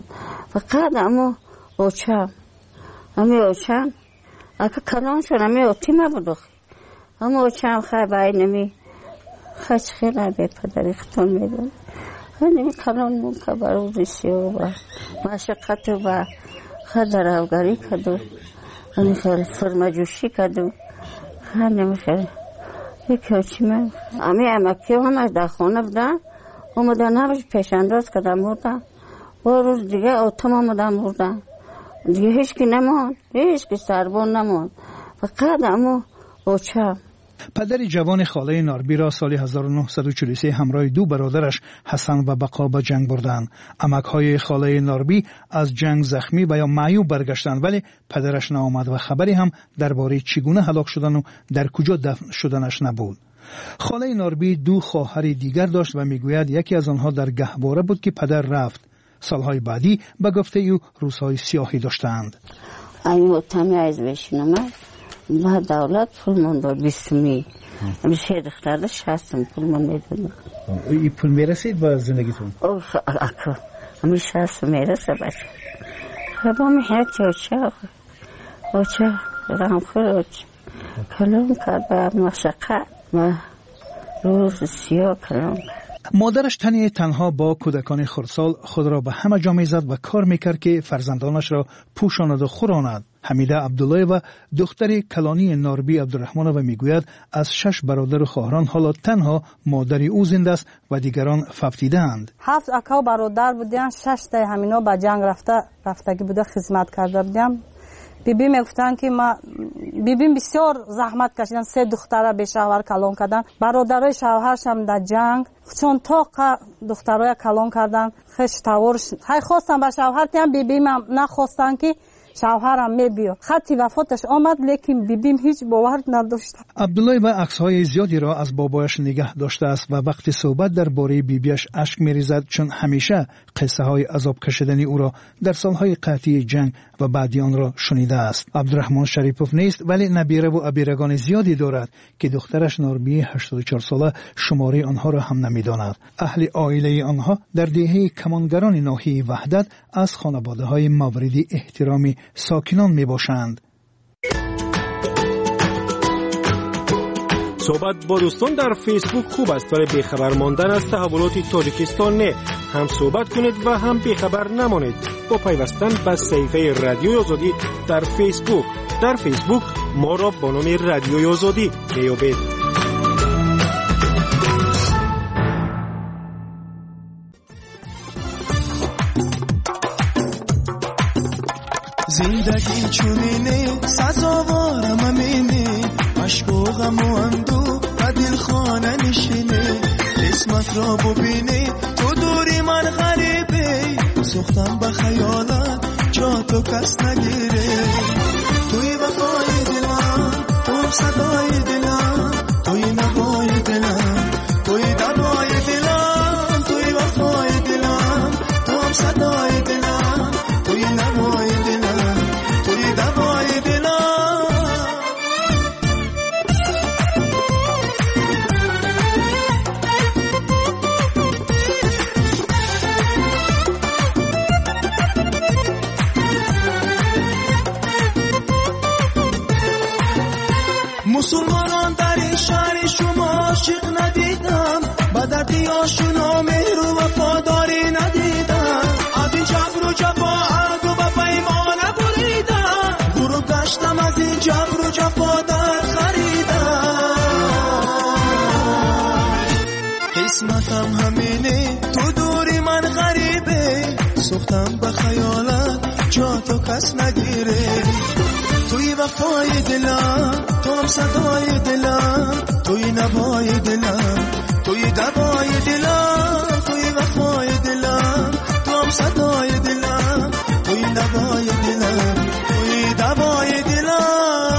فقط اما اوچم اما اوچم اگه کلان شد اما اوتیم بود اما اوچم خیلی باید نمی خیلی خیلی به پدر اختان میدون نمی کلان مون که برای ریسی و مشقت و خیلی دراوگاری کدو خیلی فرمجوشی کدو خیلی نمی خیلی یکی اوچی من امی امکی همش در خونه بودن اومدن همش پیشانداز کدن بودن و روز دیگه اوتم آمدن بودن دیگه هیچ کی نمان هیچ کی سربان نمان فقط اما اوچم. پدر جوان خاله نوربی را سال هزار و نهصد و چهل و سه همراه دو برادرش حسن و بقا به جنگ بردند. عمک‌های خاله نوربی از جنگ زخمی و یا معیوب برگشتند، ولی پدرش نآمد و خبری هم درباره چگونه هلاک شدن و در کجا دفن شدنش نبود. خاله نوربی دو خواهر دیگر داشت و میگوید یکی از آنها در گهواره بود که پدر رفت. سالهای بعدی به گفته او روزهای سیاهی داشتند. ایو تمی از بشینم با دولت پول من داد بیستمی میشه دختر شستم پول من میدونم. این پول میرسید با زندگیتون؟ اوه اکو همی شست میرسه باشه خبا میهد که اوچه اوچه رام خور اوچه کلون کرد باید مشقه و روز سیاه کلون کرد. مادرش تنی تنها با کودکان خردسال خود را به همه جا میزد و کار میکرد که فرزندانش را پوشاند و خوراند. حمیده عبدالله و دختر کلانی نوربی عبدالرحمانووا میگوید از شش برادر و خواهران حالا تنها مادری او زنده است و دیگران فوتیدند. هفت اکا برادر بودن، شش تا همینا به جنگ رفته رفتگی بوده، خدمت کرده بودم. بیبی میگفتن که ما بیبی بسیار زحمت کشیدن، سه دختره به شوهر کلان کردن، برادرای شوهرش هم در جنگ چون تا دخترای کلان کردن. خیلی تاورش های خواستن به شوهر تیم بیبی هم نخواستن که شوهرم میبیاد. خطی وفاتش آمد لیکن بیبیم هیچ باور نداشت. عبدالله و عکس‌های زیادی را از بابایش نگه داشته است و وقتی صحبت درباره بیبیش اشک میریزد، چون همیشه قصه های عذاب کشیدنی او را در سالهای قحطی جنگ و بعدی آن را شنیده است. عبدالرحمن شریپوف نیست، ولی نبیره و ابیرگان زیادی دارد که دخترش نوربی هشتاد و چهار ساله شماره آنها را هم نمیداند. اهل عائله آنها در دهه کمانگران ناحیه وحدت از خانواده های مورد احترامی ساکنان می باشند. صحبت با دوستان در فیسبوک خوب است ولی بیخبر ماندن از تحولات تاجیکستان نه. هم صحبت کنید و هم بیخبر نمانید با پیوستن به صفحه رادیوی آزادی در فیسبوک. در فیسبوک ما را با نام رادیوی آزادی میابید. زندگی چونینه سزاوارم امینه عشق و غم و اندو و دل خانه نشینه قسمت را ببینه تو دوری من غریبه سوختم به خیالت جا تو کس نگیره توی وفای دلم تو صدای دلم توی نوای دلم توی دوای دلم توی وفای دلم تو صدای دلم توی نوای دلم توی دوای دلم مسلمانان در این شهر شما عاشق ندیدم با دردی آشنا مهر و وفاداری ندیدم از این جبر و جفا عهد و به پیمان بریدم غروب گشتم از این جبر و جفا در خریدم قسمتم همینه تو دوری من غریبه سوختم به خیالت جا تو کس نگیره توی وفای دلم تو هم صدای دلم توی نوای دلم توی دوای دلم توی وفای دلم تو هم صدای دلم توی نوای دلم توی دوای دلم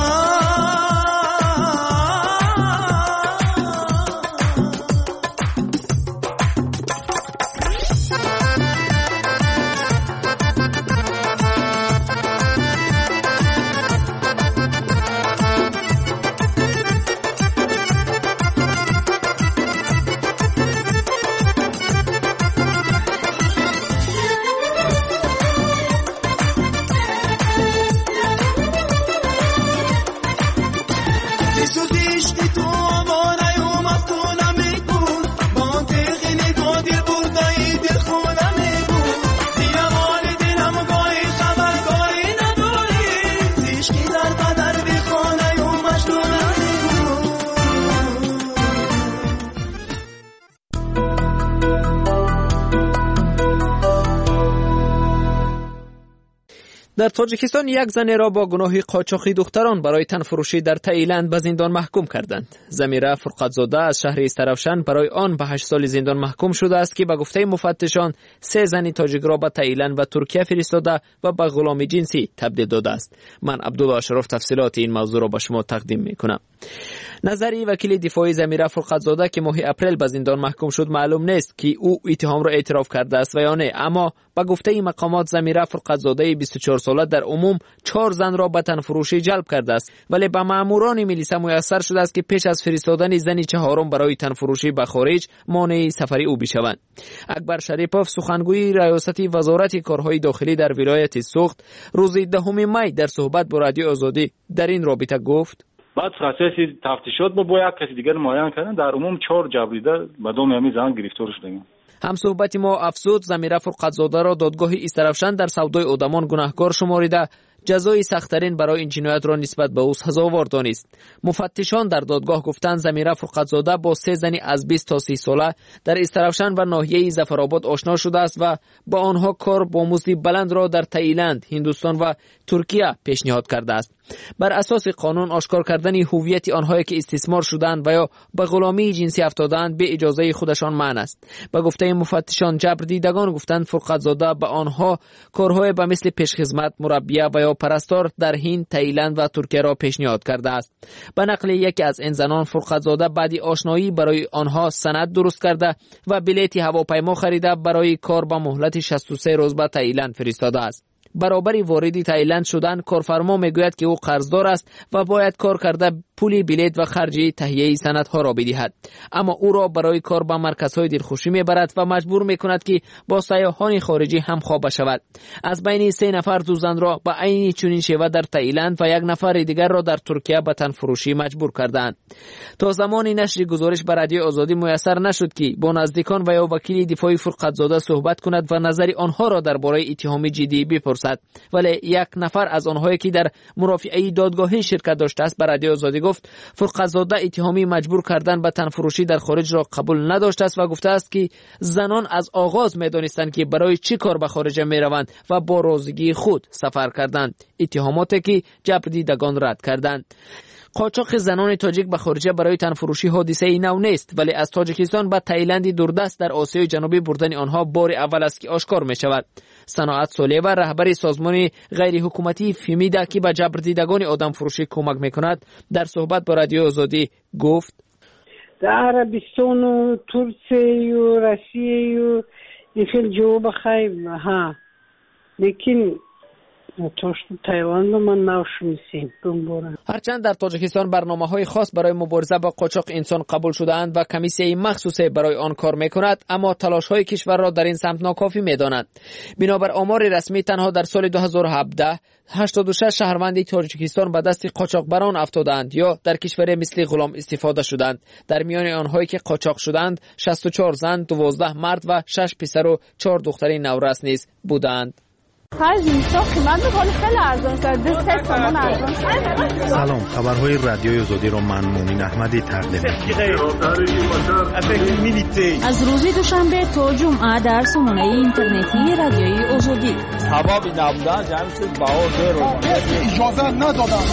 در تاجیکستان یک زن را با گناه قاچاقی دختران برای تنفروشی در تایلند به زندان محکوم کردند. زمیره فرقتزاده از شهر استرافشان برای آن به هشت سال زندان محکوم شده است که به گفته مفتشان سه زن تاجیک را به تایلند و ترکیه فرستاده و به غلامی جنسی تبدیل داده است. من عبدالله اشرف تفصیلات این موضوع را به شما تقدیم میکنم. نظری وکیل دفاعی زمیره فرقتزاده که ماه اپریل به زندان محکوم شد معلوم نیست که او اتهام را اعتراف کرده است و یا نه، اما با گفته مقامات زمیره فرقتزاده بیست و چهار ساله در عموم چهار زن را به تنفروشی جلب کرده است، ولی به ماموران میلیسا میسر شده است که پیش از فرستادن زن چهارم برای تنفروشی به خارج مانع سفر او بشوند. اکبر شریپوف سخنگوی ریاست وزارت کارهای داخلی در ولایت سوخت روز دهم می در صحبت با رادیو آزادی در این رابطه گفت: بعد اساسی تفتیشات با با یک کسی دیگر معین کردن، در عموم چهار جبریده به دوم همین زن گرفتار شدند. هم صحبت ما افزود زمیره فرقتزاده را دادگاه استرافشان در سودای آدمان گناهکار شماریده جزای سخت‌ترین برای این جنایت را نسبت به او سزاوار دانست. مفتشان در دادگاه گفتند زمیره فرقتزاده با سه زنی از بیست تا سی ساله در استرافشان و ناحیه ظفرآباد آشنا شده است و با آنها کار با مزد بلند را در تایلند، هندوستان و ترکیه پیشنهاد کرده است. بر اساس قانون آشکار کردن هویت آنهایی که استثمار شدند و یا به غلامی جنسی افتادند به اجازه خودشان منع است. به گفته مفتشان جبر دیدگان گفتند فرقتزاده به آنها کارهای به مثل پیشخدمت، مربیه و یا پرستار در هند، تایلند و ترکیه را پیشنهاد کرده است. به نقل یکی از این زنان فرقتزاده بعد آشنایی برای آنها سند درست کرده و بلیط هواپیما خریده برای کار با مهلت شصت و سه روز به تایلند فرستاده است. برابر واردی تایلند شدن کارفرما میگوید که او قرضدار است و باید کار کرده پول بلیط و خرج تهیه سندها را بدهد، اما او را برای کار به مرکزهای دلخوشی میبرد و مجبور میکند که با سیاحان خارجی هم خوابه شود. از بین سه نفر دو زن را به عین چنین شیوه در تایلند و یک نفر دیگر را در ترکیه به تن فروشی مجبور کردند. تا زمانی نشر گزارش به رادیو آزادی میسر نشد که با نزدیکان و یا وکیل دفاعی فرقت‌زاده صحبت کند و نظر آنها را درباره اتهام جدی بپرسد، ولی یک نفر از آنهایی که در مرافعه دادگاهی شرکت داشته است به رادیو آزادی گفت فرقت‌زاده اتهامی مجبور کردن به تن فروشی در خارج را قبول نداشته است و گفته است که زنان از آغاز می‌دانستند که برای چی کار به خارج می‌روند و با رضایت خود سفر کردند. اتهاماتی که جبردیدگان رد کردند. قاچاق زنان تاجیک به خارج برای تن فروشی حادثه نو نیست، ولی از تاجیکستان به تایلند دوردست در آسیای جنوبی بردن آنها بار اول است که آشکار می شود. صناعت سالیوه رهبر سازمان غیر حکومتی فیمیدا که به جبردیدگان آدم فروشی کمک می کند در صحبت با رادیو آزادی گفت در عربستان و ترکیه و روسیه و این خیلی جواب خیلی ها لیکن تایوان رو من نشمیسیم بمبارم. هرچند در تاجیکستان برنامه های خاص برای مبارزه با قاچاق انسان قبول شده اند و کمیسیه مخصوصی برای آن کار می کند، اما تلاش های کشور را در این سمت ناکافی می دانند. بنابر آمار رسمی تنها در سال دو هزار و هفده هشتاد و شش شهروند تاجیکستان به دست قاچاقبران افتادند یا در کشور مثل غلام استفاده شدند. در میان آنهایی که قاچاق شدند شصت و چهار زن، دوازده مرد و شش پسر و چهار دختر نورس نیز بودند. سلام، خبرهای رادیوی آزادی را من مومن احمدی تقدیم می‌کنم. از روز دوشنبه تا جمعه در سامانه اینترنتی رادیوی آزادی. سبب نبودن جمعیت بهار اجازه ندادن.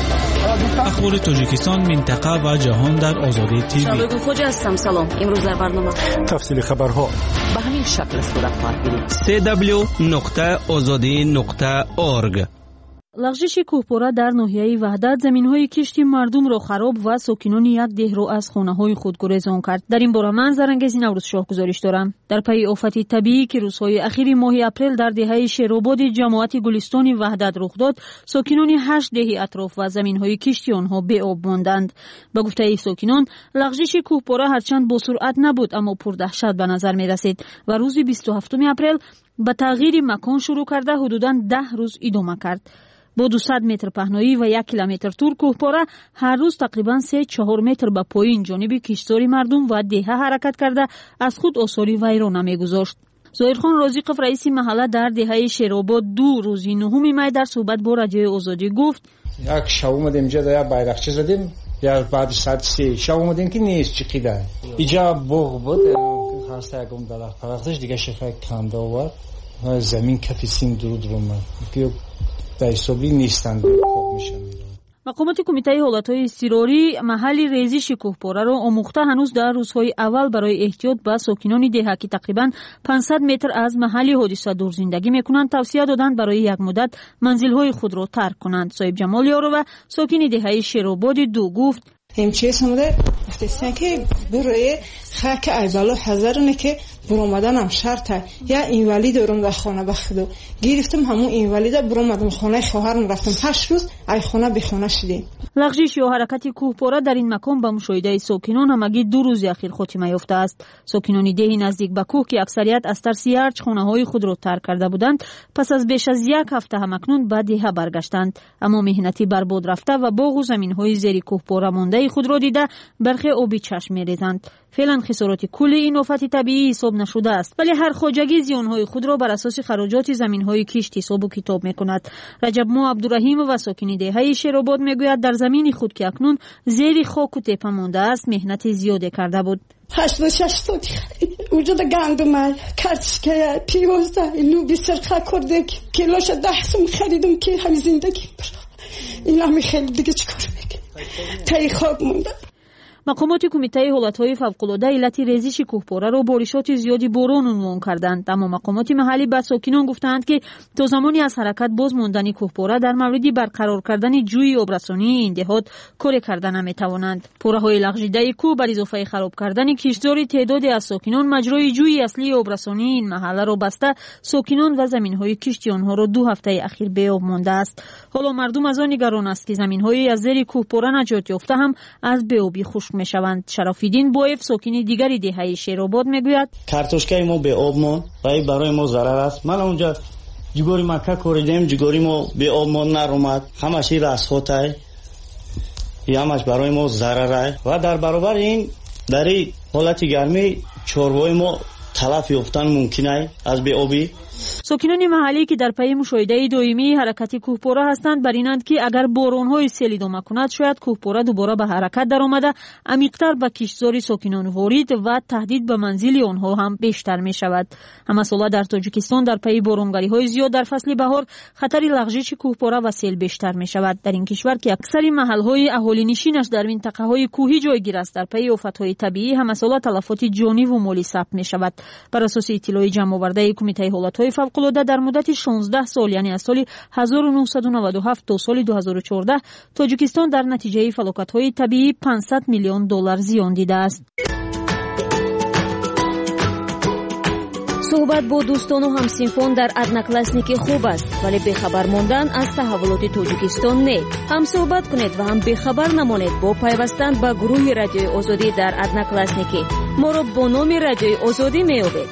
اخبار تاجیکستان، منطقه و جهان در آزادی تیوی. شبکه خوجا هستم. سلام. امروز در برنامه تفصیل خبرها به همین شکل صورت خواهد گرفت. سی دبلیو نقطه آزادی نقطه اورگ. لغزش کوهپاره در ناحیه وحدت زمین‌های کشتی مردم را خراب و ساکنان یک ده را از خانه‌های خود گریزان کرد. در این باره من زرنگزی نوروز شاه گزارش دارم. در پی آفت طبیعی که روزهای اخیر ماه اپریل در دهه شیرآباد جماعت گلستان وحدت رخ داد، ساکنان هشت ده اطراف و زمین‌های کشتی آنها بی آب ماندند. به گفته ساکنان، لغزش کوهپاره هرچند با سرعت نبود اما پردهشت به نظر می‌رسید و روز بیست و هفتم اپریل به تغییر مکان شروع کرده حدوداً ده روز ادامه کرد. با دویست متر پهنایی و یک کیلومتر طول کوهپاره هر روز تقریباً سه چهار متر به پایین جانب کشتزار مردم و دهه حرکت کرده از خود آثاری ویرانه می‌گذاشت. ظاهرخان رازیقов رئیس محله در دهه شیرآباد دو روزی نهم می در صحبت با رادیوی آزادی گفت: یک شب اومدیم اینجا در بیرقچه زدیم، یا بعد ساعت سه شب اومدیم که نیست چی قیده اینجا بوق بود خواسته یکم درخت پرختش دیگه شفای کنده آورد و زمین کفی سیم درود رو من که در حسابی نیستند خواب میشن. مقامات کمیته حالتهای اضطراری محل ریزش کوهپاره را آموخته هنوز در روزهای اول برای احتیاط به ساکنان دهه که تقریباً پانصد متر از محل حادثه دور زندگی میکنند توصیه دادند برای یک مدت منزلهای خود را ترک کنند. صاحب جمال یارو ساکن دهه شیرآباد دو گفت: همچه سمده گفتستن که برای خاک ایزالو حضرونه که برامدن هم شرطه یا اینوالی دارم در خانه بخدو گرفتم همون اینوالی در برامدن خانه خواهرم رفتم هشت روز ای خانه به خانه شدیم. لغزش یا حرکت کوهپاره در این مکان به مشاهده ساکنان همگی دو روز اخیر خاتمه یافته است. ساکنان ده نزدیک به کوه که اکثریت از ترس ارج خانه های خود را ترک کرده بودند پس از بیش از یک هفته همکنون به ده برگشتند، اما مهنتی برباد رفته و باغ و زمین های زیر کوهپاره مانده خود را دیده برخی آبی چشم می‌ریزند. فعلا خسارات کل این آفت طبیعی حساب نشده است، ولی هر خواجگی زیانهای خود را بر اساس خراجات زمین‌های کشت حساب و کتاب می‌کند. رجب ما عبدالرحیم و ساکن دهه شیرآباد میگوید در زمین خود که اکنون زیر خاک و تپه مانده است مهنت زیاده کرده بود. هشتاد و شش سالی اونجا در گندم کرچکه پیوزده اینو بیسر خاک کرده کلاش ده سوم خریدم که همین زندگی برا این همه خیلی دیگه چیکار میکنه تایی خواب مونده. мақомоти кумитаи ҳолатҳои фавқулода иллати резиши кӯҳпораро боришоти зиёди борон унвон карданд, аммо мақомоти маҳаллӣ ба сокинон гуфтаанд, ки то замони аз ҳаракат боз мондани кӯҳпора дар мавриди барқарор кардани ҷӯи обрасонии ин деҳот коре карда наметавонанд. пораҳои лағжидаи кӯҳ бар изофаи хароб кардани киштзори теъдоде аз сокинон маҷрои ҷӯи аслии обрасонии ин маҳалларо баста, сокинон ва заминҳои кишти онҳоро ду ҳафтаи ахир беоб мондааст. ҳоло мардум аз он нигарон аст, ки заминҳои аз зери кӯҳпора наҷот ёфта ҳам аз беобӣ хушк мешаванд. Шарофиддин Боев, сокини дигари деҳаи Шеробод, мегӯяд: картошкаи мо беоб монд ва ин барои мо зарар аст. мана унҷа ҷугори макка коридем, ҷугори мо беоб монд, наромад. ҳамаш ин расхотай, ҳамаш барои мо зарарай ва дар баробар ин дар ин ҳолати гармӣ чорвои мо талаф ёфтан мумкин аст аз беобӣ. сокинони маҳаллӣ, ки дар пайи мушоҳидаи доимии ҳаракати кӯҳпора ҳастанд, бар инанд, ки агар боронҳои сел идома кунад, шояд кӯҳпора дубора ба ҳаракат даромада амиқтар ба киштзори сокинон ворид ва таҳдид ба манзили онҳо ҳам бештар мешавад. ҳамасола дар тоҷикистон дар пайи боронгариҳои зиёд дар фасли баҳор хатари лағжиши кӯҳпора ва сел бештар мешавад. дар ин кишвар, ки аксари маҳалҳои аҳолинишинаш дар минтақаҳои кӯҳӣ ҷойгир аст, дар пайи офатҳои табиӣ ҳамасола талафоти ҷониву молӣ сабт мешавад. бар асоси иттилои ҷамъовардаи кумитаи ҳолатҳои фавқулода дар муддати шонздаҳ сол, яъне аз соли ҳазору нуҳсаду наваду ҳафт то соли дуҳазору чордаҳ, тоҷикистон дар натиҷаи фалокатҳои табиӣ панҷсад миллион доллар зиён дидааст. суҳбат бо дӯстону ҳамсинфон дар одноклассники хуб аст, вале бехабар мондан аз таҳаввулоти Тоҷикистон не. ҳам суҳбат кунед ва ҳам бехабар намонед бо пайвастан ба гурӯҳи Радиои Озодӣ дар одноклассники. моро бо номи Радиои Озодӣ меёбед.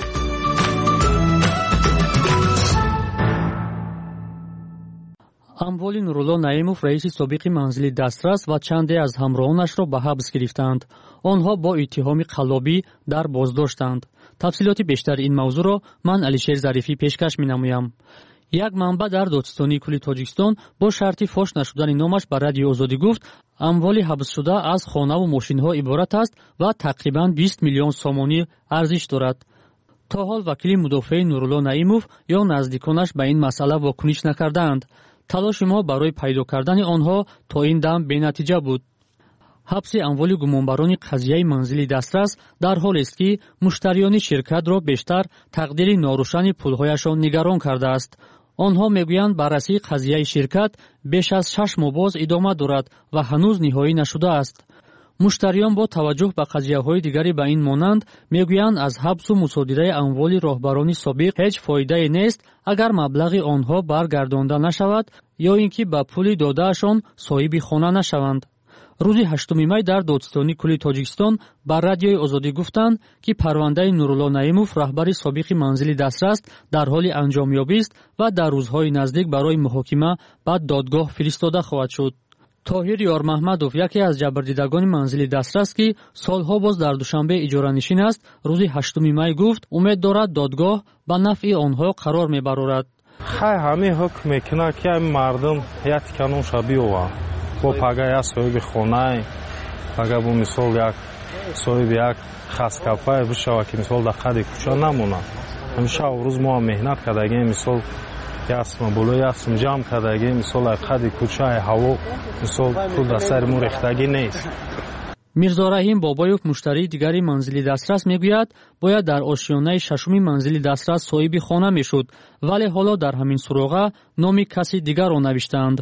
амволи Нурулло Наимов, раиси собиқи манзили Дастрас ва чанде аз ҳамроҳонашро ба ҳабс гирифтанд. онҳо бо иттиҳоми қаллобӣ дар боздоштанд. тафсилоти бештари ин мавзӯъро ман Алишер Зарифӣ пешкаш менамоям. як манбаъ дар Додистонии Кулли Тоҷикистон бо шарти фош нашудани номаш ба Радиои Озодӣ гуфт, амволи ҳабсшуда аз хонаву мошинҳо иборат аст ва тақрибан бист миллион сомонӣ арзиш дорад. то ҳол вакили мудофиаи Нурулло Наимов ё наздиконаш ба ин масъала вокуниш накардаанд. талоши мо барои пайдо кардани онҳо то ин дам бенатиҷа буд. ҳабси амволи гумонбарони қазияи манзили Дастрас дар ҳолест, ки муштариёни ширкатро бештар тақдири норӯшани пулҳояшон нигарон кардааст. онҳо мегӯянд баррасии қазияи ширкат беш аз шаш моҳ боз идома дорад ва ҳанӯз ниҳоӣ нашудааст. муштариён бо таваҷҷӯҳ ба қазияҳои дигаре ба ин монанд мегӯянд аз ҳабсу мусодираи амволи роҳбарони собиқ ҳеҷ фоидае нест, агар маблағи онҳо баргардонда нашавад ё ин ки ба пули додаашон соҳиби хона нашаванд. рӯзи ҳаштуми май дар Додистонии Кулли Тоҷикистон ба Радиои Озодӣ гуфтанд, ки парвандаи Нурулло Наимов, раҳбари собиқи манзили Дастрас, дар ҳоли анҷомёбист ва дар рӯзҳои наздик барои муҳокима ба додгоҳ фиристода хоҳад шуд. тоҳир Ёрмаҳмадов, яке аз ҷабрдидагони манзили Дастрас, ки солҳо боз дар Душанбе иҷоранишин аст, рӯзи ҳаштуми май гуфт, умед дорад додгоҳ ба нафъи онҳо қарор мебарорад. хай ҳамин ҳукм мекунад, ки мардум як канонша биёва бо пага як соҳиби хонае, пага бо мисол як соҳиби як хаскафае бишава, ки мисол дар қади кӯча намонад. ҳамеша рӯз мо меҳнат кардагем, мисол ясма боло ясм ҷамъ кардагем, мисол ай қади кӯчаи ҳаво мисол пул дар сари мо рехтагӣ нест. Мирзо Раҳим Бобоев, муштарии дигари манзили Дастрас, мегӯяд, бояд дар ошиёнаи шашуми манзили Дастрас соҳиби хона мешуд, вале ҳоло дар ҳамин суроға номи каси дигарро навиштаанд.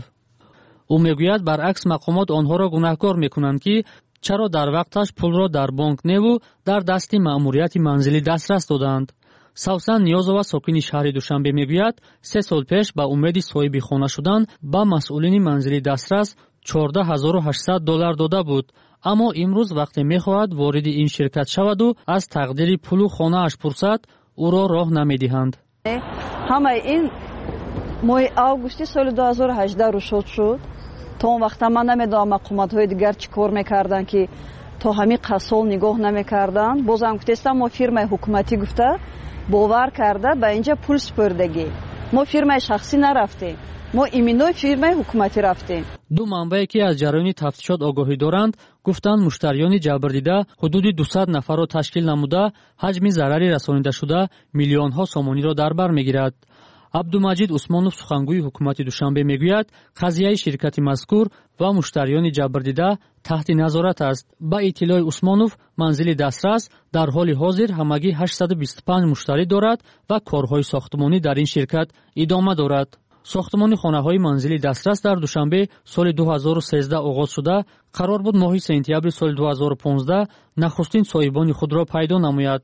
ӯ мегӯяд, баръакс мақомот онҳоро гунаҳкор мекунанд, ки чаро дар вақташ пулро дар бонк неву дар дасти маъмурияти манзили Дастрас доданд. Савсан Ниёзова, сокини шаҳри Душанбе, мегӯяд, се сол пеш ба умеди соҳиби хона шудан ба масъулини манзили Дастрас чордаҳ ҳазору ҳаштсад доллар дода буд, аммо имрӯз вақте мехоҳад вориди ин ширкат шаваду аз тақдири пулу хонааш пурсад, ӯро роҳ намедиҳанд. ҳамаи ин моҳи августи соли ду ҳазору ҳаждаҳ рушод шуд. то он вақта ман намедонам мақомотҳои дигар чӣ кор мекарданд, ки то ҳамин қасол нигоҳ намекарданд. бозам гуфтестам, мо фирмаи ҳукуматӣ гуфта бовар карда ба инҷа пул спурдагӣ. мо фирмаи шахсӣ нарафтем, мо иминои фирмаи ҳукуматӣ рафтем. ду манбае, ки аз ҷараёни тафтишот огоҳӣ доранд, гуфтанд муштариёни ҷабрдида ҳудуди дусад нафарро ташкил намуда, ҳаҷми зарари расонидашуда миллионҳо сомониро дар бар мегирад. Абдумаҷид Усмонов, сухангӯи ҳукумати Душанбе, мегӯяд, қазияи ширкати мазкур و مشتریان جبردیده تحت نظارت است. با اطلاع عثمانوف منزل دسترس در حال حاضر همگی هشتصد و بیست و پنج مشتری دارد و کارهای ساختمانی در این شرکت ادامه دارد. ساختمان خانه‌های منزل دسترس در دوشنبه سال دو هزار و سیزده آغاز شده قرار بود ماه سپتامبر سال دو هزار و پانزده نخستین صاحبان خود را پیدا نماید.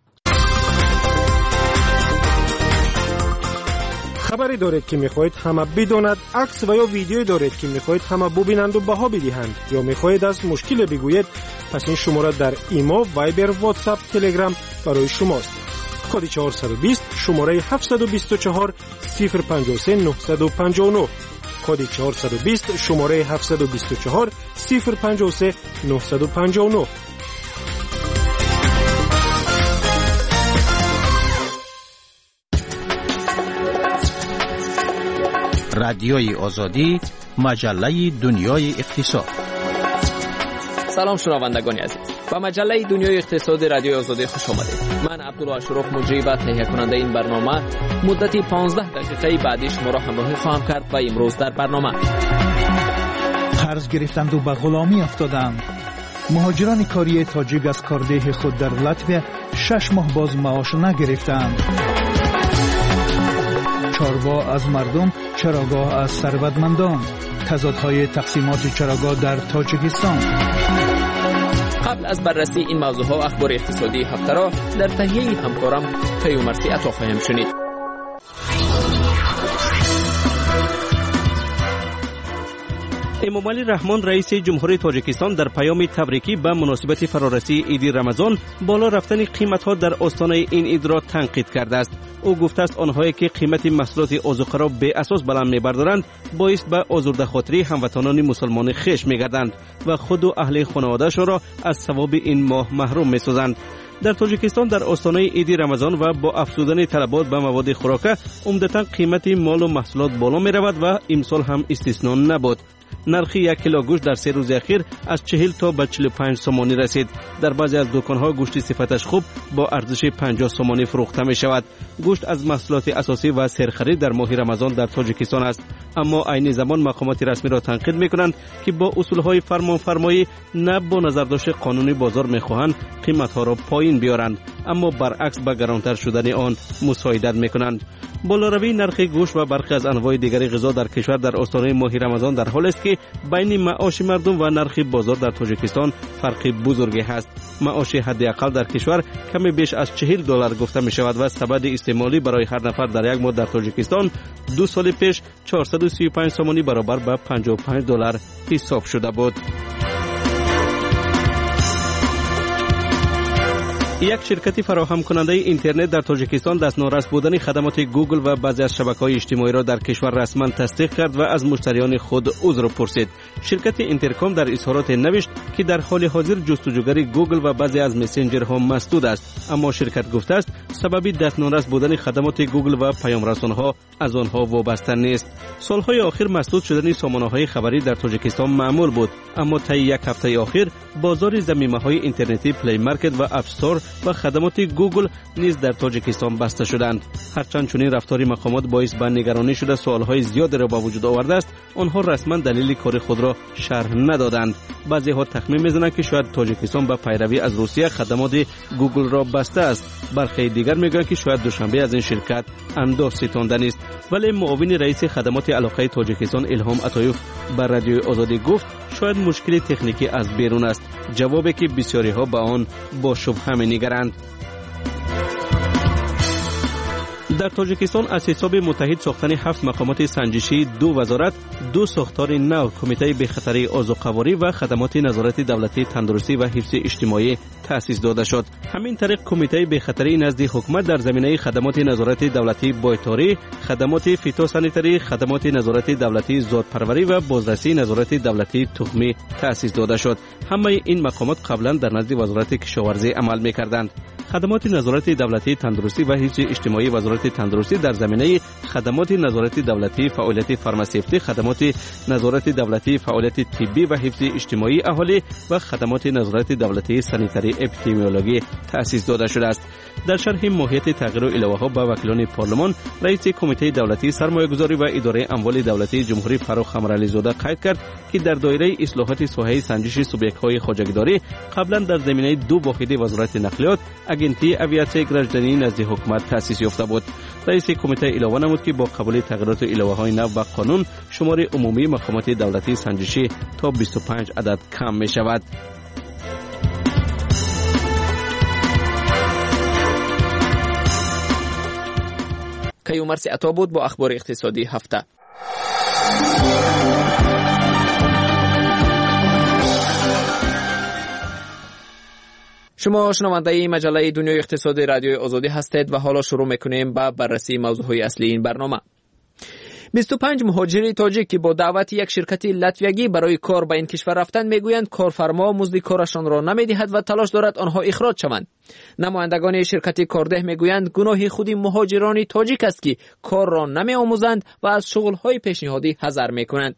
خبری دارید که میخواهید همه بداند، عکس و یا ویدیویی دارید که میخواهید همه ببینند و بها بدهند، یا میخواهید از مشکل بگویید، پس این شماره در ایمو، وایبر، واتساپ، تلگرام برای شماست. کد چهارصد و بیست شماره هفتصد و بیست و چهار صفر پنجاه و سه نهصد و پنجاه و نه. کد چهارصد و بیست شماره هفتصد و بیست و چهار صفر پنجاه و سه نهصد و پنجاه و نه. رادیوی آزادی، مجله دنیای اقتصاد. سلام شنوندگان عزیز، با مجله دنیای اقتصاد رادیو آزادی خوش آمدید. من عبدالله اشرف مجری و تهیه کننده این برنامه مدتی پانزده دقیقه بعدش ما را همراهی خواهم کرد و امروز در برنامه: قرض گرفتند و به غلامی افتادند. مهاجران کاری تاجیک از کارده خود در لاتویا شش ماه باز معاش نگرفتند. چاربا از مردم، چراگاه از ثروتمندان. تضادهای تقسیمات چراگاه در تاجیکستان. قبل از بررسی این موضوع ها اخبار اقتصادی هفته را در تهیه همکارم پیومرسی عطا خواهیم شنید. امامعلی رحمان رئیس جمهوری تاجیکستان در پیام تبریکی به مناسبت فرارسی عید رمضان بالا رفتن قیمت‌ها در آستانه این عید را تنقید کرده است. او گفته است آنهایی که قیمت محصولات آذوقه را به اساس بلند می‌بردارند باعث به آزرده خاطری هموطنان مسلمان خویش می‌گردند و خود و اهل خانواده‌شان را از ثواب این ماه محروم می‌سازند. در تاجیکستان در آستانه عید رمضان و با افزودن طلبات به مواد خوراک عمدتاً قیمت مال و محصولات بالا می‌رود و امسال هم استثنا نبود. نرخ یک کیلو گوشت در سه روز اخیر از چهل تا به چهل و پنج سومانی رسید. در بعضی از دکان‌ها گوشت صفتش خوب با ارزش پنجاه سومانی فروخته می شود. گوشت از محصولات اساسی و سرخرید در ماه رمضان در تاجیکستان است، اما عین زمان مقامات رسمی را تنقید می‌کنند که با اصول‌های فرمانفرمایی نه با نظرداشت قانونی بازار می‌خواهند قیمت‌ها را پایین بیارند، اما برعکس به گرانتر شدن آن مساعدت می‌کنند. بالاروی نرخ گوشت و برخی از انواع دیگر غذا در کشور در آستانه ماه رمضان در حالی است که بین معاش مردم و نرخ بازار در تاجیکستان فرق بزرگی است. معاش حداقل در کشور کمی بیش از چهل دلار گفته می شود و سبد استعمالی برای هر نفر در یک ماه در تاجیکستان دو سال پیش چهارصد و سی و پنج سومانی برابر به پنجاه و پنج دلار حساب شده بود. یک شرکت فراهم کننده اینترنت در تاجیکستان دستنارس بودن خدمات گوگل و بعضی از شبکه‌های اجتماعی را در کشور رسما تصدیق کرد و از مشتریان خود عذر پرسید. شرکت اینترکام در اظهارات نوشت که در حال حاضر جستجوگر گوگل و بعضی از مسنجرها مسدود است، اما شرکت گفته است سبب دستنارس بودن خدمات گوگل و پیام‌رسان‌ها از آنها وابسته نیست. سالهای اخیر مسدود شدن سامانه‌های خبری در تاجیکستان معمول بود، اما طی یک هفته اخیر بازار ضمیمه‌های اینترنتی پلی مارکت و اپ استور و خدمات گوگل نیز در تاجیکستان بسته شدند. هرچند چنین رفتار مقامات باعث به نگرانی شده سوالهای زیادی را به وجود آورده است، آنها رسما دلیل کار خود را شرح ندادند. بعضی ها تخمین می‌زنند که شاید تاجیکستان به پیروی از روسیه خدمات گوگل را بسته است. برخی دیگر میگویند که شاید دوشنبه از این شرکت انداز ستانده است. ولی معاون رئیس خدمات علاقه تاجیکستان الهام عطایوف بر رادیوی آزادی گفت شاید مشکل تکنیکی از بیرون است، جوابی که بسیاری ها به آن با شبهه می‌نگرند. در تاجیکستان از حساب متحد ساختن هفت مقامات سنجشی، دو وزارت، دو ساختار نو، کمیته بخطری آذوقه‌واری و خدمات نظارت دولتی تندرستی و حفظ اجتماعی تأسیس داده شد. همین طریق کمیته بخطری نزد حکومت در زمینه خدمات نظارت دولتی بایطاری، خدمات فیتوسانیتری، خدمات نظارت دولتی زادپروری و بازرسی نظارت دولتی تخمی تأسیس داده شد. همه این مقامات قبلا در نزد وزارت کشاورزی عمل می‌کردند. خدمات نظارت دولتی تندرستی و حفظ اجتماعی وزارت تندرستی در زمینه خدمات نظارت دولتی، فعالیت فارماسیفتی، خدمات نظارت دولتی، فعالیت طبی و حفظ اجتماعی اهالی و خدمات نظارت دولتی سانیتری اپیدمیولوژی تأسیس داده شده است. در شرح ماهیت تغییر الوه‌ها با وکیلان پارلمان، رئیس کمیته دولتی سرمایه‌گذاری و اداره اموال دولتی جمهوری فاروق امرعلی زاده قید کرد که در دایره اصلاحات ساحه سنجش سوبیک‌های خواجگیداری قبلا در زمینه دو واحد وزارت نقلیات اگنتی اویاسیون گراجدانی نزد حکومت تأسیس یافته بود. رئیس کمیته علاوه نمود که با قبول تغییرات الوه‌های نو و قانون شمار عمومی مقامات دولتی سنجشی تا بیست و پنج عدد کم می شود. کیومرث عطا بود با اخبار اقتصادی هفته. شما شنونده مجله دنیای اقتصادی رادیوی آزادی هستید و حالا شروع میکنیم با بررسی موضوعهای اصلی این برنامه. بیست و پنج مهاجر تاجیک که با دعوت یک شرکت لاتویایی برای کار به این کشور رفتند میگویند کارفرما مزد کارشان را نمیدهد و تلاش دارد آنها اخراج شوند. نمایندگان شرکت کارده میگویند گناه خود مهاجران تاجیک است که کار را نمیآموزند و از شغل‌های پیشنهادی حذر میکنند.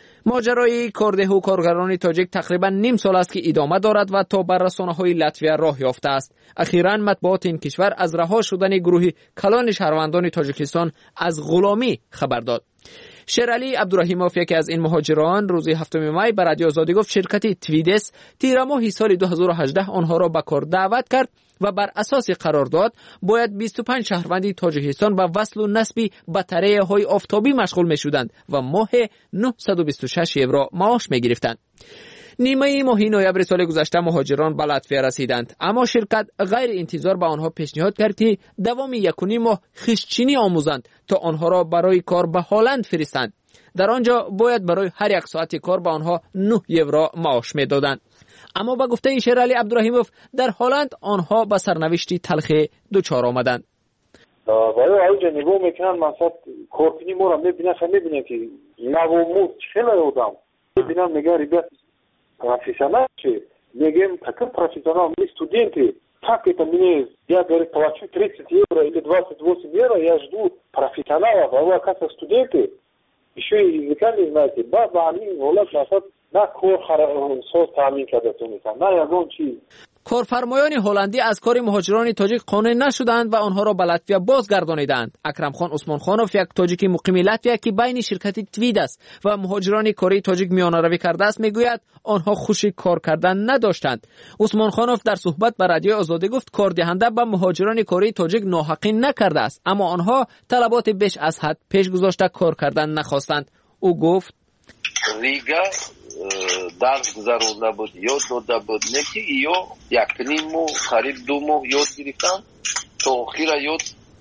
ماجرای کارده و کارگران تاجیک تقریبا نیم سال است که ادامه دارد و تا بر رسانه‌های لاتویا راه یافته است. اخیراً مطبوعات این کشور از رها شدن گروه کلان شهروندان تاجیکستان از غلامی خبر داد. شیرعلی عبدالرحیموف یکی از این مهاجران روز هفتم می به رادیو آزادی گفت شرکت تویدس تیر ماه سال دو هزار و هجده آنها را به کار دعوت کرد و بر اساس قرارداد باید بیست و پنج شهروندی تاجیکستان به وصل و نصب بطری‌های آفتابی مشغول می‌شدند و ماه نهصد و بیست و شش یورو معاش می‌گرفتند. نیمه ماه نوامبر سال گذشته مهاجران به لاتویا رسیدند، اما شرکت غیر انتظار به آنها پیشنهاد کرد که دوام یک و نیم ماه خشچینی آموزند تا آنها را برای کار به هلند فرستند. در آنجا باید برای هر یک ساعت کار به آنها نه یورو معاش می‌دادند. اما با گفته شیرعلی عبدالرحیموف در هلند آنها به سرنوشتی تلخ دچار آمدند. برای آنجا نگاه میکنن مثلا کارکنی ما را میبینن میبینن که نوامود خیلی آدم میبینن میگن ریبت профессионал че мегем такой профессионал не студенты так это мне я говорю плачу тридцать евро или двадцать восемь евро я жду профессионалов а вы оказывается студенты еще и языка не знаете ба ба они волат насад на кор соз таъмин карда метавонанд на ягон чиз. کارفرمایان هلندی از کار مهاجران تاجیک قانع نشدند و آنها را به لاتویا بازگردانیدند. اکرم خان عثمان خانوف یک تاجیک مقیم لاتویا که بین شرکت توید است و مهاجران کاری تاجیک میانه‌روی کرده است میگوید آنها خوشی کار کردن نداشتند. عثمان خانوف در صحبت با رادیو آزادی گفت کاردهنده به مهاجران کاری تاجیک ناحقی نکرده است، اما آنها طلبات بیش از حد پیش گذاشته کار کردن نخواستند. او گفت ریگا درس گذرونده بود یاد داده بود نکی ایو یک نیم مو قریب دو مو یاد گرفتن تا آخیر یاد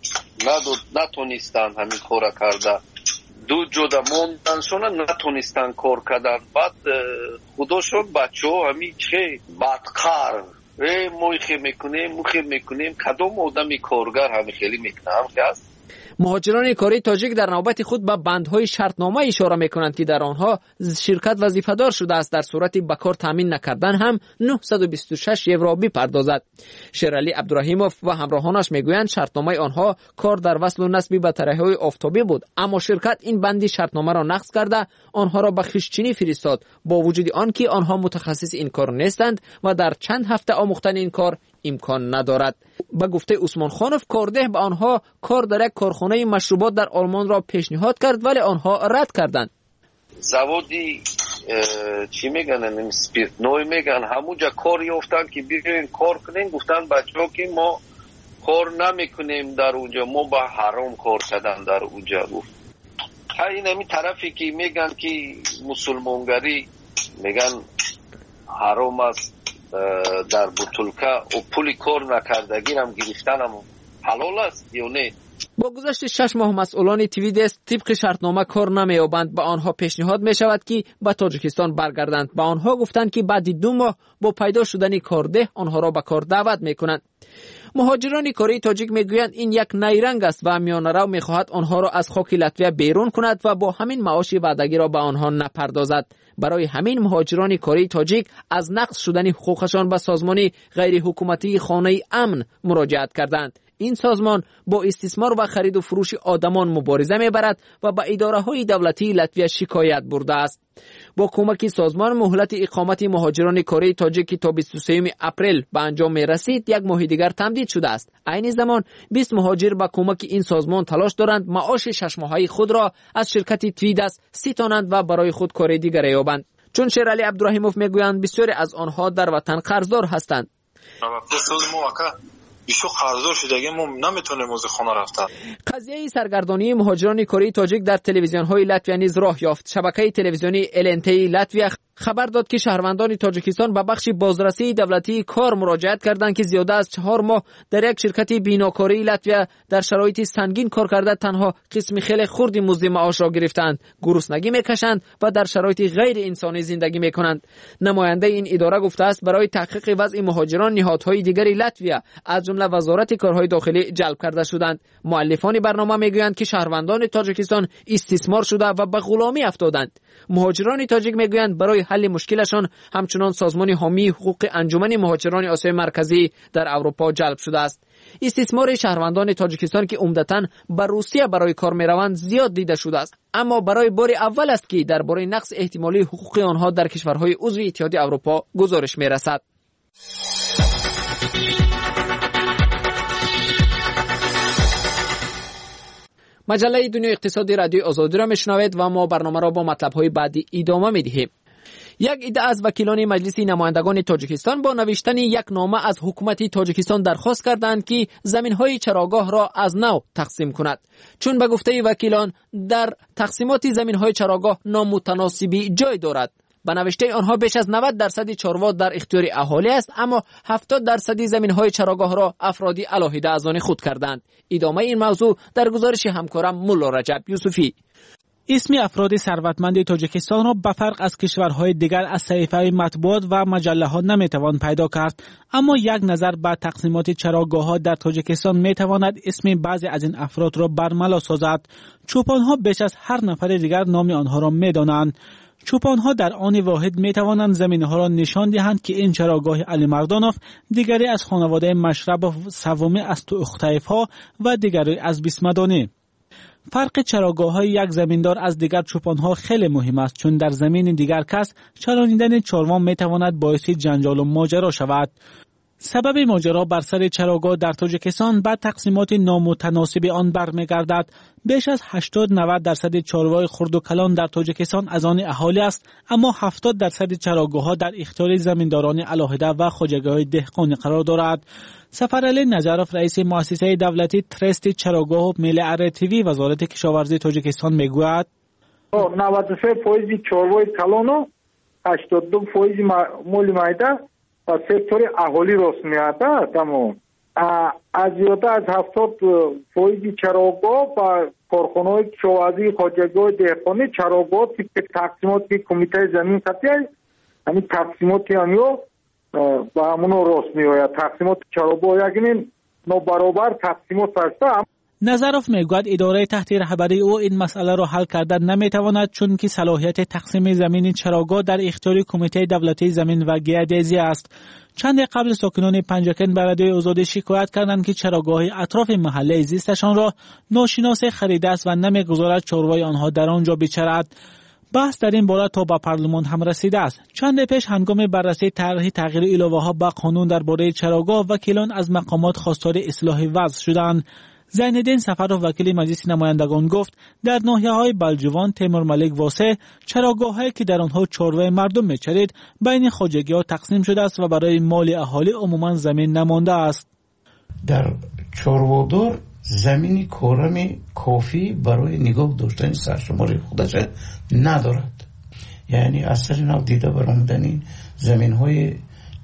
نتونستن همین کار کرده دو جدا موندنشون نتونستن کار کردن بعد خودشون بچه ها همین چه بدکار ما خیلی میکنیم ما خیلی میکنیم کدام آدمی کارگر همین خیلی میکنه هم که است. مهاجران کاری تاجیک در نوبت خود به بندهای شرطنامه اشاره میکنند که در آنها شرکت وظیفه‌دار شده است در صورت به کار تامین نکردن هم نهصد و بیست و شش یورو بپردازد. شیرعلی عبدالرحیموف و همراهانش میگویند شرطنامه آنها کار در وصل و نصب بطری‌های آفتابی بود، اما شرکت این بندی شرطنامه را نقض کرده آنها را به خشچینی فرستاد با وجود آنکه آنها متخصص این کار نیستند و در چند هفته آموختن این کار امکان ندارد. با گفته عثمان خانوف کارده به آنها کار در یک کارخانه مشروبات در آلمان را پیشنهاد کرد ولی آنها رد کردند. زوادی چی میگن این سپیرت نوی میگن همونجا کار یافتن که بیرین کار کنین گفتن بچه‌ها که ما کار نمیکنیم در اونجا ما با حرام کار کردن در اونجا گفت. این همین طرفی که میگن که مسلمانگری میگن حرام است در بطولکه و پولی کار نکردگی هم گرفتن هم حلال است یا نه؟ با گذشت شش ماه مسئولان تویدس طبق شرطنامه کار نمی‌یابند. به آنها پیشنهاد می شود که به تاجیکستان برگردند. به آنها گفتند که بعد دو ماه با پیدا شدن کارده آنها را به کار دعوت می‌کنند. مهاجران کاری تاجیک میگویند این یک نیرنگ است و میانه‌رو میخواهد آنها را از خاک لاتویا بیرون کند و با همین معاش وعدگی را به آنها نپردازد. برای همین مهاجران کره تاجیک از نقض شدن حقوقشان به سازمان غیر حکومتی خانه امن مراجعت کردند. این سازمان با استثمار و خرید و فروش آدمان مبارزه میبرد و به اداره‌های دولتی لاتویا شکایت برده است. با کمک سازمان مهلت اقامت مهاجران کره تاجیک تا بیست و سوم اپریل به انجام می رسید، یک ماه دیگر تمدید شده است. عین زمان بیست مهاجر با کمک این سازمان تلاش دارند معاش شش ماهه خود را از شرکت تویدس ستانند و برای خود کار دیگر یابند. چون شیرعلی عبدالرحیموف میگویند بسیاری از آنها در وطن قرضدار هستند. بیشتر قرضدار شدگیم ما نمیتونیم از خانه رفتن. قضیه سرگردانی مهاجران کره تاجیک در تلویزیون های لاتویا نیز راه یافت. شبکه تلویزیونی ال ان تی لاتویا خبر داد که شهروندان تاجیکستان به بخش بازرسی دولتی کار مراجعت کردند که زیاده از چهار ماه در یک شرکت بیناکاری لاتویا در شرایط سنگین کار کرده تنها قسمی خیلی خردی مزد معاش را گرفتند، گرسنگی میکشند و در شرایط غیر انسانی زندگی میکنند. نماینده این اداره گفته است برای تحقیق وضع مهاجران نهادهای دیگری لاتویا از جمله وزارت کارهای داخلی جلب کرده شدند. مؤلفان برنامه میگویند که شهروندان تاجیکستان استثمار شده و به غلامی افتادند. مهاجران تاجیک میگویند برای حل مشکلشان همچنان سازمان حامی حقوق انجمن مهاجران آسیای مرکزی در اروپا جلب شده است. استثمار شهروندان تاجیکستان که عمدتاً به روسیه برای کار میروند زیاد دیده شده است، اما برای بار اول است که درباره نقص احتمالی حقوق آنها در کشورهای عضو اتحادیه اروپا گزارش میرسد. مجله دنیای اقتصادی رادیو آزادی را میشنوید و ما برنامه را با مطلب‌های بعدی ادامه می‌دهیم. یک عده از وکیلان مجلس نمایندگان تاجیکستان با نوشتن یک نامه از حکومت تاجیکستان درخواست کردند که زمین‌های چراگاه را از نو تقسیم کند، چون به گفته وکیلان در تقسیمات زمین‌های چراگاه نامتناسبی جای دارد. به نوشته آنها بیش از نود درصد چاروا در اختیار اهالی است، اما هفتاد درصد زمین‌های چراگاه را افرادی علاهیده از آن خود کردند. ادامه این موضوع در گزارش همکارم مولا رجب یوسفی. اسم افراد ثروتمند تاجیکستان را به فرق از کشورهای دیگر از صحیفه مطبوعات و مجله ها نمیتوان پیدا کرد، اما یک نظر به تقسیمات چراگاه ها در تاجیکستان میتواند اسم بعضی از این افراد را برملا سازد. چوپان ها بیش از هر نفر دیگر نام آنها را میدانند. چوپان ها در آن واحد می توانند زمینه ها را نشان دهند که این چراگاه علی مردانوف دیگری از خانواده مشرب سومی از تو اختیف ها و دیگری از بیسمدانی. فرق چراگاه های یک زمیندار از دیگر چوپان ها خیلی مهم است، چون در زمین دیگر کس چرانیدن چاروان می تواند باعث جنجال و ماجرا شود. سبب ماجرا بر سر چراگاه در تاجیکستان بعد تقسیمات نامتناسب آن برمیگردد. بیش از هشتاد نود درصد چاروای خرد و کلان در تاجیکستان از آن اهالی است، اما هفتاد درصد چراگاه ها در اختیار زمینداران علاهده و خواجگی‌های دهقانی قرار دارد. سفرعلی نجاروف رئیس مؤسسه دولتی ترست چراگاه و ملی ارتیوی وزارت کشاورزی تاجیکستان میگوید نود و سه درصد چاروای کلان و هشتاد و دو درصد مولی مایده و سکتور اهالی راست میاد. تمام از زیاده از هفتاد درصد چراگاه و کارخانه‌های کشاورزی خواجگی‌های دهقانی چراگاه که تقسیمات کمیته زمین قطعی همین تقسیمات آنها و همون راست میآید. تقسیمات چراگاه یعنی نابرابر تقسیمات است. نظروف میگوید اداره تحت رهبری او این مسئله را حل کردن نمیتواند، چون که صلاحیت تقسیم زمین چراگاه در اختیار کمیته دولتی زمین و گیاه‌دزی است. چند قبل ساکنان پنجکن به رادیوی آزادی شکایت کردند که چراگاه اطراف محله زیستشان را ناشناس خریده است و نمیگذارد چاروای آنها در آنجا بچرد. بحث در این باره تا به پارلمان هم رسیده است. چند پیش هنگام بررسی طرح تغییر الهه ها به قانون درباره چراگاه، وکیلان از مقامات خواستار اصلاح وضع شدند. زینالدین سفرов وکیل مجلس نمایندگان گفت در ناحیه‌های بلجوان، تیمور ملک واسه چراگاه‌هایی که در آنها چاروای مردم می‌چرید بین خواجگی‌ها تقسیم شده است و برای مال اهالی عموما زمین نمانده است. در چاروادار زمینی کارمی کافی برای نگاه داشتن سرشماری خودش ندارد. یعنی اثر نو دیده برآمدن زمین‌های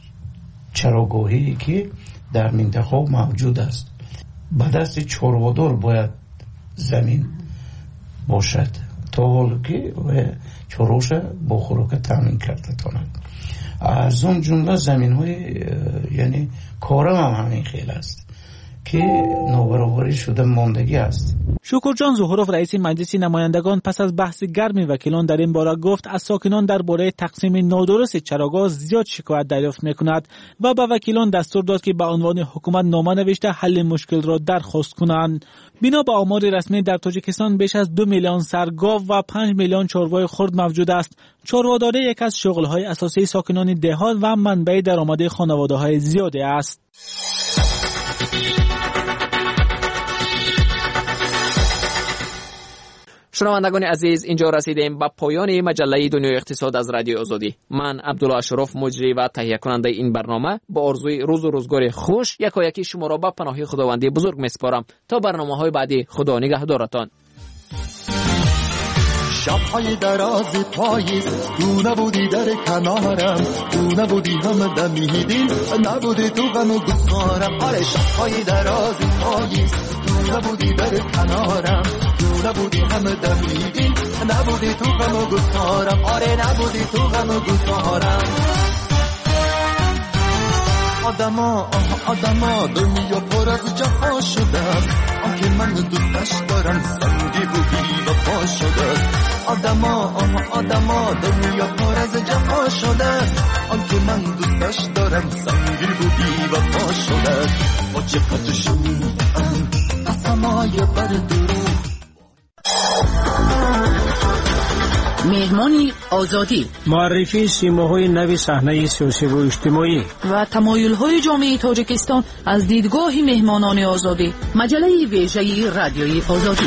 چراگاهی که در منطقه موجود است. به دست چاروادار باید زمین باشد تا حال که چاروش با خوراک تامین کرده تاند. از اون جمله زمین های یعنی کارم هم همین خیلی است که نابرابری شده ماندگی است. شکرجان ظهورов رئیس مجلس نمایندگان پس از بحث گرم وکیلان در این باره گفت از ساکنان درباره تقسیم نادرست چراگاه زیاد شکایت دریافت میکند و به وکیلان دستور داد که به عنوان حکومت نامه نوشته حل مشکل را درخواست کنند. بنا به آمار رسمی در تاجیکستان بیش از دو میلیون سرگاو و پنج میلیون چروای خرد موجود است. چرواداری یک از شغل‌های اساسی ساکنان دهات و منبع درآمد خانواده‌های زیادی است. شنوندگان عزیز، اینجا رسیدیم به پایان مجله دنیای اقتصاد از رادیو آزادی. من عبدالله اشرف مجری و تهیه کننده این برنامه با آرزوی روز و روزگار خوش یکایکی شما را به پناه خداوندی بزرگ میسپارم. تا برنامه‌های بعدی، خدا نگهدارتان. شب‌های دراز پاییز تو نبودی در کنارم، تو نبودی هم دمیدی، نبودی تو غم و گسارم. آره شب‌های دراز پاییز تو نبودی در کنارم، تو نبودی هم دمیدی، نبودی تو غم و گسارم. آره نبودی تو غم و گسارم. آدما آه آدما دنیا پر از جفا شده است، آنکه من دوستش دارم سنگی بودی و پا شده است. آدما آه آدما دنیا پر از جفا شده است، آنکه من دوستش دارم سنگی بودی و پا شده است. با چقدرشون قسمای بر درو. مهمانی آزادی، معرفی سیماهای نوی صحنه سیاسی و اجتماعی و تمایل‌های جامعه تاجیکستان از دیدگاه مهمانان آزادی. مجله ویژه رادیوی آزادی.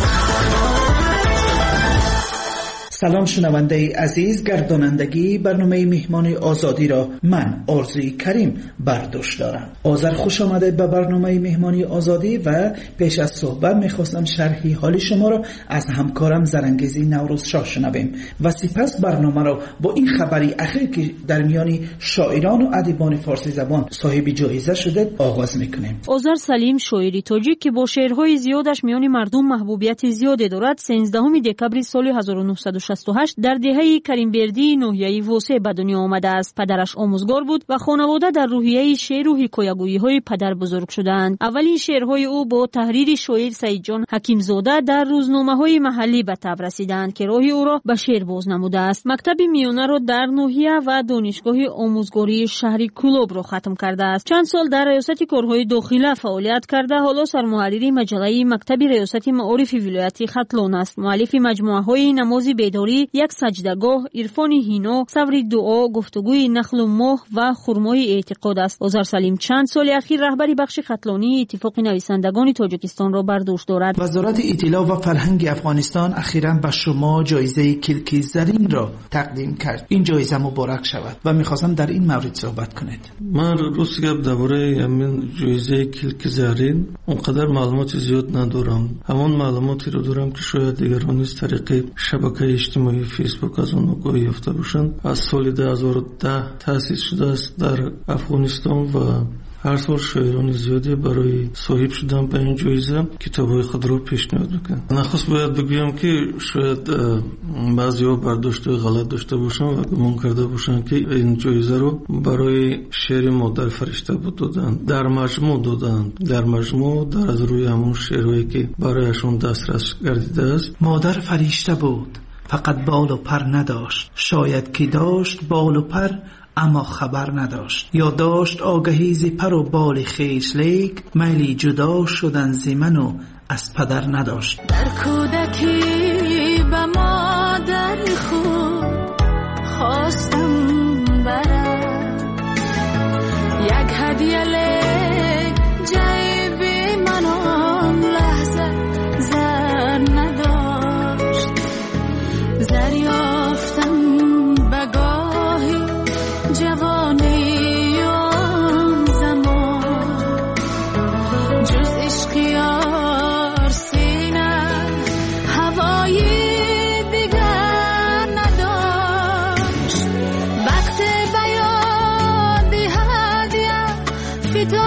سلام شنونده عزیز، گردانندگی برنامه مهمان آزادی را من آرزوی کریم برداشت دارم. آذر خوش آمده به برنامه مهمانی آزادی و پیش از صحبت میخواستم شرحی حال شما را از همکارم زرنگیزی نوروز شاه شنویم و سپس برنامه را با این خبری اخیر که در میان شاعران و ادیبان فارسی زبان صاحب جایزه شده آغاز میکنیم. آذر سلیم شاعری تاجیک که با شعرهای زیادش میان مردم محبوبیت زیادی دارد، سیزدهم دکبر سال هزار و نهصد و شصت و هشت در دهه کریمبردی ناحیه واسه به دنیا آمده است. پدرش آموزگار بود و خانواده در روحیه شعر و حکایه‌گویی های پدر بزرگ شدند. اولین شعرهای او با تحریر شاعر سعید جان حکیمزاده در روزنامه‌های محلی به تب رسیدند که راه او را به شعر باز نموده است. مکتب میانه را در ناحیه و دانشگاه آموزگاری شهری کلوب را ختم کرده است. چند سال در ریاست کارهای داخله فعالیت کرده، حالا سرمحرر مجله مکتب ریاست معارف ولایتی ختلون است. مؤلف مجموعه‌های نماز بیداری، یک سجدگاه، عرفان هینو، صبر دعا، گفتگوی نخل و ماه و خرمای اعتقاد است. آذر سلیم چند سال اخیر رهبری بخش ختلانی اتفاق نویسندگان تاجیکستان را بر دوش دارد. وزارت اطلاع و فرهنگ افغانستان اخیراً به شما جایزه کلکی زرین را تقدیم کرد. این جایزه مبارک شود و می‌خواستم در این مورد صحبت کنید. من روز گپ درباره همین جایزه کلکی زرین اونقدر معلومات زیاد ندارم. همون معلوماتی رو دارم که شاید دیگران از طریق شبکه اجتماعی فیسبوک از اون آگاهی یافته باشند. از سال دو هزار و ده تأسیس شده است در افغانستان و هر سال شاعران زیادی برای صاحب شدن به این جایزه کتاب‌های خود را پیشنهاد میکنند. نخست باید بگویم که شاید بعضی‌ها برداشت غلط داشته باشند و گمان کرده باشند که این جایزه رو برای شعر مادر فرشته بود دادند. در مجموع دادند. در مجموع در از روی همون شعرهایی که برایشون دسترس گردیده است. مادر فرشته بود، فقط بال و پر نداشت. شاید که داشت بال و پر اما خبر نداشت، یا داشت آگهی ز پر و بال خویش، لیک میلی جدا شدن ز من و از پدر نداشت. در کودکی به مادر خود خواستم برم یک هدیه، لیک جیبی من آن لحظه زر نداشت. زر یافتم به گاهی جوانی آن زمان، جز عشق یار سینه هوای دیگر نداشت. وقت بیادی هدیه فدا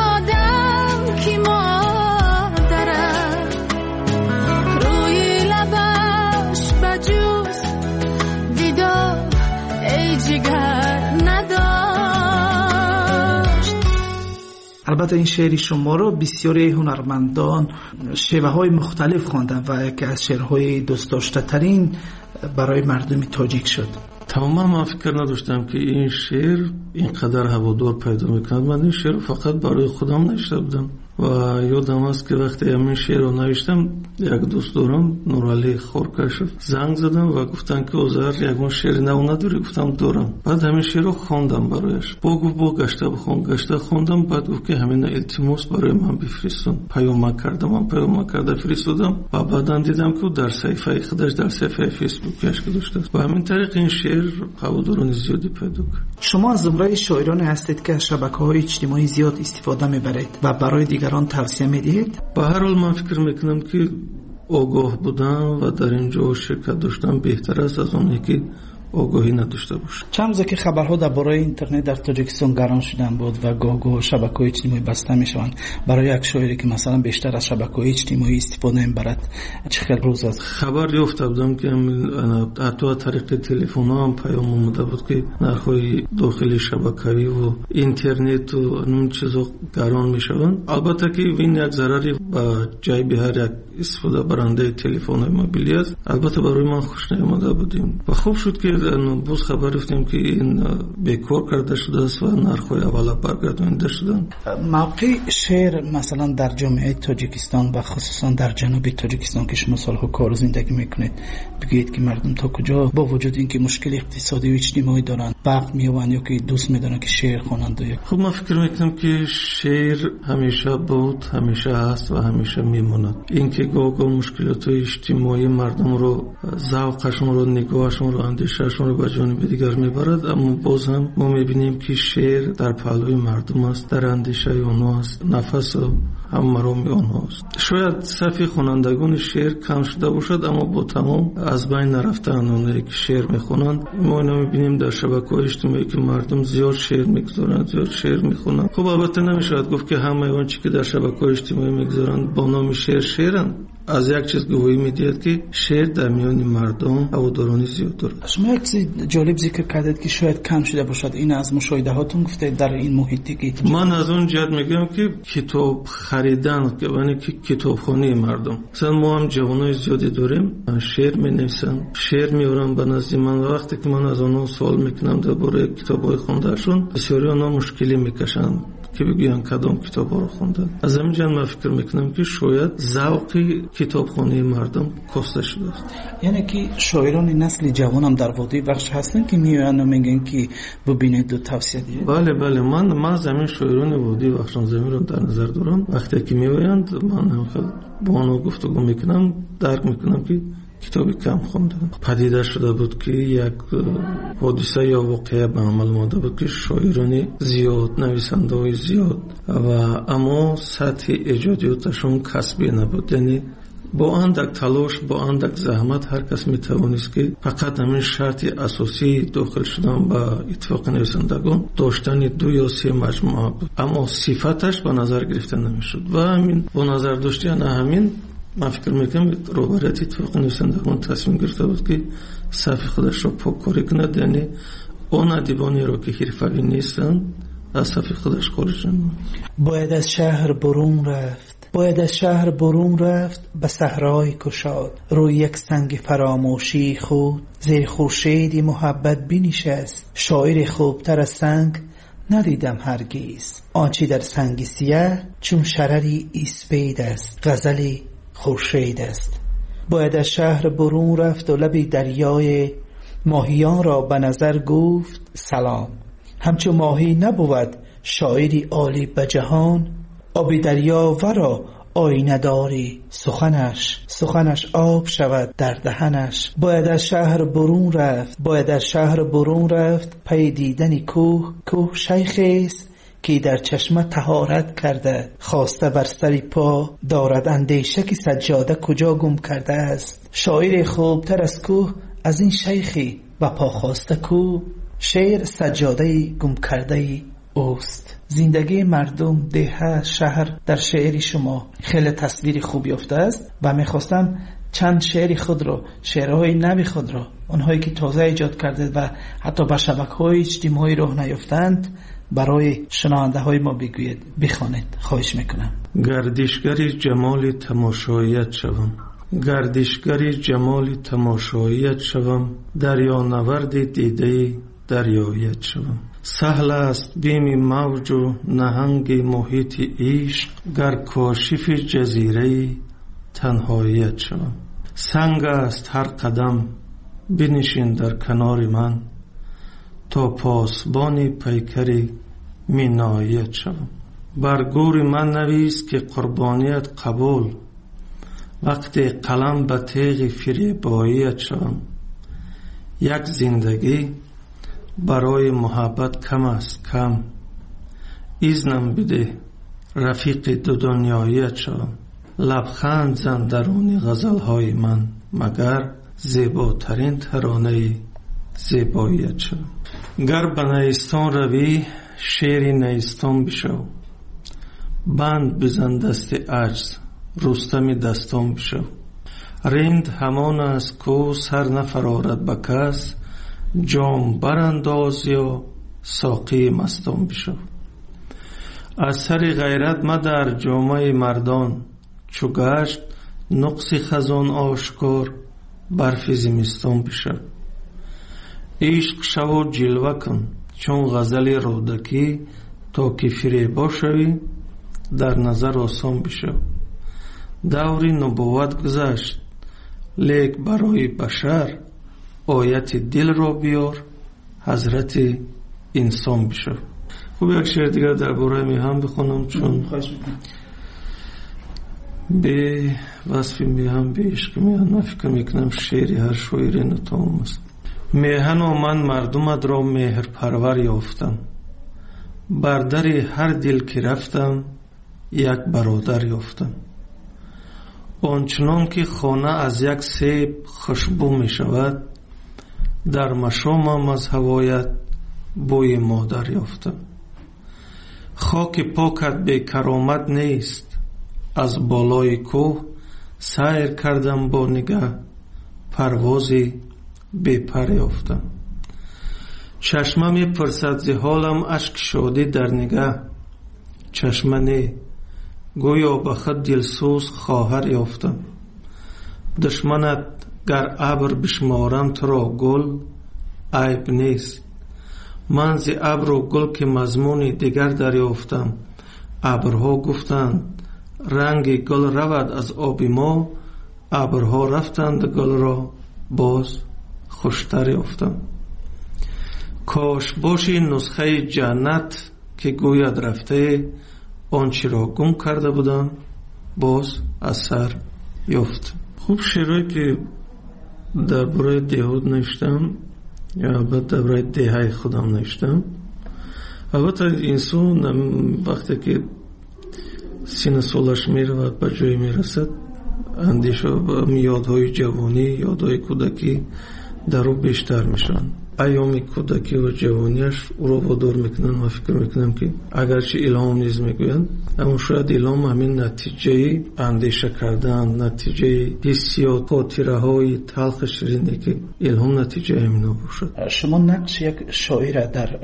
البته این شعر شما رو بسیاری هنرمندان شیوه های مختلف خواندن و یکی از شعرهای دوست داشته ترین برای مردم تاجیک شد. تماما من فکر نداشتم که این شعر اینقدر هوادار پیدا میکند. من این شعر فقط برای خودم نوشته بودم و یادم است که وقتی همین شعر رو نوشتم یک دوست دارم نورعلی خورکشف زنگ زدم و گفتن که اوزر یکون شعر نو نداری؟ گفتم دارم. بعد همین شعر رو خواندم برایش. با گفت با گشته بخون. گشته خوندم. بعد گفت که همین التماس برای من بفرستون. پیام کردم. من پیام کرده فرستادم و بعداً دیدم که در صفحه خودش در صفحه فیسبوکش گذاشته است. و همین طریق این شعر هواداران زیادی پیدا کرد. شما از زمره شاعران هستید که از شبکه‌های اجتماعی زیاد استفاده می‌برید و برای دیگران توصیه می‌دهید؟ به هر حال من فکر می‌کنم که آگاه بودن و در اینجا شرکت داشتن بهتر است از اونی که آگاهی نداشته باشه. چند روزه که خبرها درباره اینترنت در تاجیکستان گران شدن بود و گاه گاه شبکه‌های اجتماعی بسته میشوند. برای یک شاعری که مثلا بیشتر از شبکه‌های اجتماعی استفاده می‌برد چه خیلی روز است؟ خبر یافته بودم که حتی از طریق تلفن هم پیام اومده بود که نرخ‌های داخلی شبکه‌ای و اینترنت و اون چیزا گران میشوند. البته که این یک ضرری به جیب هر یک استفاده برنده تلفن موبیلی است. البته برای من خوش نیامده بودیم و خوب شد که باز خبر رفتیم که این بیکار کرده شده است و نرخ‌های اولا برگردانده شدن. موقع شعر مثلا در جامعه تاجیکستان و خصوصا در جنوب تاجیکستان که شما سالها کار زندگی میکنید بگید که مردم تا کجا با وجود اینکه مشکل اقتصادی و اجتماعی دارن وقت میوان یا که دوست میدونن که شعر خوانند؟ خب من فکر میکنم که شعر همیشه بود، همیشه هست و همیشه میماند. اینکه گاه گاه مشکلات اجتماعی مردم رو ذوقشون رو نگاهشون رو اندیشهشون رو به جانب دیگر میبرد، اما باز هم ما میبینیم که شعر در پهلوی مردم است، در اندیشه اونها است، نفس هم مرام اونها است. شاید صفی خوانندگان شعر کم شده باشد، اما با تمام از بین نرفتن اونایی که شعر میخونند ما اینا میبینیم در شبکه‌های اجتماعی که مردم زیاد شعر میگذارند، زیاد شعر میخونند. خب البته نمیشود گفت که همه اون چیزی که در شبکه‌های اجتماعی میگذارند با نام شعر شعرند. از یک چیز گواهی میدید که شعر در میان مردم هوادارانی زیاد دارد. شما یک چیز جالب ذکر کردید که شاید کم شده باشد. این از مشاهده هاتون گفته در این محیطی که من از اون جهت میگم که کتاب خریدن که یعنی که کتابخانه مردم. مثلا ما هم جوانای زیادی داریم شعر مینویسن، شعر میارن به نزد من و وقتی که من از اونها سوال میکنم درباره کتابای خوندهشون بسیاری اونها مشکلی میکشن که بگوین کدام کتابا رو خوندن. از همین جهت من فکر میکنم که شاید ذوق کتابخانه مردم کاسته شده است. یعنی که شاعران نسل جوان هم در وادی بخش هستن که میان و میگن که ببینید و توصیه دیگه. بله بله من من زمین شاعران وادی بخش زمین رو در نظر دارم. وقتی که میآیند من هم خیلی با اونها گفتگو میکنم، درک میکنم که کتابی کم خوندن. پدیده شده بود که یک حادثه یا واقعه به عمل مانده بود که شاعرانی زیاد، نویسنده های زیاد و اما سطح ایجادیاتشون کسبی نبود. یعنی با اندک تلاش، با اندک زحمت هر کس میتوانست که فقط همین شرط اساسی داخل شدن به اتفاق نویسندگان داشتن دو یا سه مجموعه بود، اما صفتش به نظر گرفته نمیشد و همین با نظر داشتن همین من فکر میکنم روبرت اتفاق نویسندگان تصمیم گرفته بود که صف خودش رو پاککاری کند، یعنی اون ادیبانی رو که حرفه‌ای نیستن از صف خودش خارج نمود. باید از شهر برون رفت، باید از شهر برون رفت به صحرای کشاد، روی یک سنگ فراموشی خود زیر خورشیدی محبت بنشست. شاعر خوبتر از سنگ ندیدم هرگز، آنچه در سنگ سیاه چون شرری اسپید است، غزلی خورشید است. باید از شهر برون رفت و لبی دریای ماهیان را به نظر گفت سلام. همچون ماهی نبود شاعری عالی به جهان، آب دریا ورا آینه داری سخنش، سخنش آب شود در دهنش. باید از شهر برون رفت، باید از شهر برون رفت پی دیدن کوه، کوه شیخی است که در چشمه طهارت کرده، خواسته بر سری پا دارد اندیشه که سجاده کجا گم کرده است. شاعر خوبتر از کوه از این شیخی و پا خواسته کو، شعر سجاده گم کرده اوست. زندگی مردم، ده، شهر در شعر شما خیلی تصویر خوب یافته است و میخواستم چند شعر خود را، شعرهای نو خود را، اونهایی که تازه ایجاد کرده و حتی به شبکه‌های اجتماعی راه نیافتند برای شنونده های ما بگوید، بخوانید. خواهش میکنم. گردشگری جمال تماشاییت شوم، گردشگری جمال تماشاییت شوم، دریا نورد دیده دریایت شوم. سهل است بیم موج و نهنگ محیط عشق، گر کاشف جزیره تنهاییت شوم. سنگ است هر قدم بنشین در کنار من، تا پاسبان پیکر مینایت شوم. بر گور من نویس که قربانیت قبول، وقتی قلم به تیغ فریباییت شوم. یک زندگی برای محبت کم است کم، ایزنم بده رفیق دو دنیاییت شوم. لبخند زن درون غزلهای من، مگر زیباترین ترانه زیباییت شوم. گر به نیستان روی شیر نیستان بشو، بند بزن دست عجز رستم دستان بشو. رند همان است کو سر نفرارد به کس، جام برانداز یا ساقی مستان بشو. از سر غیرت مدر جامه مردان، چو گشت نقص خزان آشکار برف زمستان بشو. عشق شو جلوه کن چون غزل رودکی، تا که فریبا شوی در نظر آسان بشو. دوری نبوت گذشت لیک برای بشر، آیت دل را بیار حضرت انسان بشو. خوب یک شعر دیگر درباره میهن بخونم، چون به وصف میهن به عشق میهن من فکر میکنم شعری هر شاعری نتام است. میهن و من مردمت را مهر پرور یافتم، بر در هر دل که رفتم یک برادر یافتم. آنچنان که خانه از یک سیب خوشبو می شود، در مشامم از هوایت بوی مادر یافتم. خاک پاکت بی کرامت نیست، از بالای کوه سیر کردم با نگاه، پروازی بی پر یافتم. چشمه می پرسد ز حالم، اشک شادی در نگاه، چشمه نه گویا به خود دلسوز خواهر یافتم. دشمنت گر ابر بشمارم تو را گل، عیب نیست. من ز ابر و گل که مضمون دیگر دریافتم. ابرها گفتند رنگ گل رود از آب ما، ابرها رفتند گل را باز خوشتر یافتم. کاش باشی نسخه جنت که گوید رفته، آنچه را گم کرده بودم باز از سر یافت. خوب شعرهایی که درباره دیهود نوشتم یا البته درباره دهه خودم نوشتم. البته انسان وقتی که سن سالش میرود به جای میرسد، اندیشه و یادهای جوانی، یادهای کودکی در او بیشتر میشن. ایام کودکی و جوانیش او را وادار میکنن و فکر میکنم که اگرچه الهام نیز میگویند، اما شاید الهام همین نتیجه اندیشه کردن، نتیجه حسیات، خاطره های تلخ شیرینی که الهام نتیجه همینا باشد. شما نقش یک شاعر در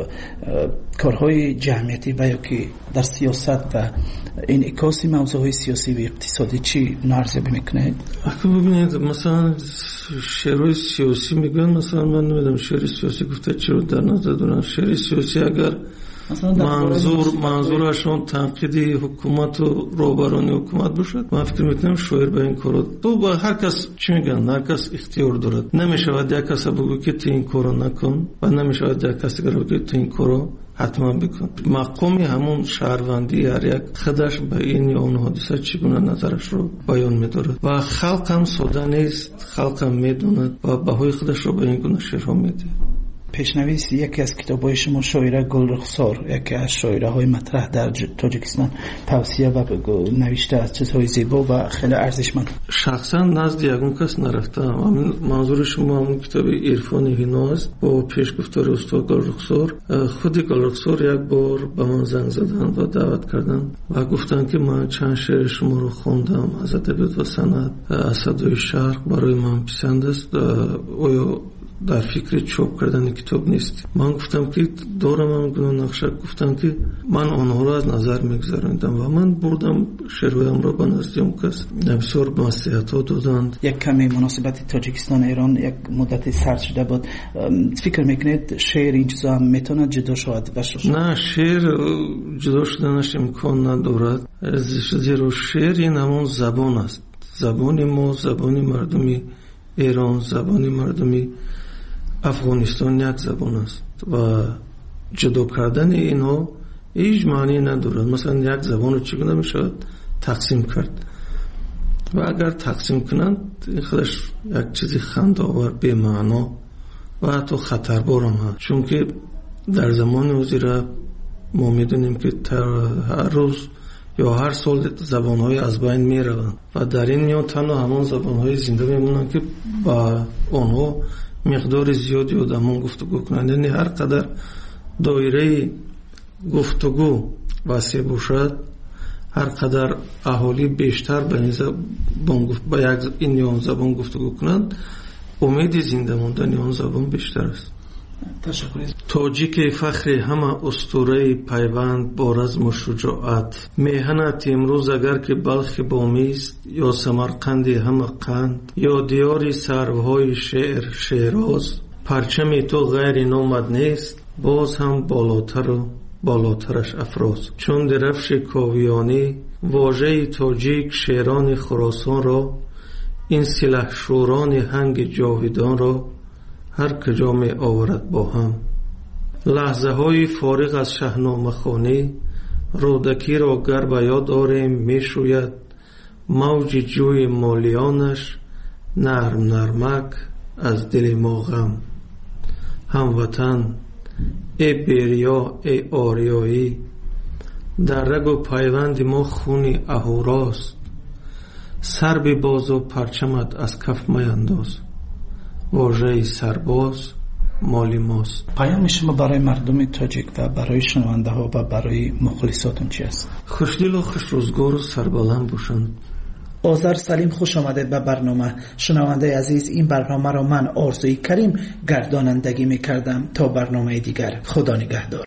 کارهای جمعیتی و یا که در سیاست و انعکاس موضوعهای سیاسی و اقتصادی چی نارزیابی میکنید؟ اگه ببینید مثلا شعرهای سیاسی میگن، مثلا من نمیدونم شعر سیاسی گفته چی رو در نظر دارن. شعر سیاسی اگر منظور منظورشون تنقید حکومت و روبرانی حکومت باشد، من فکر میکنم شاعر به این کارو تو با هر کس چی میگن، هر کس اختیار دارد. نمیشود یک کس بگو که تو این کارو نکن و نمیشود یک کس بگو که تو این کارو حتما بکن. مقامی همون شهروندی هر یک خودش به این یا اون حادثه چگونه نظرش رو بیان می‌دارد و خلق هم ساده نیست، خلق هم می‌دوند و بهای خودش رو به این گونه شعرها میده. پیشنویس یکی از کتاب‌های شما شاعره گلرخسار، یکی از شاعره های مطرح در تاجیکستان، توصیه و نوشته از چیزهای زیبا و خیلی ارزشمند. شخصا نزد یگون کس نرفتم. منظور شما همون کتاب عرفان هیناز با پیشگفتار استاد گلرخسار. خود گلرخسار یک بار به من زنگ زدن و دعوت کردن و گفتن که من چند شعر شما رو خوندم از ادبیات و سنت، از صدای شرق برای من پسند است، آیا در فکر چاپ کردن کتاب نیست؟ من گفتم که دارم هم گناه نقشه. گفتم که من آنها را از نظر میگذارندم و من بردم شعرهایم را به نزد اون کس. بسیار نصیحت ها دادند. یک کمی مناسبت تاجیکستان ایران یک مدتی سرد شده بود. فکر میکنید شعر این چیزا هم میتونه جدا شود و شد؟ نه، شعر جدا شدنش امکان ندارد، زیرا شعر این همون زبان است. زبان ما، زبان مردمی ایران، زبان مردمی افغانستان یک زبان است و جدا کردن اینها هیچ معنی ندارد. مثلا یک زبان رو چگونه میشود تقسیم کرد و اگر تقسیم کنند این خودش یک چیزی خنده‌آور، بی معنا و حتی خطربار هم هست، چون که در زمان حاضر ما میدونیم که هر روز یا هر سال زبان‌های از بین میروند و در این میان تنها همان زبان‌های زنده میمونند که با آنها مقدار زیادی آدمان گفتگو کنند. یعنی هر قدر دایره گفتگو وسیع باشد، هر قدر اهالی بیشتر به این زبان گفت با یک این یا زبان گفتگو کنند، امید زنده ماندن آن زبان بیشتر است. تشکر. تاجیک فخر همه اسطوره پیوند با رزم و شجاعت، میهنت امروز اگر که بلخ بامیست یا سمرقند همه قند یا دیاری سروهای شعر شیراز، پرچم تو غیر نامد نیست باز هم بالاتر و بالاترش افراز. چون درفش کاویانی واژه تاجیک شیران خراسان را، این سلح شوران هنگ جاویدان را هر کجا می آورد با هم. لحظه های فارغ از شاهنامه خوانی رودکی را گر به یاد داریم می شوید موج جوی مالیانش نرم نرمک از دل ما غم. هموطن ای بیریا ای آریایی، در رگ و پیوند ما خونی اهوراست، سر به باز و پرچمت از کف میانداز، واژه سرباز مالی ماست. پیام شما برای مردم تاجیک و برای شنونده ها و برای مخلصاتون چی است؟ خوشدل و خوش روزگار و سربلند باشند. آذر سلیم، خوش آمدید به برنامه. شنونده عزیز، این برنامه را من آرزوی کریم گردانندگی میکردم. تا برنامه دیگر، خدا نگهدار.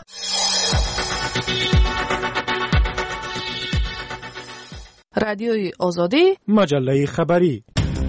رادیوی آزادی، مجله خبری.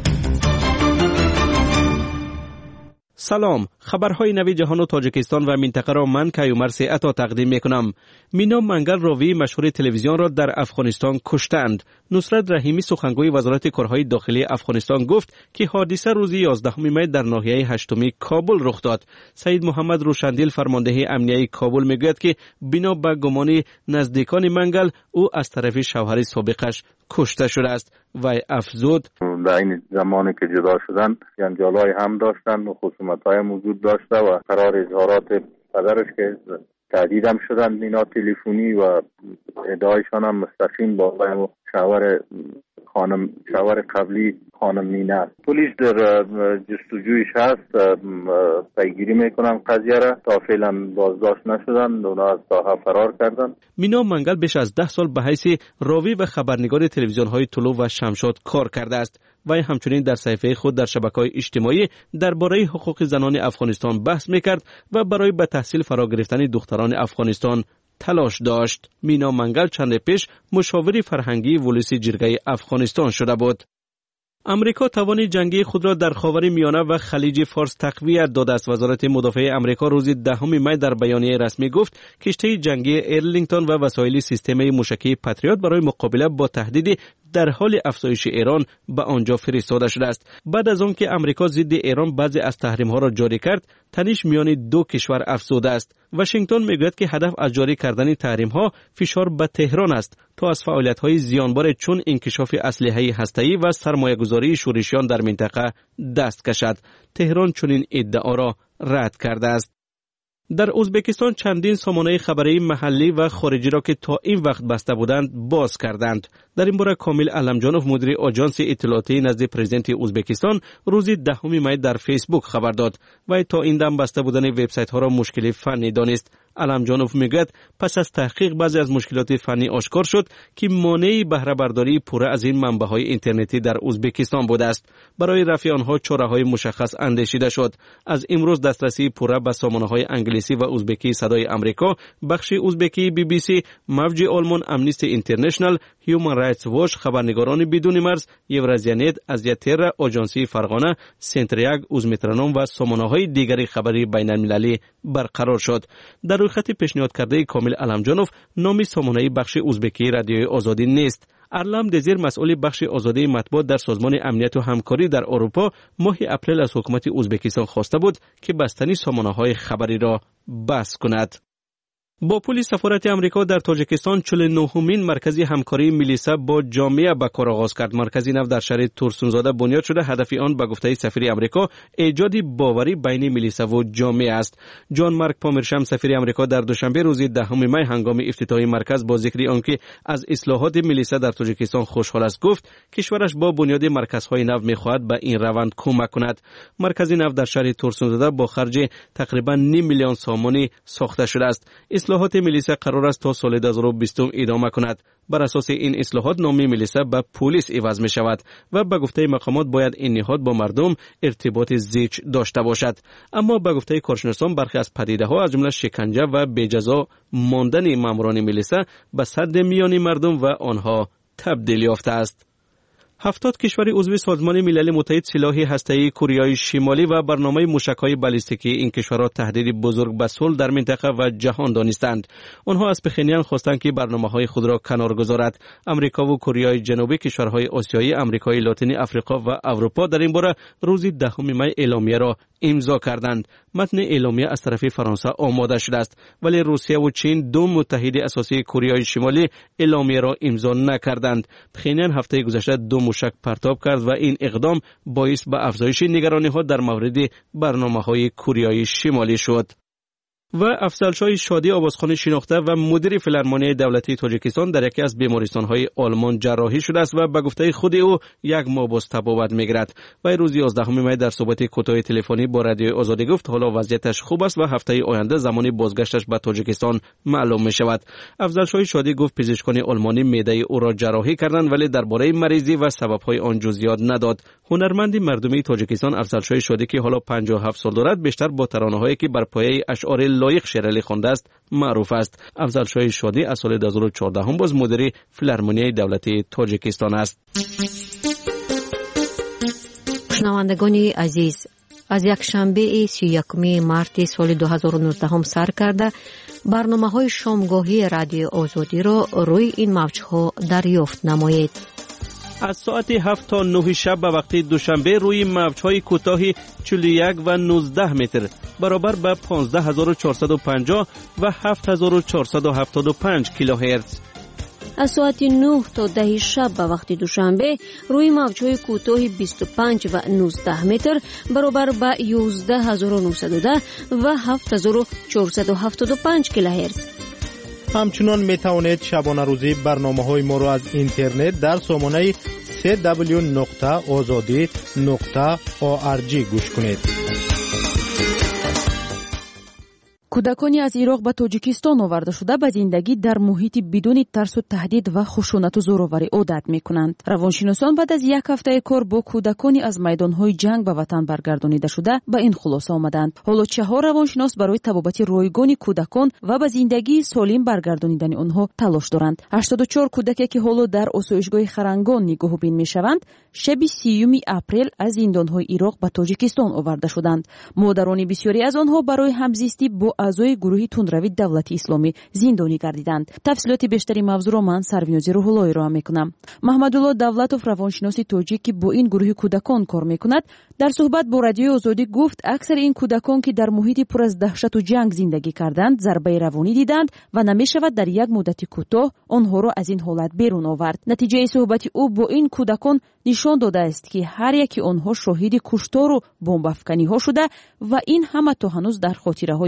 سلام، خبرهای نوی جهان و تاجیکستان و منطقه را من کیومر سیعتا تقدیم می کنم. مینا منگل راوی مشهور تلویزیون را در افغانستان کشتند. نصرت رحیمی سخنگوی وزارت کارهای داخلی افغانستان گفت که حادثه روز یازدهم می در ناحیه هشتمی کابل رخ داد. سید محمد روشندیل فرمانده امنیه کابل میگوید که بنا به گمان نزدیکان منگل او از طرف شوهر سابقش کشته شده است و افزود در این زمانی که جدا شدن جنجال‌های هم داشتن و خصومت‌های موجود داشته و قرار اظهارات پدرش که تهدید هم شدن مینا تلفنی و ادعایشان هم مستقیم با شوهر خانم شوهر قبلی خانم مینا است. پلیس در جستجویش هست، پیگیری میکنن قضیه را. تا فعلا بازداشت نشدن، اونا از ساحه فرار کردن. مینا منگل بیش از ده سال به حیث راوی و خبرنگار تلویزیون های طلوع و شمشاد کار کرده است. و همچنین در صفحه خود در شبکه‌های اجتماعی درباره حقوق زنان افغانستان بحث میکرد و برای به تحصیل فرا گرفتن دختران افغانستان تلاش داشت. مینا منگل چند پیش مشاور فرهنگی ولسی جرگه افغانستان شده بود. امریکا توان جنگی خود را در خاور میانه و خلیج فارس تقویت داده است. وزارت مدافع امریکا روز دهم می در بیانیه رسمی گفت کشتی جنگی ارلینگتون و وسایل سیستم موشکی پاتریوت برای مقابله با تهدید در حال افزایش ایران به آنجا فرستاده شده است. بعد از آن که امریکا ضد ایران بعضی از تحریم ها را جاری کرد، تنش میان دو کشور افزوده است. واشنگتن میگوید که هدف از جاری کردن تحریم ها فشار به تهران است تا از فعالیت های زیانبار چون انکشاف اسلحه هسته‌ای و سرمایه‌گذاری شورشیان در منطقه دست کشد. تهران چنین ادعا را رد کرده است. در ازبکستان چندین سامانه خبری محلی و خارجی را که تا این وقت بسته بودند باز کردند. در این باره کامل علمجانوف مدیر آژانس اطلاعاتی نزد پرزیدنت ازبکستان روز دهم می در فیسبوک خبر داد و تا این دم بسته بودن وبسایت ها را مشکل فنی دانست. علمجانوف میگوید پس از تحقیق بعضی از مشکلات فنی آشکار شد که مانع بهره برداری پوره از این منبع های اینترنتی در ازبکستان بوده است. برای رفع آنها چاره‌های مشخص اندیشیده شد. از امروز دسترسی پوره به سامانه‌های انگلیسی و ازبکی صدای آمریکا، بخش ازبکی بی بی سی، موج آلمان، امنیستی اینترنشنال، هیومن رایتس واچ، خبرنگاران بدون مرز، یورازیانت، ازیاتر، آژانسی فرغانه، سنتریاگ، اوزمترانوم و سامانه‌های دیگری خبری بین‌المللی برقرار شد. در روی خط پیشنهاد کرده کامل علمجانوف نام سامانه بخش ازبکی رادیوی آزادی نیست. ارلم دزیر مسئول بخش آزادی مطبوعات در سازمان امنیت و همکاری در اروپا ماه اپریل از حکومت ازبکستان خواسته بود که بستنی سامانه‌های خبری را بس کند. با پول سفارت امریکا در تاجیکستان چهل و نهمین مرکز همکاری میلیسا با جامعه به کار آغاز کرد. مرکزی نو در شهر تورسونزاده بنیاد شده. هدف آن به گفته سفیر امریکا ایجاد باوری بین میلیسا و جامعه است. جان مارک پامرشم سفیر امریکا در دوشنبه روز دهم می هنگام افتتاح مرکز با ذکر آنکه از اصلاحات میلیسا در تاجیکستان خوشحال است گفت کشورش با بنیاد مرکزهای نو میخواهد به این روند کمک کند. مرکزی نو در شهر تورسونزاده با خرج تقریبا نیم میلیون سامانی ساخته شده است. اصلاحات میلیسا قرار است تا سال دو هزار و بیست ادامه کند. بر اساس این اصلاحات نام میلیسا به پلیس عوض می شود و به گفته مقامات باید این نهاد با مردم ارتباط زیچ داشته باشد. اما به گفته کارشناسان برخی از پدیده ها از جمله شکنجه و بجزا ماندن ماموران میلیسا به سد میان مردم و آنها تبدیل یافته است. هفتاد کشور عضو سازمان ملل متحد سلاح هسته‌ای کره شمالی و برنامه موشک‌های بالستیکی این کشورها تهدید بزرگ به صلح در منطقه و جهان دانستند. آنها از پخینیان خواستند که برنامه‌های خود را کنار گذارد. آمریکا و کره جنوبی، کشورهای آسیایی، آمریکای لاتینی، آفریقا و اروپا در این باره روز دهم می اعلامیه را امضا کردند. متن اعلامیه از طرف فرانسه آماده شده است ولی روسیه و چین دو متحد اساسی کره شمالی اعلامیه را امضا نکردند. پخینیان هفته گذشته دو موشک پرتاب کرد و این اقدام باعث به افزایش نگرانی‌ها در مورد برنامه‌های کره شمالی شد. و افضل شادی آوازخوان شناخته و مدیر فیلارمونی دولتی تاجیکستان در یکی از بیمارستان‌های آلمان جراحی شده است و به گفته خود او یک ماه باز تبابت می‌گیرد. و روز یازدهم می در صحبت کوتاه تلفنی با رادیو آزادی گفت حالا وضعیتش خوب است و هفته آینده زمانی بازگشتش به تاجیکستان معلوم می‌شود. افضل شادی گفت پزشکان آلمانی معده او را جراحی کردند ولی درباره مریضی و سبب‌های آن جزئیات نداد. هنرمند مردمی تاجیکستان افضل شادی که حالا پنجاه و هفت سال دارد بیشتر با ترانه‌هایی که بر پایه اشعار لایق شعر علی خوانده است معروف است. افضل شاه شادی از سال دو هزار و چهارده هم باز مدیر فیلارمونی دولتی تاجیکستان است. شنوندگان عزیز، از یک شنبه سی و یکم مارس سال دو هزار و نوزده هم سر کرده برنامه‌های شامگاهی رادیو آزادی را روی این موج‌ها دریافت نمایید. از ساعت هفت تا نه شب به وقت دوشنبه روی موج‌های کوتاه چهل و یک و نوزده متر برابر به پانزده هزار و چهارصد و پنجاه و هفت هزار و چهارصد و هفتاد و پنج کیلوهرتز. از ساعت نه تا ده شب به وقت دوشنبه روی موج‌های کوتاه بیست و پنج و نوزده متر برابر به یازده هزار و نهصد و ده و هفت هزار و چهارصد و هفتاد و پنج کیلوهرتز. همچنان می توانید شبانه روزی برنامه‌های ما را از اینترنت در سامانه سی دبلیو نقطه آزادی نقطه او آر جی گوش کنید. کودکانی از عراق به تاجیکستان آورده شده به زندگی در محیطی بدون ترس و تهدید و خشونت و زورآوری عادت می‌کنند. روانشناسان بعد از یک هفته کار با کودکانی از میدان‌های جنگ به وطن برگردانیده شده به این خلاصه آمدند. حالا چهار روانشناس برای تبابت رایگان کودکان و به زندگی سالم برگردانیدن آنها تلاش دارند. هشتاد و چهار کودکی که حالا در آسایشگاه خرنگان نگاهبین می‌شوند، شب سیوم اپریل از زندان‌های عراق به تاجیکستان آورده شدند. مادران بسیاری از آنها برای همزیستی با اعضای گروه تندروی دولتی اسلامی زندانی گردیدند. تفصیلات بیشتری موضوع را من سرونیازی روح‌اللهی را میکنم. محمدالله دولتوف روانشناس تاجیک که با این گروه کودکان کار میکند در صحبت با رادیو آزادی گفت اکثر این کودکان که در محیطی پر از دهشت و جنگ زندگی کردند ضربه روانی دیدند و نمیشود در یک مدت کوتاه آنها را از این حالت بیرون آورد. نتیجه صحبت او با این کودکان نشان داده است که هر یکی آنها شاهد کشتار و بمب افکنی ها شده و این همه تا هنوز در خاطره های آنها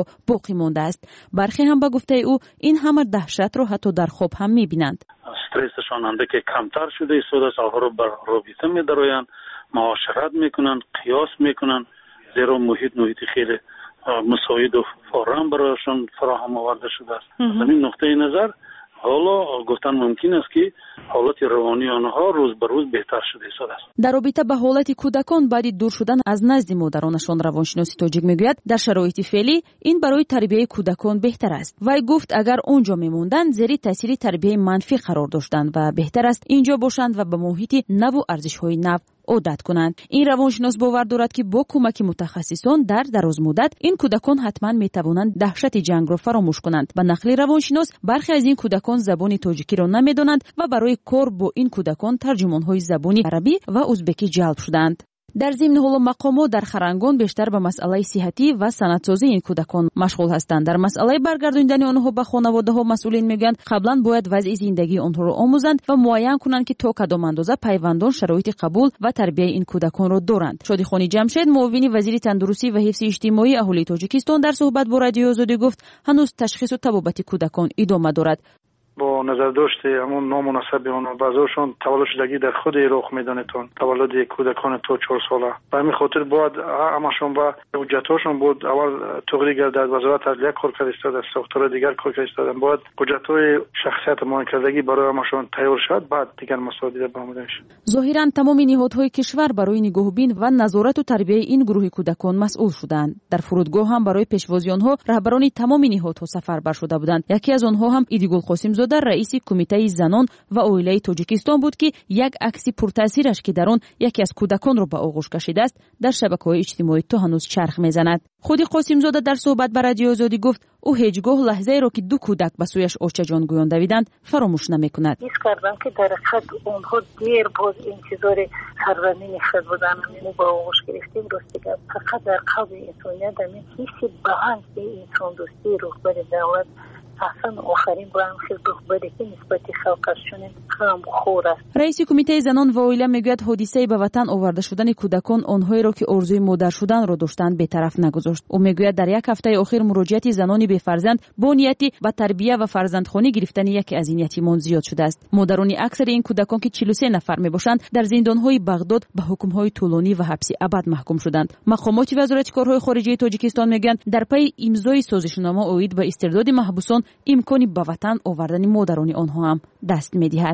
باقی مانده است. برخی هم به گفته او این همه دهشت را حتی در خواب هم می‌بینند. استرسشان انده که کمتر شده ایستاده است، آنها را بر رابطه می‌دارند، معاشرت میکنن، قیاس میکنن، زیرا محیط محیط خیلی مساعد و فراهم برایشان فراهم آورده شده است. از این نقطه نظر حالا گفتن ممکن است که حالت روانی آنها روز به روز بهتر شده است. در رابطه با حالت کودکان بعد دور شدن از نزد مادرانشان، روانشناس تاجیک میگوید در شرایط فعلی این برای تربیت کودکان بهتر است. وی گفت اگر اونجا میموندند زیر تاثیر تربیت منفی قرار داشتند و بهتر است اینجا باشند و به محیط نو و ارزش‌های نو عادت کنند. این روانشناس باور دارد که با کمک متخصصان در دراز مدت این کودکان حتما میتوانند دهشت جنگ را فراموش کنند. به نقل روانشناس برخی از این کودکان زبان تاجیکی را نمیدانند و برای کار با این کودکان ترجمان‌های زبانی عربی و ازبکی جلب شدند. در ضمن حال مقامات در خرنگان بیشتر به مسئله صحتی و سندسازی این کودکان مشغول هستند. در مسئله برگرداندن آنها به خانواده‌ها مسئولین میگویند قبلا باید وضع زندگی آنها را آموزند و معین کنند که تا کدام اندازه پیوندان شرایط قبول و تربیت این کودکان را دارند. شادیخانی جمشید، معاون وزیر تندرستی و حفظ اجتماعی اهالی تاجیکستان، در صحبت با رادیو آزادی گفت هنوز تشخیص و طبابت کودکان ادامه دارد. با نظر داشت همون نامناسب آنها بعضیشون تولد شدگی در خود رخ میدانتون، تولد کودکان تا چهار ساله. به همین خاطر باید همشون با حجتاشون بود اول تغییر گردد. وزارت عدلیه کار کرده است، ساختار دیگر کار کرده است. باید حجت‌های شخصیت معین کردگی برای همشون تیار شد، بعد دیگر مسائل برآمده میشه. ظاهرا تمام نهادهای کشور برای نگاهبین و نظارت و تربیت این گروه کودکان مسئول شدند. در فرودگاه هم برای پیشوازی آنها رهبران تمام نهادها سفربر شده بودند. یکی از آنها هم ایدیگل قاسم زاده، رئیس کمیته زنان و اویله تاجیکستان بود که یک عکس پرتاثیرش که در آن یکی از کودکان را به آغوش کشیده است در شبکه‌های اجتماعی تا هنوز چرخ میزند. خود قاسم زاده در صحبت با رادیو آزادی گفت او هیچگاه لحظه‌ای را که دو کودک به سویش آچه جان گویان دویدند فراموش نمی‌کند. حس کردم که در حد اونها دیر باز انتظار سرزمین خود بودن و با آغوش گرفتیم. راستی که فقط در قلب انسانیت همین حس بلند به انسان دوستی رهبر دولت اصلا آخرین بار خیلی بخبره که نسبت خلقشون هم خور است. رئیس کمیته زنان و اویله میگوید حادثه به وطن آورده شدن کودکان آنهایی را که آرزوی مادر شدن را داشتند بی‌طرف نگذاشت. او میگوید در یک هفته اخیر مراجعت زنانی بی فرزند با نیتی به تربیت و فرزندخوانی گرفتن یکی از این یتیمان زیاد شده است. مادران اکثر این کودکان که چهل و سه نفر میباشند در زندانهای بغداد به حکم‌های طولانی و حبس ابد محکوم شدند. مقامات وزارت کارهای خارجه تاجیکستان میگویند در پی امضای سازشنامه اوید به استرداد محبوسان امکانی به وطن آوردن مادران آنها هم دست می‌دهد.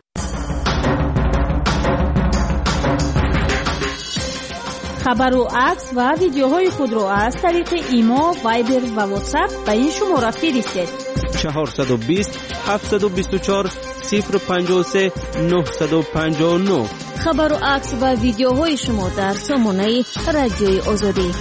خبر و عکس و ویدیوهای خود را از طریق ایما، وایبر و واتساپ به این شماره فرستید. چهارصد و بیست هفتصد و بیست و چهار صفر پنجاه و سه نهصد و پنجاه و نه. خبر و عکس و ویدیوهای شما در سامانه رادیوی آزادی.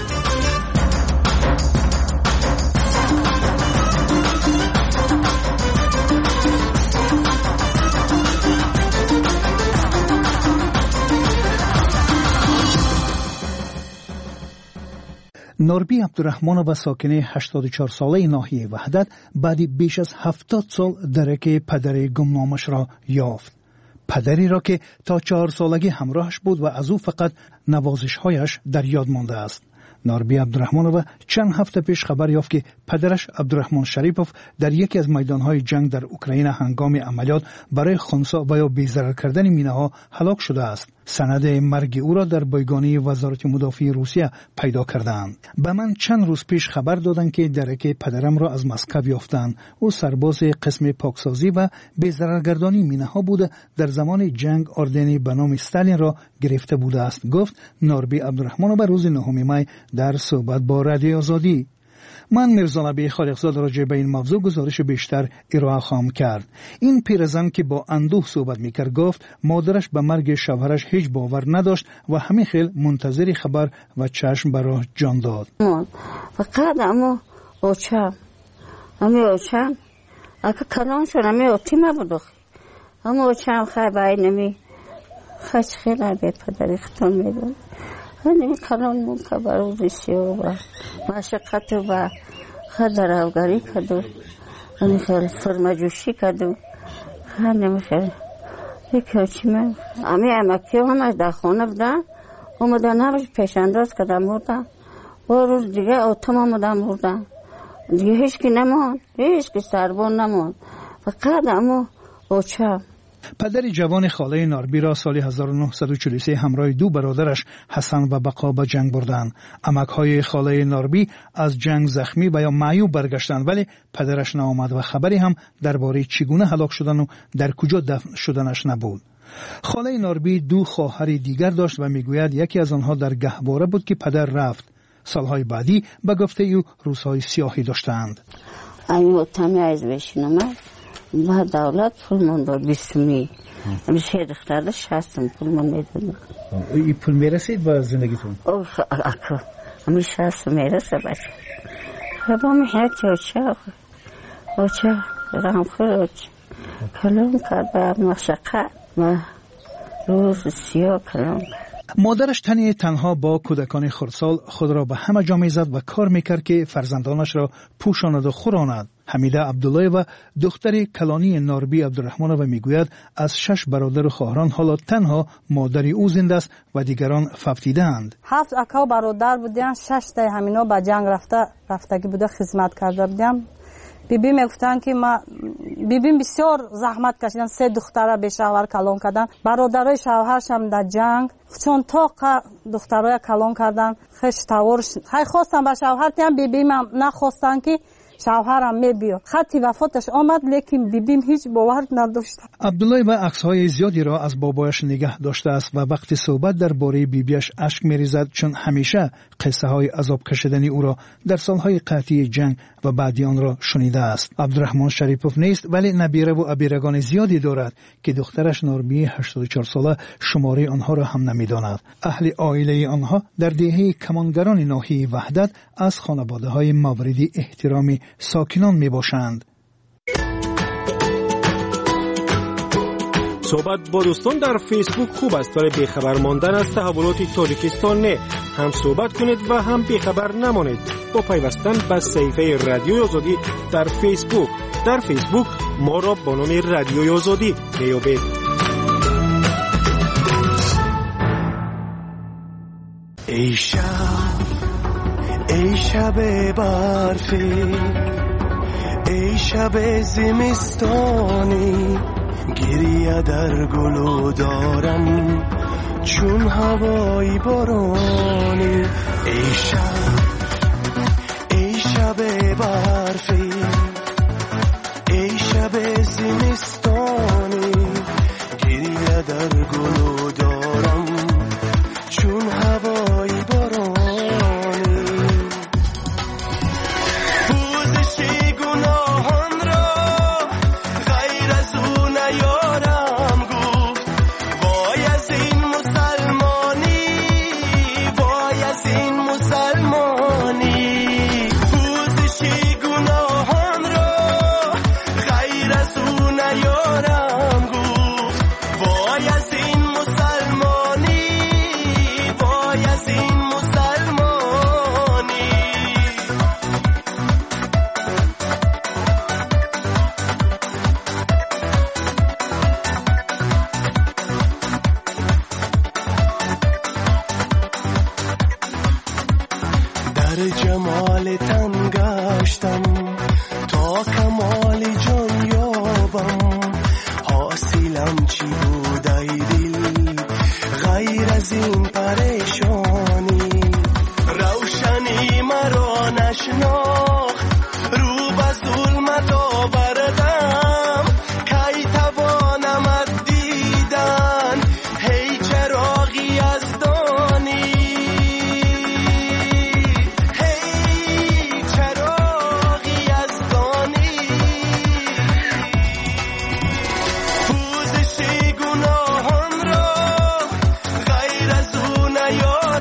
نوربی عبدالرحمانова ساکن هشتاد و چهار ساله ناحیه وحدت بعد بیش از هفتاد سال درک پدر گمنامش را یافت. پدری را که تا چهار سالگی همراهش بود و از او فقط نوازش‌هایش در یاد مانده است. نوربی عبدالرحمانova چند هفته پیش خبر یافت که پدرش عبدالرحمن شریپوف در یکی از میدانهای جنگ در اوکراین هنگام عملیات برای خنثی و یا بی‌ضرر کردن مینه‌ها هلاک شده است. سند مرگ او را در بایگانی وزارت مدافع روسیه پیدا کردند. به من چند روز پیش خبر دادند که درک پدرم را از مسکو یافتند. او سرباز قسم پاکسازی و بی‌ضررگردانی مینه‌ها بوده، در زمان جنگ اردن به نام استالین را گرفته بوده است، گفت نوربی عبدالرحمانova روز نهم می در صحبت با رادیو آزادی. من میرزا نبی خالقزاد راجع به این موضوع گزارش بیشتر ارائه خواهم کرد. این پیرزن که با اندوه صحبت میکرد گفت مادرش به مرگ شوهرش هیچ باور نداشت و همین خیل منتظر خبر و چشم برای جان داد. فقط اما اوچم اما اوچم اگه کلان شد اما اوتیم بود اما اوچم خیلی باید نمی خیلی خیلی به پدر اختان میدون هنمی کلان مون که برو ریسی و مشقت و خدر اوگری کدو هنمی خیلی فرمجوشی کدو هنمی خیلی یکی اوچی من امی امکی همش در خونه بودن اومدن همش پیش انداز کدن بودن و روز دیگه اوتم آمدن بودن دیگه هیچ کی نمون، هیچ کی سربان نمون، فقط اما اوچم. پدر جوان خاله ناربی را سال هزار و نهصد و چهل و سه همراه دو برادرش حسن و بقا به جنگ بردند. عمک‌های خاله ناربی از جنگ زخمی و یا معیوب برگشتند، ولی پدرش نآمد و خبری هم درباره چگونه هلاک شدن و در کجا دفن شدنش نبود. خاله ناربی دو خواهر دیگر داشت و میگوید یکی از آنها در گهواره بود که پدر رفت. سالهای بعدی به گفته او روزهای سیاهی داشتند. ایو تمی از بشین اومد و دولت پول من داد بیستمی میشه دختر شستم پول من میدونم. این پول میرسید با زندگیتون؟ اوه اکو همی شستم میرسه بچه با میشه که اوچه اوچه رام خود کلام کرد باید مشقه و روز سیاه کلام کرد. مادرش تنی تنها با کودکان خردسال خود را به همه جا میزد و کار میکرد که فرزندانش را پوشاند و خوراند. حمیده عبدالله و دختر کلانی ناربی عبدالرحمن و میگوید از شش برادر و خواهران حالا تنها مادری او زنده است و دیگران فوتیدند. هفت اکا برادر بودن، شش تا همینا به جنگ رفته رفتگی بوده، خدمت کرده بودم. بیبی میگفتن که ما بیبیم بسیار زحمت کشیدن، سه دختره به شوهر کلان کردن، برادرای شوهرش هم در جنگ چون تا دخترای کلان کردن. خیش تاورش خیلی خواستن به شوهر تیم، بیبیم هم نخواستن که شوهرم میبیاد. خطی وفاتش آمد لیکن بیبیم هیچ باور نداشت. عبدالله و عکس‌های زیادی را از بابایش نگه داشته است و وقتی صحبت درباره بیبیش اشک میریزد، چون همیشه قصه های عذاب کشیدنی او را در سالهای قحطی جنگ و بعدی آن را شنیده است. عبدالرحمن شریپوف نیست ولی نبیره و ابیرگان زیادی دارد که دخترش ناربی هشتاد و چهار ساله شماره آنها را هم نمیداند. اهل عائله آنها در دهه کمانگران ناحیه وحدت از خانواده های مورد احترام ساکنان می باشند. صحبت با دوستان در فیسبوک خوب است، ولی بیخبر ماندن از تحولات تاجیکستان نه. هم صحبت کنید و هم بیخبر نمانید با پیوستن به صفحه رادیوی آزادی در فیسبوک. در فیسبوک ما را با نام رادیوی آزادی بیابید. ای شب ای شب برفی، ای شب زمستانی، گریه در گلو دارم چون هوای بارانی. ای شب ای شب برفی، ای شب زمستانی، گریه در گلو دارم چون هوای بارانی. یارم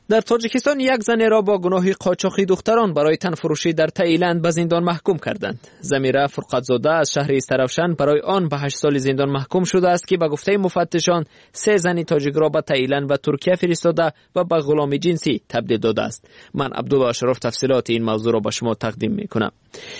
در تاجیکستان یک زن را با گناه قاچاق دختران برای تنفروشی در تایلند به زندان محکوم کردند. زمیره فرقت‌زاده از شهر استرافشن برای آن به هشت سال زندان محکوم شده است که به گفته مفتشان سه زن تاجیک را به تایلند و ترکیه فرستاده و به غلامی جنسی تبدیل داده است. من عبدالله اشرف تفصیلات این موضوع را به شما تقدیم میکنم.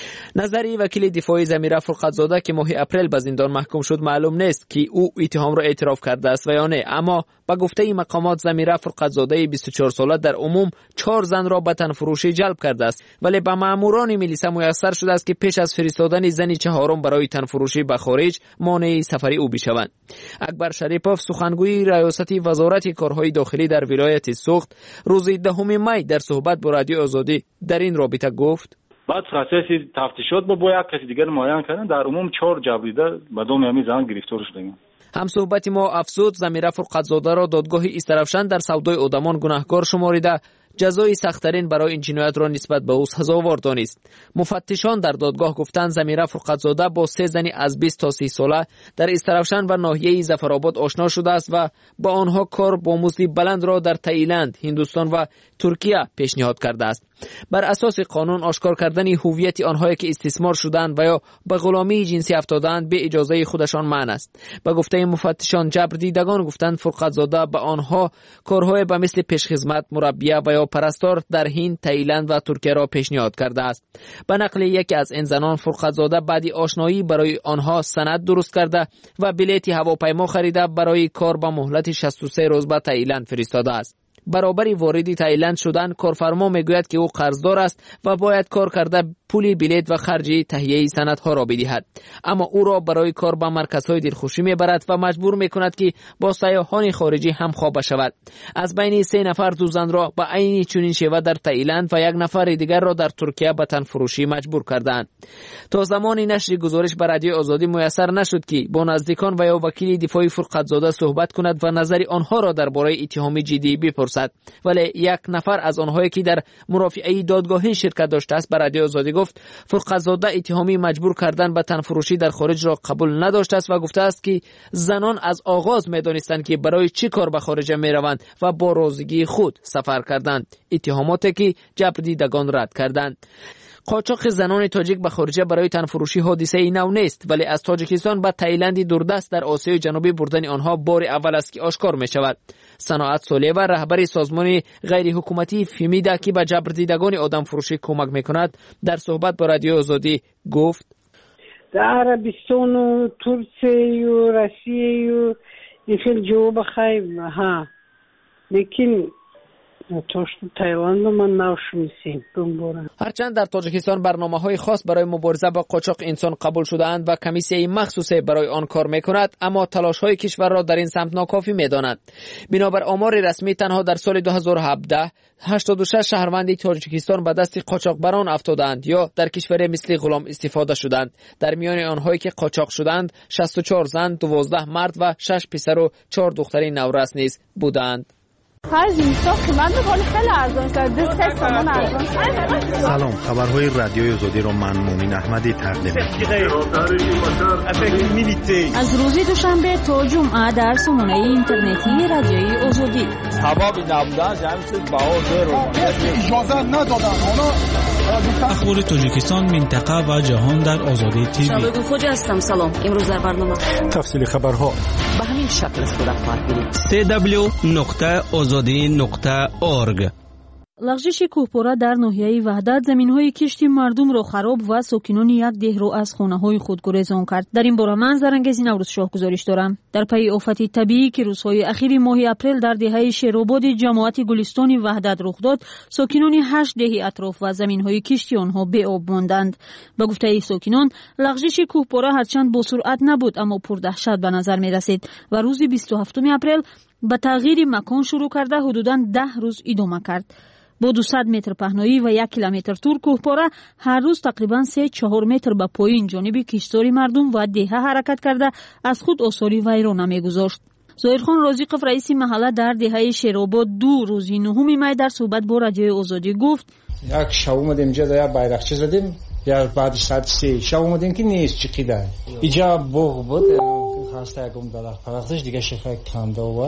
نظری وکیل دفاعی زمیره فرقت‌زاده که ماه اپریل به زندان محکوم شد معلوم نیست که او اتهام را اعتراف کرده است و یا نه، اما با گفته مقامات زمیره فرقت‌زاده بیست و چهار ساله در عموم چهار زن را به تنفروشی جلب کرده است، ولی به ماموران میلیسا میسر شده است که پیش از فرستادن زن چهارم برای تنفروشی به خارج مانع سفر او بشوند. اکبر شریپوف سخنگوی ریاست وزارت کارهای داخلی در ولایت سوخت روز دهم می در صحبت با رادیو آزادی در این رابطه گفت: بعد اساسی تفتیشات با با یک کسی دیگر معین کردن، در عموم چهار جبریده به دوم یمی زن گرفتار شدند. هم صحبت ما افزود زمیره فرقت‌زاده را دادگاه استرافشن در سودای آدمان گناهکار شماریده جزای سخت‌ترین برای این جنایت را نسبت به او سزاوار دانست. مفتشان در دادگاه گفتند زمیره فرقت‌زاده با سه زنی از بیست تا سی ساله در استرافشن و ناحیه ظفرآباد آشنا شده است و با آنها کار با مزد بلند را در تایلند، هندوستان و ترکیه پیشنهاد کرده است. بر اساس قانون آشکار کردن هویت آنهایی که استثمار شدند و یا به غلامی جنسی افتادند به اجازه خودشان منع است. به گفته مفتشان جبر دیدگان گفتند فرقت‌زاده به آنها کارهای به مثل پیشخدمت، مربیه و یا پرستار در هند، تایلند و ترکیه را پیشنهاد کرده است. به نقل یکی از این زنان فرقت‌زاده بعد آشنایی برای آنها سند درست کرده و بلیط هواپیما خریده برای کار با مهلت شصت و سه روز به تایلند فرستاده است. برابری واردی تایلند شدن کارفرما میگوید که او قرضدار است و باید کار کرده پول بلیط و خرج تهیه سندها را بدهد، اما او را برای کار به مرکزهای دلخوشی میبرد و مجبور میکند که با سیاحان خارجی همخواه بشود. از بین سه نفر دو زن را به عین چنین شیوه در تایلند و یک نفر دیگر را در ترکیه به تنفروشی مجبور کردند. تا زمانی نشر گزارش بر رادیو آزادی میسر نشد که با نزدیکان و یا وکیل دفاعی فرقت‌زاده صحبت کند و نظر آنها را درباره اتهام جدی بپرسد، ولی یک نفر از آنهایی که در مرافعه دادگاهی شرکت داشته است بر رادیو آزادی گفت فرقت‌زاده اتهامی مجبور کردن به تنفروشی در خارج را قبول نداشته است و گفته است که زنان از آغاز می‌دانستند که برای چی کار به خارج می‌روند و با رازیگی خود سفر کردند. اتهاماتی که جبر دیدگان رد کردند. قاچاق زنان تاجیک به خارج برای تنفروشی حادثه نو نیست، ولی از تاجیکستان به تایلند دوردست در آسیای جنوبی بردن آنها بار اول است که آشکار می شود. صناعت سالیوه رهبر سازمان غیر حکومتی فیمیدا که به جبر دیدگان آدم فروشی کمک می کند در صحبت با رادیو آزادی گفت: در عربستان و ترکیه و روسیه و این جواب خیلی ها لیکن تایلند من نشمیسیم بمبارم. هرچند در تاجیکستان برنامه‌های خاص برای مبارزه با قاچاق انسان قبول شده‌اند و کمیسیه مخصوصی برای آن کار می‌کند، اما تلاش‌های کشور را در این سمت ناکافی می‌دانند. بنابر آمار رسمی تنها در سال دو هزار و هفده هشتاد و شش شهروند تاجیکستان به دست قاچاقبران افتادند یا در کشور مثل غلام استفاده شدند. در میان آنهایی که قاچاق شدند شصت و چهار زن، دوازده مرد و شش پسر و چهار دختر نورس نیز بودند. سلام، خبرهای رادیوی آزادی را من مومن احمدی تقدیم می‌کنم. از روز دوشنبه تا جمعه در سامانه اینترنتی رادیوی آزادی. سبب نبودن جمعیت باور رو اجازه ندادن. اخبار تاجیکستان، منطقه و جهان در آزادی تیوی. شبگو خوجا هستم. سلام. امروز در برنامه تفصیل خبرها به همین شکل صورت خواهد گرفت. دبلیو دبلیو دبلیو نقطه آزادی نقطه اورگ. لغزش کوهپاره در ناحیه وحدت زمین‌های کشتی مردم را خراب و ساکنان یک ده را از خانه‌های خود گریزان کرد. در این باره من زرنگزی نوروز شاه گزارش دارم. در پی آفت طبیعی که روزهای اخیر ماه اپریل در دهه شیرآباد جماعت گلستان وحدت رخ داد، ساکنان هشت ده اطراف و زمین‌های کشتی آنها به آب ماندند. به گفته ساکنان، لغزش کوهپاره هرچند با سرعت نبود اما پردهشت به نظر می‌رسید و روز بیست و هفتم اپریل به تغییر مکان شروع کرده حدوداً ده روز ادامه کرد. با دویست متر پهنایی و یک کیلومتر طول کوهپاره هر روز تقریباً سه چهار متر به پایین جانب کشتزار مردم و دهه حرکت کرده از خود آثاری ویرانه می‌گذاشت. ظاهرخان رازقов رئیس محله در دهه شیرآباد دو روز نهم می در صحبت با رادیو آزادی گفت: یک شب اومدیم اینجا در بیرقچه زدیم، یا بعد ساعت سه شب اومدیم که نیست چقدر اینجا بوق بود، خواسته یکم درخت پرختش دیگه شفاک کنده بود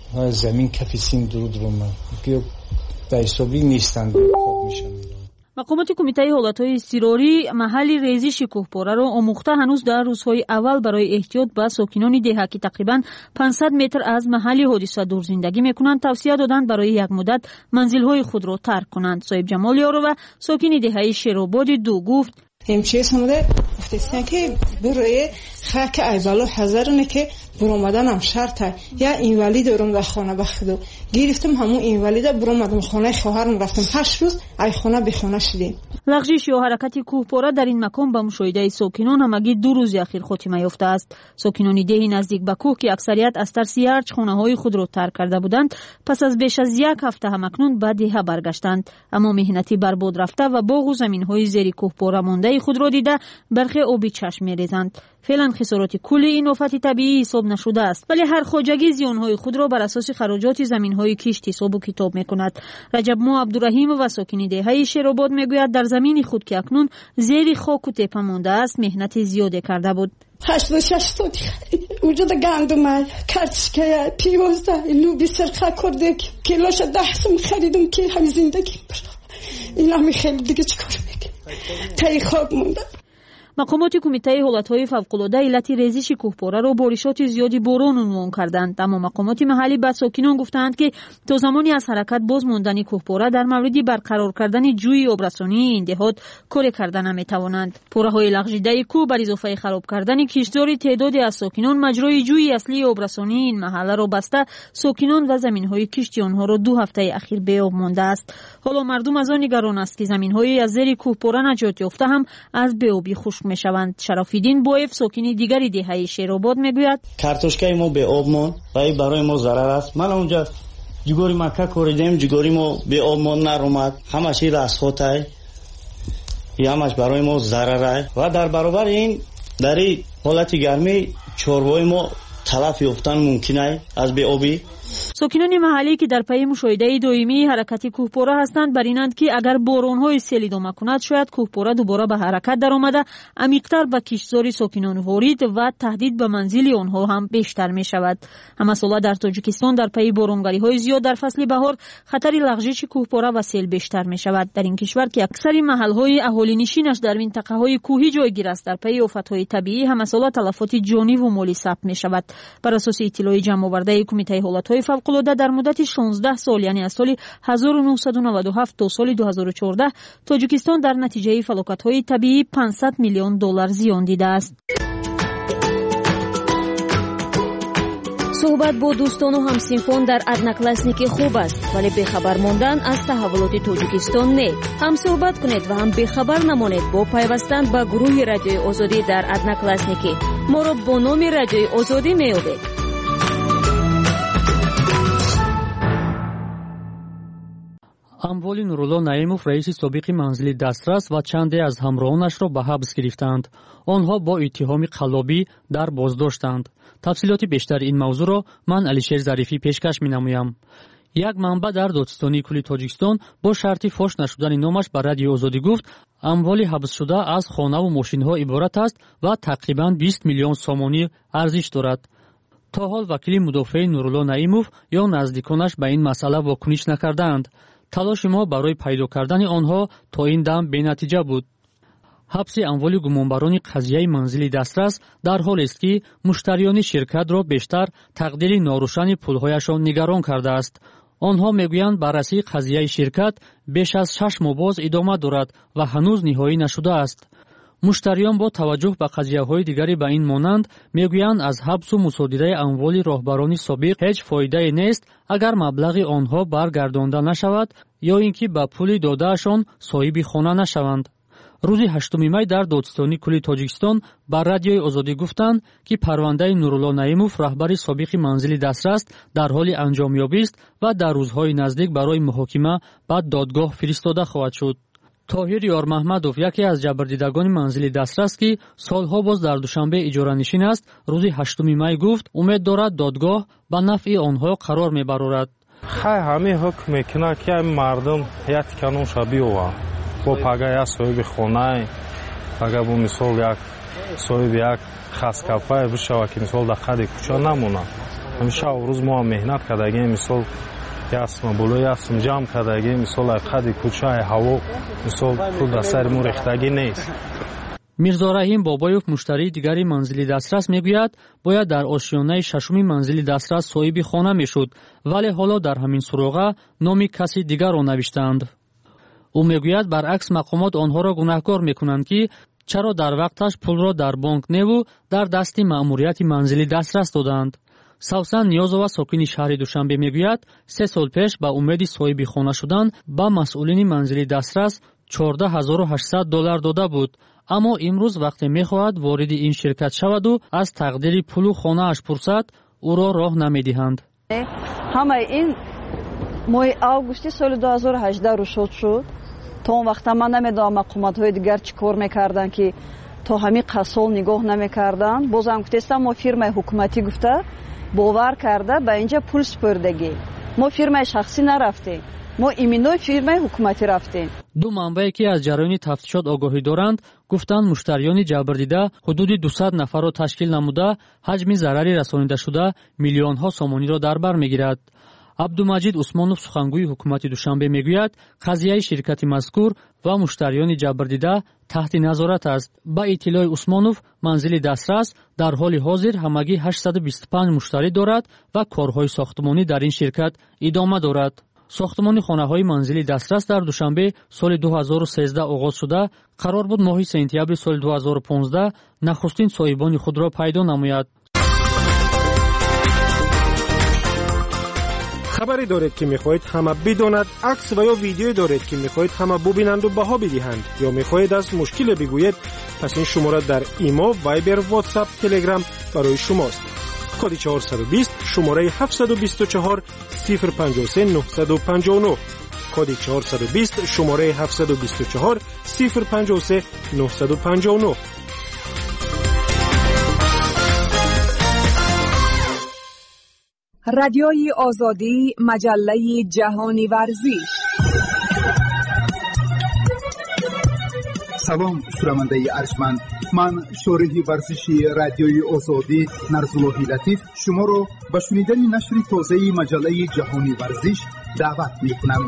زمین کف سیم درود رو من که در حسابی نیستند خواب میشن. مقامات کمیته حالتهای اضطراری محل ریزش کوهپاره را آموخته هنوز در روزهای اول برای احتیاط به ساکنان دهه که تقریبا پانصد متر از محل حادثه دور زندگی میکنند توصیه دادند برای یک مدت منزلهای خود را ترک کنند. صاحب جمال یارو و ساکن دهه شیرآباد دو گفت همچیز همده گفتستن که برای خاک ایوالو حضرونه که برآمدن هم شرطه یا اینوالید رو در خانه بخدو گرفتم همون اینوالیده برآمدم خانه خواهرم رفتم هشت روز ای خانه به خانه شدیم. لغزش یا حرکت کوهپاره در این مکان به مشاهده ساکنان همگی دو روز اخیر خاتمه یافته است. ساکنان ده نزدیک به کوه که اکثریت از ترس ارج خانه‌های خود را ترک کرده بودند پس از بیش از یک هفته همکنون به ده برگشتند، اما مهنتی برباد رفته و باغ و زمین‌های زیر کوهپاره مانده خود را دیده برخی آبی چشم می‌ریزند. فعلا خسارات کلی این آفت طبیعی حساب نشده است، ولی هر خواجگی زیانهای خود را بر اساس خراجات زمین‌های کشت حساب و کتاب می‌کند. رجب مو عبدالرحیم و ساکن دهه شیرآباد میگوید در زمین خود که اکنون زیر خاک و تپه مانده است مهنت زیادی کرده بود. هشت و شش ساعتی وجود گندم کرچکه پیوزده لوبی سرخه کرده کیلوش ده سوم خریدم که همین زندگی این همین خیلی دیگه چیکار میگه تای خاک مونده. مقامات کمیته حالتهای فوق‌العاده علت ریزش کوهپاره را بارشات زیادی باران عنوان کردند، اما مقامات محلی به ساکنان گفتند که تا زمانی از حرکت باز ماندن کوهپاره در مورد برقرار کردن جوی آبرسانی این دهات کاری کردن نمیتوانند. پوره‌های لغزیده کوه بر اضافه خراب کردن کشتزار تعدادی از ساکنان مجرای جوی اصلی آبرسانی این محله را بسته ساکنان و زمین‌های کشتی آنها را دو هفته اخیر به آب مانده است. حالا مردم از آن نگران است که زمین‌های از زیر کوهپاره نجات یافته هم از بی‌آبی خشک میشوند. شرافیدین بویف ساکن دیگری دهه شیرآباد میگوید کارتوشکای ما به آب ماند و این برای ما ضرر است. من اونجا جگوری مکه کوریدیم جگوری ما به آب ماند نرومد همش این از خاطر همش برای ما ضرر است و در برابر این در این حالت گرمی چارواهای ما تلف یافتن ممکنه از به آبی. ساکنان محلی که در پی مشاهده دائمی حرکت کوهپاره هستند برینند که اگر باران‌های سیل ادامه کند شاید کوهپاره دوباره به حرکت درآمده عمیق‌تر به کشتزار ساکنان وارد و تهدید به منزل آنها هم بیشتر می شود. همه ساله در تاجیکستان در پی بارانگری‌های زیاد در فصل بهار خطر لغزش کوهپاره و سیل بیشتر می شود. در این کشور که اکثر محل‌های اهالی نشینش در منطقه‌های کوهی جایگیر است در پی آفت‌های طبیعی همه ساله تلفات جانی و مالی ثبت می شود. بر اساس اطلاع جمع آورده کمیته حالت‌های فوق‌العاده در مدت شانزده سال یعنی از سال هزار و نهصد و نود و هفت تا سال دو هزار و چهارده تاجیکستان در نتیجه فلاکت‌های طبیعی پانصد میلیون دلار زیان دیده است. صحبت با دوستان و همسنفان در ادناکلاسنیکی خوب است، ولی بخبر ماندن از تحولات تاجیکستان نه. هم صحبت کنید و هم بخبر نمانید با پیوستن به گروه رادیوی آزادی در ادناکلاسنیکی. ما را با نام رادیوی آزادی میابید. اموالی نورالله نعیمов رئیس سابق منزل دسترس و چندی از همراهانش را به حبس گرفتند. آنها با اتهام قلابی در بازداشتند. تفصیلات بیشتر این موضوع را من علیشیر ظریفی پیشکش می‌نمایم. یک منبع در دادستانی کلی تاجیکستان با شرطی فاش نشدن نامش به رادیو آزادی گفت اموالی حبس شده از خانه و ماشین‌ها عبارت است و تقریباً بیست میلیون سامانی ارزش دارد. تا حال وکیل مدافع نورالله نعیمов یا نزدیکانش به این مسئله واکنش نکردند. تلاش ما برای پیدا کردن آنها تا این دم بی‌نتیجه بود. حبس اموال گمانبران قضیه منزل دسترس در حال است که مشتریان شرکت را بیشتر تقدیر ناروشن پولهایشان نگران کرده است. آنها میگویند بررسی قضیه شرکت بیش از شش ماه باز ادامه دارد و هنوز نهایی نشده است. مشتریان با توجه به قضیه‌های دیگری به این مانند میگویند از حبس و مصادره اموال راهبران سابق هیچ فایده نیست اگر مبلغ آنها برگردانده نشود یا اینکه به پول دادهشان صاحب خانه نشوند. روز هشتم می در دادستانی کلی تاجیکستان بر رادیوی آزادی گفتند که پرونده نورالله نعیمов رهبر سابق منزل دسترس در حال انجامیابی است و در روزهای نزدیک برای محاکمه به دادگاه فرستاده خواهد شد. طاهر یار محمدوف یکی از جبردیدگان منزل دسترس که سالها باز در دوشنبه اجاره نشین است روز هشتم می گفت امید دارد دادگاه به نفع آنها قرار میبرد. خیر همه حکم میکنه که مردم یک کانون شبیه با پاگه یک صاحب خانه پاگه با مثال یک صاحب یک خاص کافه بشه که مثال در خد کوچه نمونه ҳамеша рӯз мо меҳнат кардагем, мисол ясма боло ясм ҷамъ кардагем, мисол ай қади кӯча ай ҳаво мисол пул дар сари мо рехтагӣ нест. мирзо раҳим бобоев муштарии дигари манзили дастрас мегӯяд, бояд дар ошиёнаи шашуми манзили дастрас соҳиби хона мешуд, вале ҳоло дар ҳамин суроға номи каси дигарро навиштаанд. ӯ мегӯяд баръакс мақомот онҳоро гунаҳкор мекунанд, ки чаро дар вақташ пулро дар бонк неву дар дасти маъмурияти манзили дастрас доданд. савсан ниёзова сокини шаҳри душанбе мегӯяд, се сол пеш ба умеди соҳиби хона шудан ба масъулини манзили дастрас чордаҳ ҳазору ҳаштсад доллар дода буд, аммо имрӯз вақте мехоҳад вориди ин ширкат шаваду аз тақдири пулу хонааш пурсад, ӯро роҳ намедиҳанд. ҳамаи ин моҳи августи соли ду ҳазору ҳаждаҳ рушод шуд. то он вақта ман намедонам мақоматҳои дигар чӣ кор мекарданд, ки то ҳамин қасол нигоҳ намекарданд. бозам гуфтестам мо фирмаи ҳукуматӣ гуфта бовар карда ба инҷа пул спурдагӣ. мо фирмаи шахсӣ нарафтем, мо иминои фирмаи ҳукуматӣ рафтем. ду манбае ки аз ҷараёни тафтишот огоҳӣ доранд гуфтанд муштариёни ҷабрдида ҳудуди дусад нафарро ташкил намуда ҳаҷми зарари расонидашуда миллионҳо сомониро дар бар мегирад. абдумаҷид усмонов сухангӯи ҳукумати душанбе мегӯяд, қазияи ширкати мазкур ва муштариёни ҷабрдида таҳти назорат аст. ба иттилои усмонов манзили дастрас дар ҳоли ҳозир ҳамагӣ ҳаштсаду бисту панҷ муштарӣ дорад ва корҳои сохтмонӣ дар ин ширкат идома дорад. сохтмони хонаҳои манзили дастрас дар душанбе соли ду ҳазору сездаҳ оғоз шуда қарор буд моҳи сентябри соли ду ҳазору понздаҳ нахустин соҳибони худро пайдо намояд. хабаре доред ки мехоҳед ҳама бидонад, акс ва ё видеое доред ки мехоҳед ҳама бубинанду баҳо бидиҳанд ё мехоҳед аз мушкиле бигӯед, пас ин шумора дар имо, вайбер, ватсап, телеграм барои шумост. коди чаҳорсаду бист шумораи ҳафтсаду бисту чаҳор сифр панҷоҳ се нуҳсаду панҷоҳ нӯҳ, коди чаҳорсаду бист шумораи ҳафтсаду бисту чаҳор сифр панҷоҳ се нуҳсаду панҷоҳ нӯҳ. رادیوی آزادی، مجله جهانی ورزش. سلام شنونده ارجمند، من شارح ورزشی رادیوی آزادی نرزاللهی لطیف شما را به شنیدن نشر تازه مجله جهانی ورزش دعوت می‌کنم.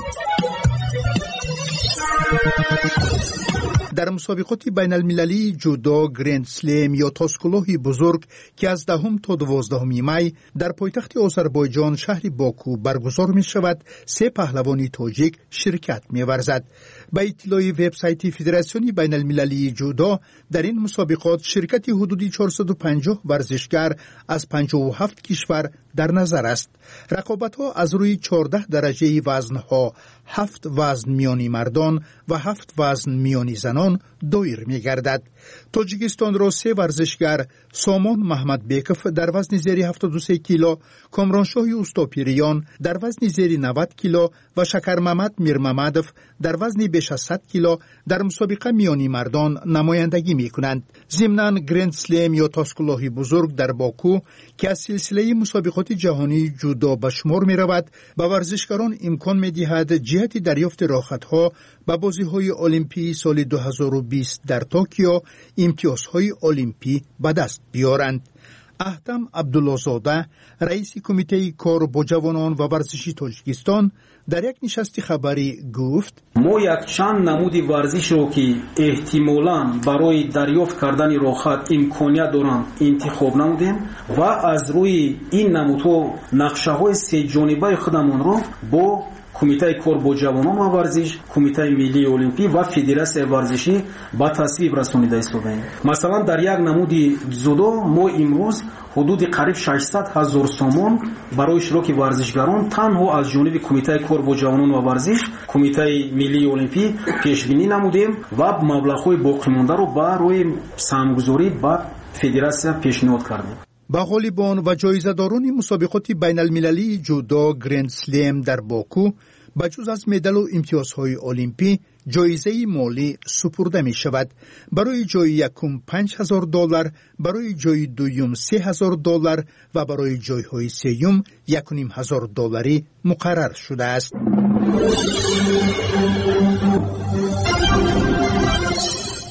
در مسابقات بین المللی جودو گرند سلیم یا تاسکلوهی بزرگ که از دهم تا دوازدهم می در پایتخت آذربایجان شهر باکو برگزار می شود، سه پهلوانی تاجیک شرکت می ورزد. به اطلاع وبسایت فدراسیون بین المللی جودو در این مسابقات شرکت حدودی چهارصد و پنجاه ورزشگر از پنجاه و هفت کشور در نظر است. رقابت ها از روی چهارده درجه وزن ها، هفت وزن میانی مردان و هفت وزن میانی زنان دایر می گردد. تاجیکستان را سه ورزشگر سامان محمد بیکف در وزن زیر هفتاد و سه کیلو، کامرانشاه اوستاپیریان در وزن زیر نود کیلو و شکر محمد میر محمدов در وزن بیش از صد کیلو در مسابقه میانی مردان نمایندگی می کنند. ضمناً گرند سلیم یا تاسکلوهی بزرگ در باکو که از سلسله مسابقات جهانی جودو به شمار می رود، به ورزشکاران امکان می دهد جهت دریافت راحت‌ها به بازی‌های المپی سال دو هزار و بیست در توکیو امتیازهای المپی به دست بیارند. احتم عبدالله‌زاده رئیس کمیته کار با جوانان و ورزشی تاجیکستان در یک نشست خبری گفت: ما یک چند نمودی ورزش رو که احتمالاً برای دریافت کردن راحت امکانیت دارند انتخاب نمودیم و از روی این نمودها نقشه‌های سه جانبه خودمون رو با کمیته کار با جوانان و ورزش، کمیته ملی المپی و فدراسیون ورزشی با تصویب رسانیده ایستادیم. مثلا در یک نمود جودو ما امروز حدود قریب ششصد هزار سومان برای اشتراک ورزشگران تنها از جانب کمیته کار با جوانان و ورزش، کمیته ملی المپی پیش بینی نمودیم و مبلغ‌های باقی مانده رو برای سهمگذاری با فدراسیون پیشنهاد کردیم. با غالبان و جایزه‌داران مسابقات بین المللی جودو گرند سلیم در باکو بجز از مدال و امتیازهای المپی جایزه مالی سپرده می شود. برای جای یکم پنج هزار دلار، برای جای دوم سه هزار دلار و برای جایهای سوم یک و نیم هزار دلاری مقرر شده است.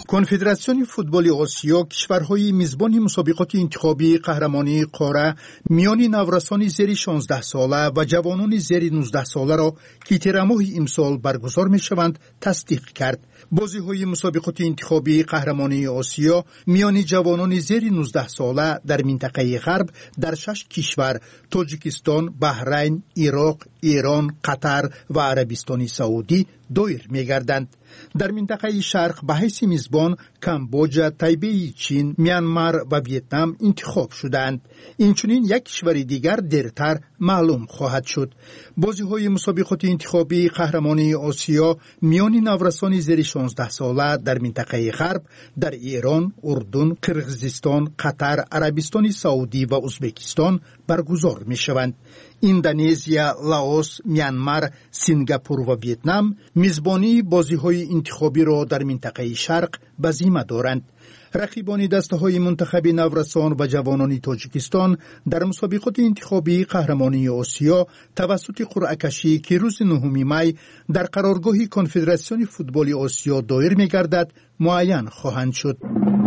کنفدراسیون فوتبال آسیا کشورهای میزبان مسابقات انتخابی قهرمانی قاره میان نورسان زیر شانزده ساله و جوانان زیر نوزده ساله را که تیر ماه امسال برگزار میشوند تصدیق کرد. بازی‌های مسابقات انتخابی قهرمانی آسیا میان جوانان زیر نوزده ساله در منطقه غرب در شش کشور تاجیکستان، بحرین، عراق، ایران، قطر و عربستان سعودی دایر می‌گردند. در منطقه شرق به حیث میزبان کامبوجا، تایبه چین، میانمار و ویتنام انتخاب شدند. اینچنین یک کشور دیگر دیرتر معلوم خواهد شد. بازی‌های مسابقات انتخابی قهرمانی آسیا میان نورسان زیر شانزده ساله در منطقه غرب در ایران، اردن، قرقیزستان، قطر، عربستان سعودی و ازبکستان برگزار می‌شوند. اندونزیا، لاوس، میانمار، سینگاپور و ویتنام میزبانی بازی‌های انتخابی را در منطقه شرق به ذمه دارند. رقیبان دسته‌های منتخب نورسان و جوانان تاجیکستان در مسابقات انتخابی قهرمانی آسیا توسط قرعه کشی که روز نهم می در قرارگاه کنفدراسیون فوتبال آسیا دایر می‌گردد معین خواهند شد.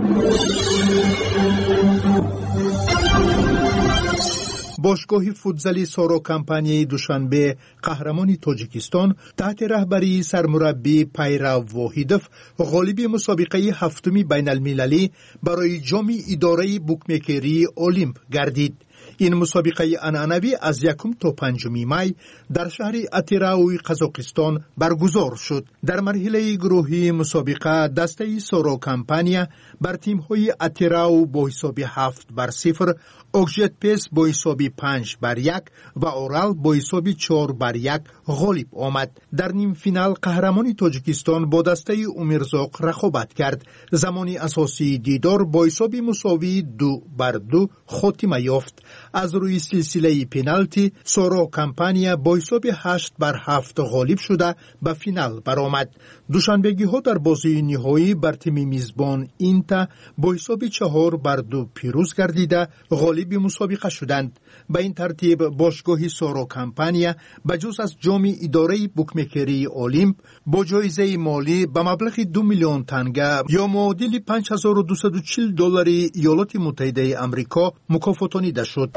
باشگاه فوتزالی سارا کمپانی دوشنبه قهرمانی تاجیکستان تحت رهبری سرمربی پیرو واحدوف غالب مسابقه هفتمی بین المللی برای جام اداره بوکمیکری اولیمپ گردید. این مسابقه عنعنوی از یکم تا پنجم می در شهر اتیراو قزاقستان برگزار شد. در مرحله گروهی مسابقه دسته سارا کمپانیا بر تیم‌های اتیراو با حساب هفت بر صفر، اوکجت پیس با حساب پنج بر یک و اورال با حساب چهار بر یک غالب آمد. در نیم فینال قهرمانی تاجیکستان با دسته امیرزاق رقابت کرد. زمانی اساسی دیدار با حساب مساوی دو بر دو خاتمه یافت. از روی سلسله پنالتی سارا کمپانیا با حساب هشت بر هفت غالب شده به فینال برآمد. دوشنبگی ها در بازی نهایی بر تیم میزبان اینتا با حساب چهار بر دو پیروز گردیده غالب مسابقه شدند. به این ترتیب باشگاه سارا کمپانیا بجز از جام اداره بوکمیکری اولیمپ با جایزه مالی به مبلغ دو میلیون تنگه یا معادل پنج هزار و دویست و چهل دلار ایالات متحده آمریکا مکافاتانیده شد.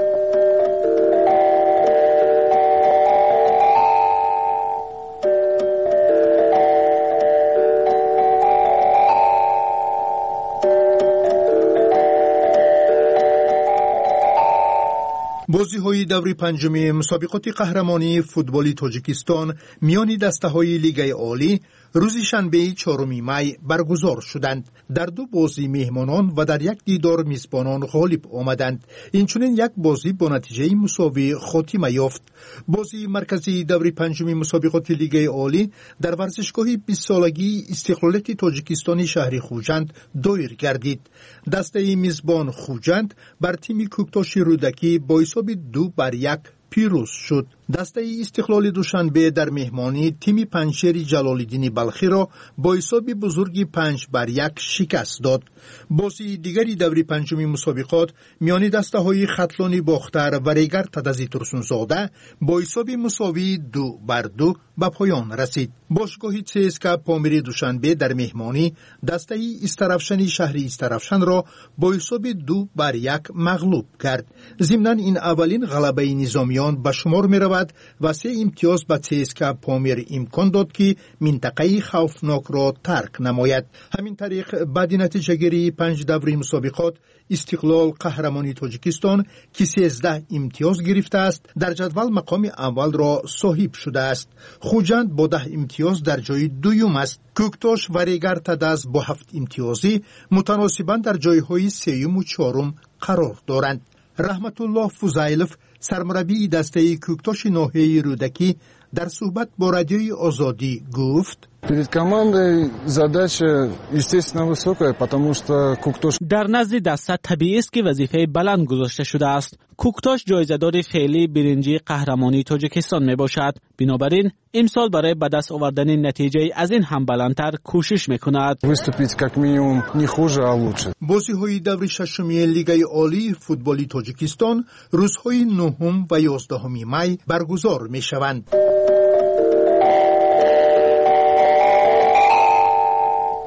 بازی‌های دور پنجمی مسابقات قهرمانی فوتبالی تاجیکستان میان دسته‌های لیگ عالی روز شنبه چهارم می برگزار شدند. در دو بازی مهمانان و در یک دیدار میزبانان غالب آمدند. اینچنین یک بازی با نتیجه مساوی خاتمه یافت. بازی مرکزی دور پنجمی مسابقات لیگ عالی در ورزشگاه بیست سالگی استقلالیت تاجیکستان شهر خوجند دایر گردید. دسته میزبان خوجند بر تیم کوکتاش رودکی با حساب دو بر یک پیروز شد. دسته استقلال دوشنبه در مهمانی تیم پنجشیر جلال‌الدین بلخی را با حساب بزرگی پنج بر یک شکست داد. بازی دیگری دوری پنجمی مسابقات میان دسته های خطلانی باختر و ریگر تدزی ترسونزاده با حساب مساوی دو بر دو به پایان رسید. باشگاه چسکا پامیری دوشنبه در مهمانی دسته استرافشن شهر استرافشن را با حساب دو بر یک مغلوب کرد. ضمناً این اولین غلبه نظامیان به شمار می رود و سه امتیاز به چسکا پامیر امکان داد که منطقه خوفناک را ترک نماید. همین طریق بعد نتیجه گیری پنج دوره مسابقات استقلال قهرمانی تاجیکستان که سیزده امتیاز گرفته است در جدول مقام اول را صاحب شده است. خوجند با ده امتیاز در جای دوم است. کوکتاش و ریگر تدز با هفت امتیازی متناسباً در جایهای سوم و چهارم قرار دارند. رحمت الله فوزایلوف سرمربی دسته کوکتاش ناحیه رودکی در صحبت با رادیوی آزادی گفت: Перед командой задача, естественно, высокая, потому что Куктош... در نزد دسته طبیعی است که وظیفه بلند گذاشته شده است. کوکتاش جایزه‌دار فعلی برنجی قهرمانی تاجیکستان می باشد. بنابراین امسال برای به دست آوردن نتیجه از این هم بلندتر کوشش میکند. Выступить как минимум не хуже, а лучше. بازی‌های دور ششمی لیگ عالی فوتبالی تاجیکستان روزهای نهم و یازدهم می برگزار میشوند.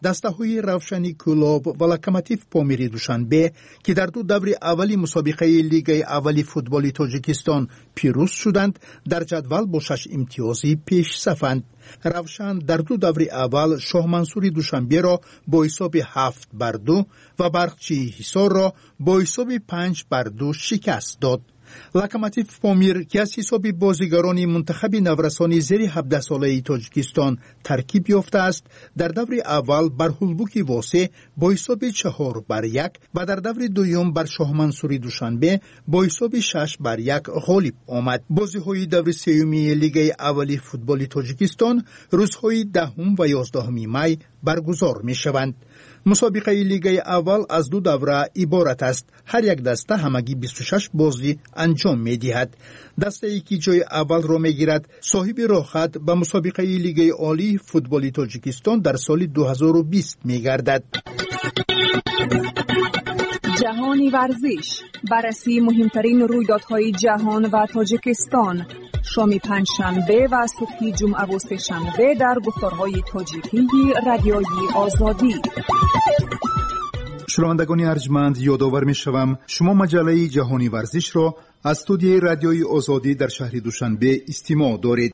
дастаҳои равшани кӯлоб ва локомотив помири душанбе ки дар ду даври аввали мусобиқаи лигаи аввали футболи тоҷикистон пирӯз шуданд, дар ҷадвал бо шаш имтиёзӣ пешсафанд. равшан дар ду даври аввал шоҳмансури душанберо бо ҳисоби ҳафт бар ду ва барқчии ҳисорро бо ҳисоби панҷ бар ду шикаст дод. локомотив помир ки аз ҳисоби бозигарони мунтахаби наврасони зери ҳабдаҳсолаи тоҷикистон таркиб ёфтааст, дар даври аввал бар ҳулбуки восе бо ҳисоби чаҳор бар як ва дар даври дуюм бар шоҳмансури душанбе бо ҳисоби шаш бар як ғолиб омад. бозиҳои даври сеюми лигаи аввали футболи тоҷикистон рӯзҳои даҳум ва ёздаҳуми май баргузор мешаванд. мусобиқаи лигаи аввал аз ду давра иборат аст. ҳар як даста ҳамагӣ бисту шаш бозӣ анҷом медиҳад. дастае ки ҷои аввалро мегирад соҳиби роҳхат ба мусобиқаи лигаи олии футболи тоҷикистон дар соли дуҳазору бист мегардад. ҷаҳони варзиш, баррасии муҳимтарин рӯйдодҳои ҷаҳон ва тоҷикистон. шоми панҷшанбе ва субҳи ҷумъаву сешанбе дар гуфторҳои тоҷикии радиои озодӣ. шунавандагони арҷманд, ёдовар мешавам шумо маҷаллаи ҷаҳони варзишро аз студияи радиои озодӣ дар шаҳри душанбе истимоъ доред.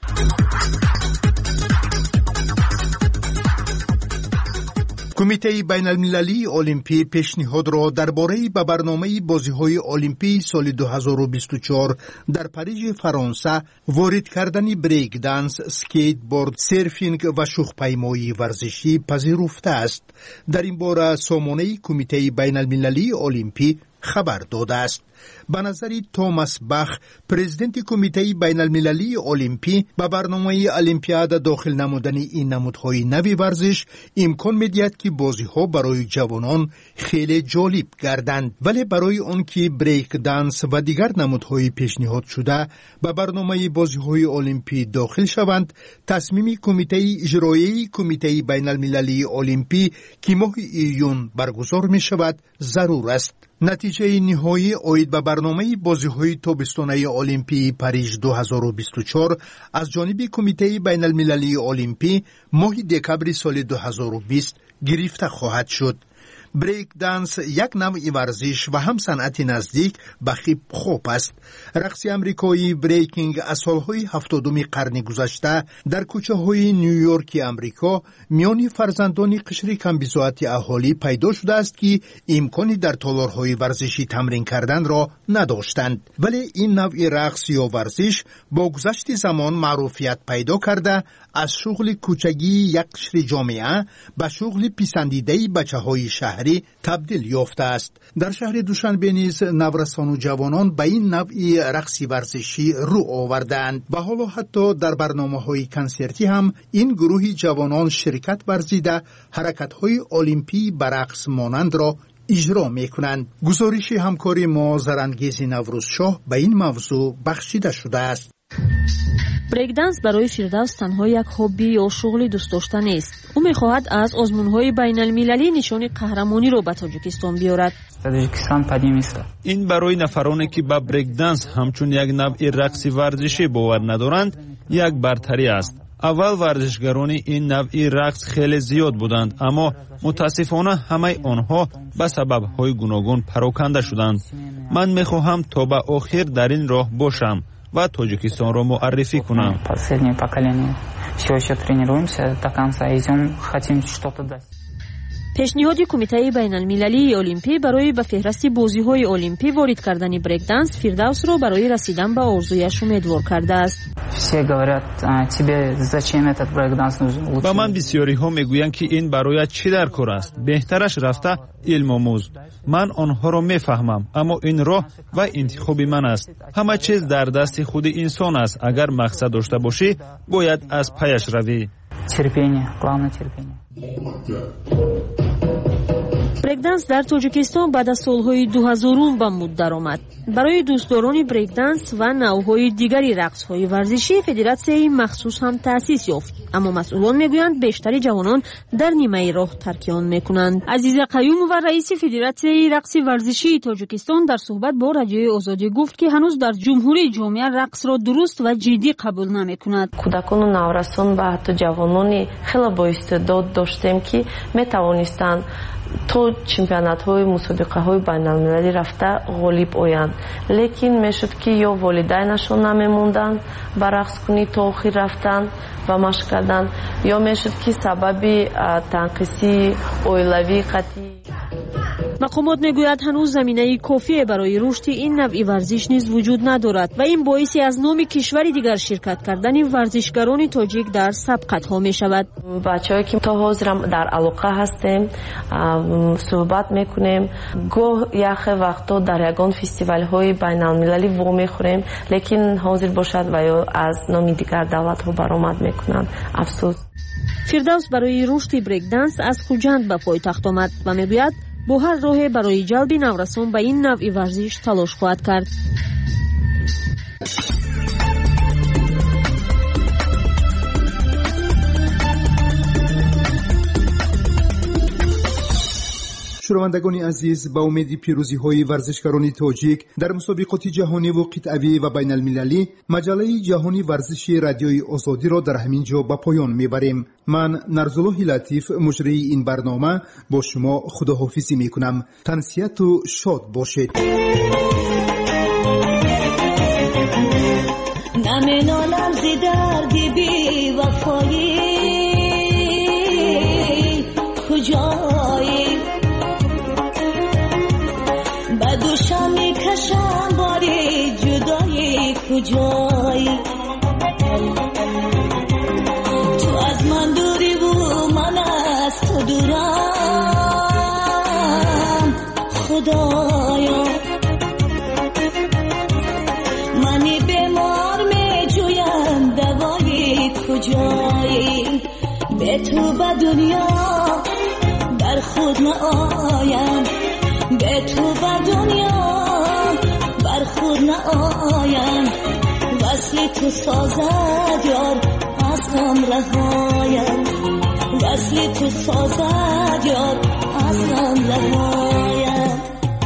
кумитаи байналмилалии олимпӣ пешниҳодро дар бораи ба барномаи бозиҳои олимпии соли дуҳазору бисту чор дар Парижи Фаронса ворид кардани брейк-данс, скейтборд, серфинг ва шухпаймоии варзишӣ пазируфтааст. дар ин бора сомонаи кумитаи байналмилалии олимпӣ хабар додааст. ба назари Томас Бах, президенти кумитаи байналмилалии олимпӣ, ба барномаи олимпиада дохил намудани ин намудҳои нави варзиш имкон медиҳад ки бозиҳо барои ҷавонон хеле ҷолиб гарданд, вале барои он ки брейк данс ва дигар намудҳои пешниҳодшуда ба барномаи бозиҳои олимпӣ дохил шаванд, тасмими кумитаи иҷроияи кумитаи байналмилалии олимпӣ ки моҳи июн баргузор мешавад зарур аст. натиҷаи ниҳоӣ оид ба барномаи бозиҳои тобистонаи олимпии Париж дуҳазору бисту чор аз ҷониби кумитаи байналмилалии олимпӣ моҳи декабри соли дуҳазору бист гирифта хоҳад шуд. брейк данс як навъи варзиш ва ҳам санъати наздик ба хип-хоп аст. рақси амрикои брейкинг аз солҳои ҳафтодуми қарни гузашта дар кӯчаҳои ню-йорки амрико миёни фарзандони қишри камбизоати аҳолӣ пайдо шудааст ки имкони дар толорҳои варзишӣ тамрин карданро надоштанд, вале ин навъи рақс ё варзиш бо гузашти замон маъруфият пайдо карда аз шуғли кӯчагии як қишри ҷомеа ба шуғли писандидаи бачаҳои шаҳрӣ табдил ёфтааст. дар шаҳри душанбе низ наврасону ҷавонон ба ин навъи рақси варзишӣ рӯ овардаанд ва ҳоло ҳатто дар барномаҳои консертӣ ҳам ин гурӯҳи ҷавонон ширкат варзида ҳаракатҳои олимпии ба рақс монандро иҷро мекунанд. гузориши ҳамкори мо Зарангези Наврӯзшоҳ ба ин мавзӯъ бахшида шудааст. брейкданс барои фирдавс танҳо як ҳобби ё шуғли дӯстдошта нест. ӯ мехоҳад аз озмунҳои байналмилалӣ нишони қаҳрамониро ба тоҷикистон биёрад. ин барои нафароне ки ба брейкданс ҳамчун як навъи рақси варзишӣ бовар надоранд як бартарӣ аст. аввал варзишгарони ин навъи рақс хеле зиёд буданд, аммо мутаассифона ҳамаи онҳо ба сабабҳои гуногун пароканда шуданд. ман мехоҳам то ба охир дар ин роҳ бошам ва Тоҷикистонро муаррифӣ кунам. пешниҳоди кумитаи байналмилалии олимпӣ барои ба феҳристи бозиҳои олимпӣ ворид кардани брейкданс фирдавсро барои расидан ба орзуяш умедвор кардааст. ба ман бисёриҳо мегӯянд ки ин барояд чӣ дар кор аст. беҳтараш рафта илмомӯз. ман онҳоро мефаҳмам, аммо ин роҳ ва интихоби ман аст. ҳама чиз дар дасти худи инсон аст. агар мақсад дошта бошӣ, бояд аз паяш равӣ. بریکدنس در تاجیکستان بعد از سالهای دو هزارم به مد درآمد. برای دوستداران بریکدنس و نوعهای دیگری رقص‌های ورزشی فدراسیون مخصوص هم تأسیس یافت، اما مسئولان میگویند بیشتر جوانان در نیمه راه ترک آن میکنند. عزیز قیوم و رئیس فدراسیون رقص ورزشی تاجیکستان در صحبت با رادیوی آزادی گفت که هنوز در جمهوری جامعه رقص را درست و جدی قبول نمیکند. کودکان و نورسان و حتی جوانانی خیلی با استعداد داشتیم که میتوانستند تو چمپیونات های مسابقه های بین المللی رفته غالب آیند، لیکن میشد که یا والدینشون نمیموندن با رقص کنی تا آخر رفتن و مشق کردن، یا میشد که سبب تنقیصی اویلوی قطعی. مقامات میگوید هنوز زمینه کافی برای رشد این نوع ورزش نیز وجود ندارد و این باعثی از نام کشوری دیگر شرکت کردن ورزشکاران تاجیک در سبقت ها می شود. بچه‌ای که تا حاضر در علاقه هستیم صحبت میکنیم، گاه یک وقتا در یگان فستیوال های بین المللی و میخوریم، لیکن حاضر باشد و یا از نام دیگر دولت ها برآمد میکنند. افسوس. فردوس برای رشد بریک دنس از خوجند به پایتخت آمد و میگوید با هر راه برای جلب نورسان به این نوع ورزش تلاش خواهد کرد. شنوندگان عزیز، با امید پیروزی های ورزشکاران تاجیک در مسابقات جهانی و قطعی و بین المللی، مجله جهانی ورزشی رادیوی آزادی را در همین جا به پایان میبریم. من نرزالله لطیف مجری این برنامه با شما خداحافظی میکنم. تنسیت و شاد باشید. نمینالم زی دردی بی وفایی کجایی، بدوشم میکشم باری جدایی کجایی، تو از من دوری و من از تو دورم خدایا، منی بیمار میجویم دوایی کجایی، به تو به دنیا بر خود نآیم، به تو به دنیا بر خود نآیم، وصل تو سازد یار از غم رهایم، وصل تو سازد یار از غم رهایم.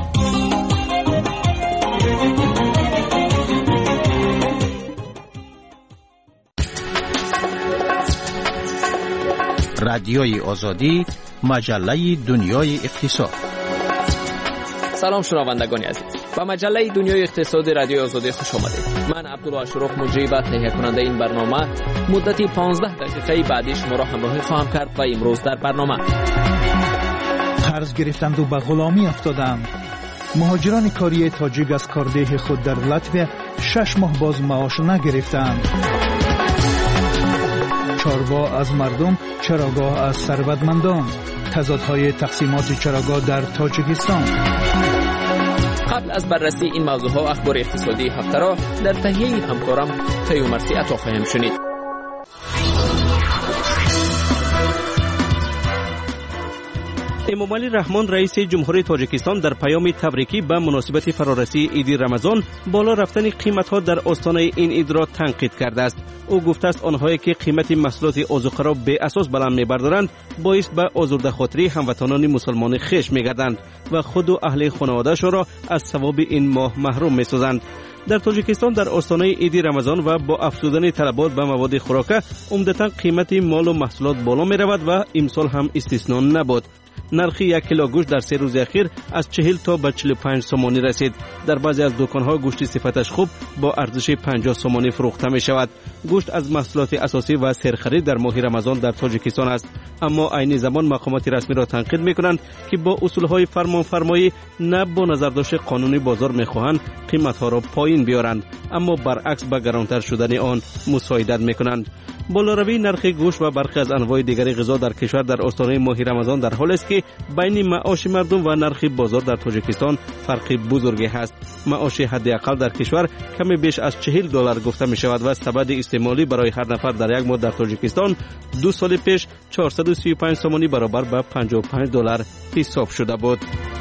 رادیوی آزادی، مجله دنیای اقتصاد. سلام شنوندگان عزیز، با مجله دنیای اقتصاد رادیو آزادی خوش آمدید. من عبدالله اشرف مجری و تهیه کننده این برنامه مدتی پانزده دقیقه بعدی شما را همراهی خواهم کرد و امروز در برنامه: قرض گرفتند و به غلامی افتادند. مهاجران کاری تاجیک از کارده خود در لطفه شش ماه باز معاش نگرفتند. چاروا از مردم، چراگاه از ثروتمندان. تضادهای تقسیمات چراگاه در تاجیکستان. قبل از بررسی این موضوع ها اخبار اقتصادی هفته را در تهیه همکارم پیومرسی عطا خواهیم شنید. امامعلی رحمان رئیس جمهوری تاجیکستان در پیام تبریکی به مناسبت فرارسی عید رمضان بالا رفتن قیمت‌ها در آستانه این عید را تنقید کرده است. او گفته است آنهایی که قیمت محصولات آذوقه را به اساس بلند می‌بردارند باعث به آزرده خاطری هموطنان مسلمان خویش می‌گردند و خود و اهل خانواده‌شان را از ثواب این ماه محروم می‌سازند. در تاجیکستان در آستانه عید رمضان و با افزودن طلبات به مواد خوراکه عمدتاً قیمت مال و محصولات بالا می‌رود و امسال هم استثنا نبود. نرخ یک کیلو گوشت در سه روز اخیر از چهل تا به چهل و پنج سومانی رسید. در بعضی از دکان‌ها گوشت صفتش خوب با ارزش پنجاه سومانی فروخته می شود. گوشت از محصولات اساسی و سرخرید در ماه رمضان در تاجیکستان است، اما عین زمان مقامات رسمی را تنقید می کنند که با اصولهای فرمانفرمایی نه با نظرداشت قانونی بازار می خواهند قیمت‌ها را پایین بیارند، اما برعکس به گرانتر شدن آن مساعدت می کنند. بالاروی نرخ گوشت و برخی از انواع دیگر غذا در کشور در آستانه ماه رمضان در حالی است که بین معاش مردم و نرخ بازار در تاجیکستان فرقی بزرگی است. معاش حداقل در کشور کمی بیش از چهل دلار گفته می شود و سبد استعمالی برای هر نفر در یک ماه در تاجیکستان دو سال پیش چهارصد و سی و پنج سومانی برابر به پنجاه و پنج دلار حساب شده بود.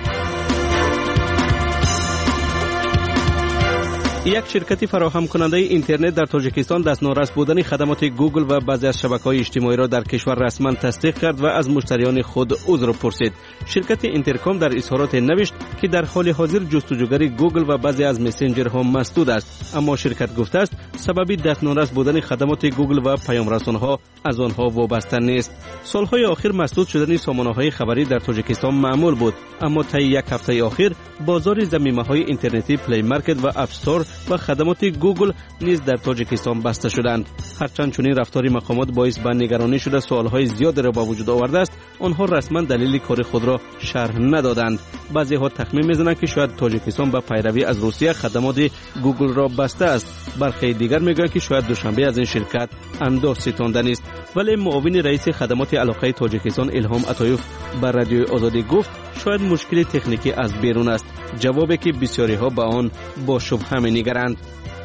یک شرکت فراهم کننده اینترنت در تاجیکستان دستنارس بودن خدمات گوگل و بعضی از شبکه‌های اجتماعی را در کشور رسما تصدیق کرد و از مشتریان خود عذر پرسید. شرکت اینترکام در اظهارات نوشت که در حال حاضر جستجوگر گوگل و بعضی از مسنجرها مسدود است، اما شرکت گفته است سبب دستنارس بودن خدمات گوگل و پیام‌رسان‌ها از آنها وابسته نیست. سالهای اخیر مسدود شدن سامانه‌های خبری در تاجیکستان معمول بود، اما طی یک هفته اخیر بازار ضمیمه‌های اینترنتی پلی مارکت و اپ استور و خدمات گوگل نیز در تاجیکستان بسته شدند. هرچند چنین رفتاری مقامات باعث به نگرانی شده سوالهای زیادی را به وجود آورده است، آنها رسما دلیل کار خود را شرح ندادند. بعضی ها تخمین می‌زنند که شاید تاجیکستان به پیروی از روسیه خدمات گوگل را بسته است. برخی دیگر میگویند که شاید دوشنبه از این شرکت انداز ستانده نیست. ولی معاون رئیس خدمات علاقه تاجیکستان الهام عطایوف به رادیوی آزادی گفت شاید مشکل تکنیکی از بیرون است، جوابی که بسیاری ها به آن با شبهه می‌نگرند.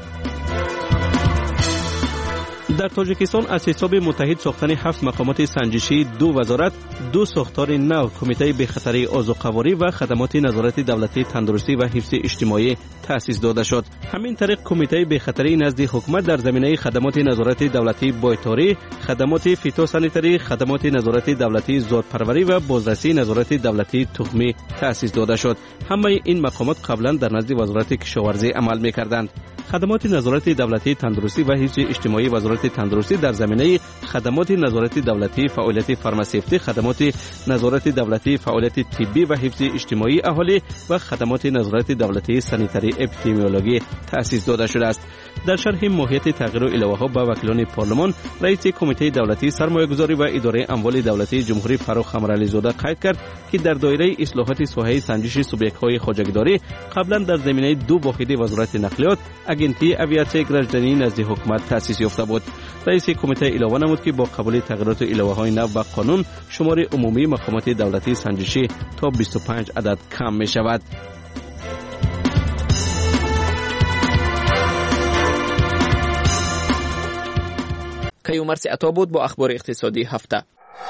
در تاجیکستان از حساب متحد ساختن هفت مقامات سنجشی دو وزارت، دو ساختار نو، کمیته بخطری آذوقه‌واری و خدمات نظارت دولتی تندرستی و حفظ اجتماعی تأسیس داده شد. همین طریق کمیته بخطری نزد حکومت در زمینه خدمات نظارت دولتی بایطاری، خدمات فیتوسانیتری، خدمات نظارت دولتی زادپروری و بازرسی نظارت دولتی تخمی تأسیس داده شد. همه این مقامات قبلا در نزد وزارت کشاورزی عمل می‌کردند. خدمات نظارت دولتی تندرستی و حفظ اجتماعی وزارت تندرستی در زمینه خدمات نظارت دولتی فعالیت فارماسیفتی، خدمات نظارت دولتی فعالیت طبی و حفظ اجتماعی اهالی و خدمات نظارت دولتی سانیتری اپیدمیولوژی تأسیس داده شده است. در شرح ماهیت تغییر و الهه‌ها با وکیلان پارلمان، رئیس کمیته دولتی سرمایه‌گذاری و اداره اموال دولتی جمهوری فاروق قمرعلی زاده قید کرد که در دایره اصلاحات ساحه سنجش سوبیک‌های خواجگیداری قبلا در زمینه دو واحد وزارت نقلیات اگنتی اویاسیون گرجدانی نزد حکومت تأسیس یافته بود. رئیس کمیته علاوه نمود که با قبول تغییرات و الهه‌های نو به قانون شمار عمومی مقامات دولتی سنجشی تا بیست و پنج عدد کم می شود. کیومرث عطا بود با اخبار اقتصادی هفته.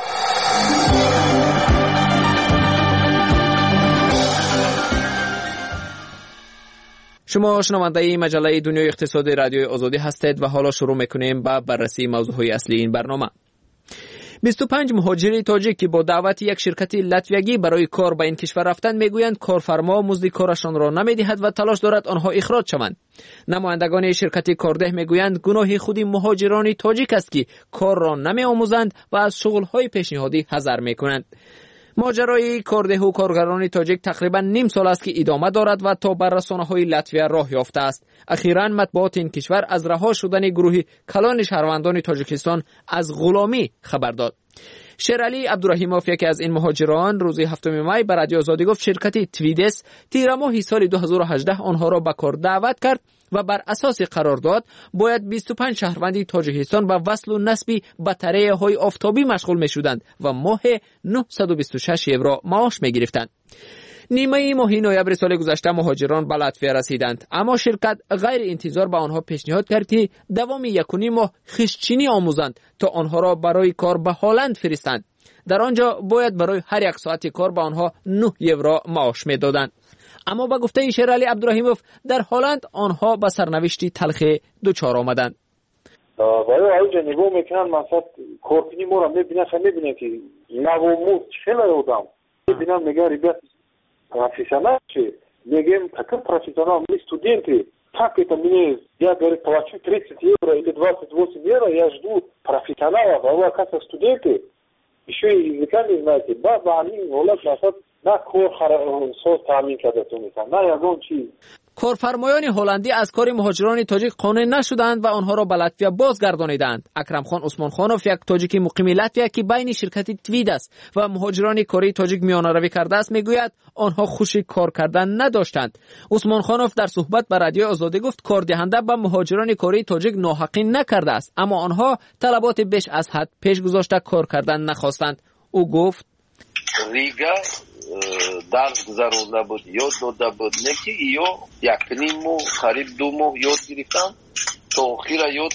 شما شنونده مجله دنیای اقتصاد رادیوی آزادی هستید و حالا شروع میکنیم با بررسی موضوعهای اصلی این برنامه. بیست و پنج مهاجر تاجیک که با دعوت یک شرکت لاتویایی برای کار به این کشور رفتند میگویند کارفرما مزد کارشان را نمیدهد و تلاش دارد آنها اخراج شوند. نمایندگان شرکت کارده میگویند گناه خود مهاجران تاجیک است که کار را نمیآموزند و از شغل‌های پیشنهادی حذر میکنند. ماجرای کارده و کارگران تاجیک تقریبا نیم سال است که ادامه دارد و تا بر رسانه‌های لاتویا راه یافته است. اخیراً مطبوعات این کشور از رها شدن گروه کلان شهروندان تاجیکستان از غلامی خبر داد. شیرعلی عبدالرحیموف یکی از این مهاجران روز هفتم می به رادیو آزادی گفت شرکت تویدس تیر ماه سال دو هزار و هجده آنها را به کار دعوت کرد و بر اساس قرارداد باید بیست و پنج شهروندی تاجیکستان به وصل و نصب بطری‌های آفتابی مشغول می‌شدند و ماه نهصد و بیست و شش یورو معاش می‌گرفتند. نیمه ماه نوامبر سال گذشته مهاجران به لاتویا رسیدند، اما شرکت غیر انتظار به آنها پیشنهاد کرد که دوام یک و نیم ماه خشچینی آموزند تا آنها را برای کار به هلند فرستند. در آنجا باید برای هر یک ساعت کار به آنها نه یورو معاش می‌دادند. اما با گفته شیرعلی عبدالرحیموف در هلند آنها به سرنوشتی تلخ دچار آمدند. برای آنجا نگاه میکنن مثلا کارکنی ما را میبینن میبینن که نواموز خیلی آدم میبینن میگن ربط профессионал, мегем такой профессионал, мы студенты, как это мне, я, говорит, плачу тридцать евро или двадцать восемь евро, я жду профессионалов, а вы, оказывается, студенты, еще и языка не знаете, баба, они, волос, насад, на кор, соус, тамин, когда-то, на ягон, чи. کارفرمایان هلندی از کار مهاجران تاجیک قانع نشدند و آنها را به لاتویا بازگردانیدند. اکرم خان عثمان خانوف، یک تاجیک مقیم لاتویا که بین شرکت توید است و مهاجران کاری تاجیک میانه‌روی کرده است، میگوید آنها خوشی کار کردن نداشتند. عثمان خانوف در صحبت با رادیو آزادی گفت کار دهنده به مهاجران کاری تاجیک ناحقی نکرده است، اما آنها طلبات بیش از حد پیش گذاشته کار کردن نخواستند. او گفت ریگا درس گذرونده بود، یاد داده بود، نکی ایو یک نیم ماه قریب دو ماه یاد گرفتن تا آخیر یاد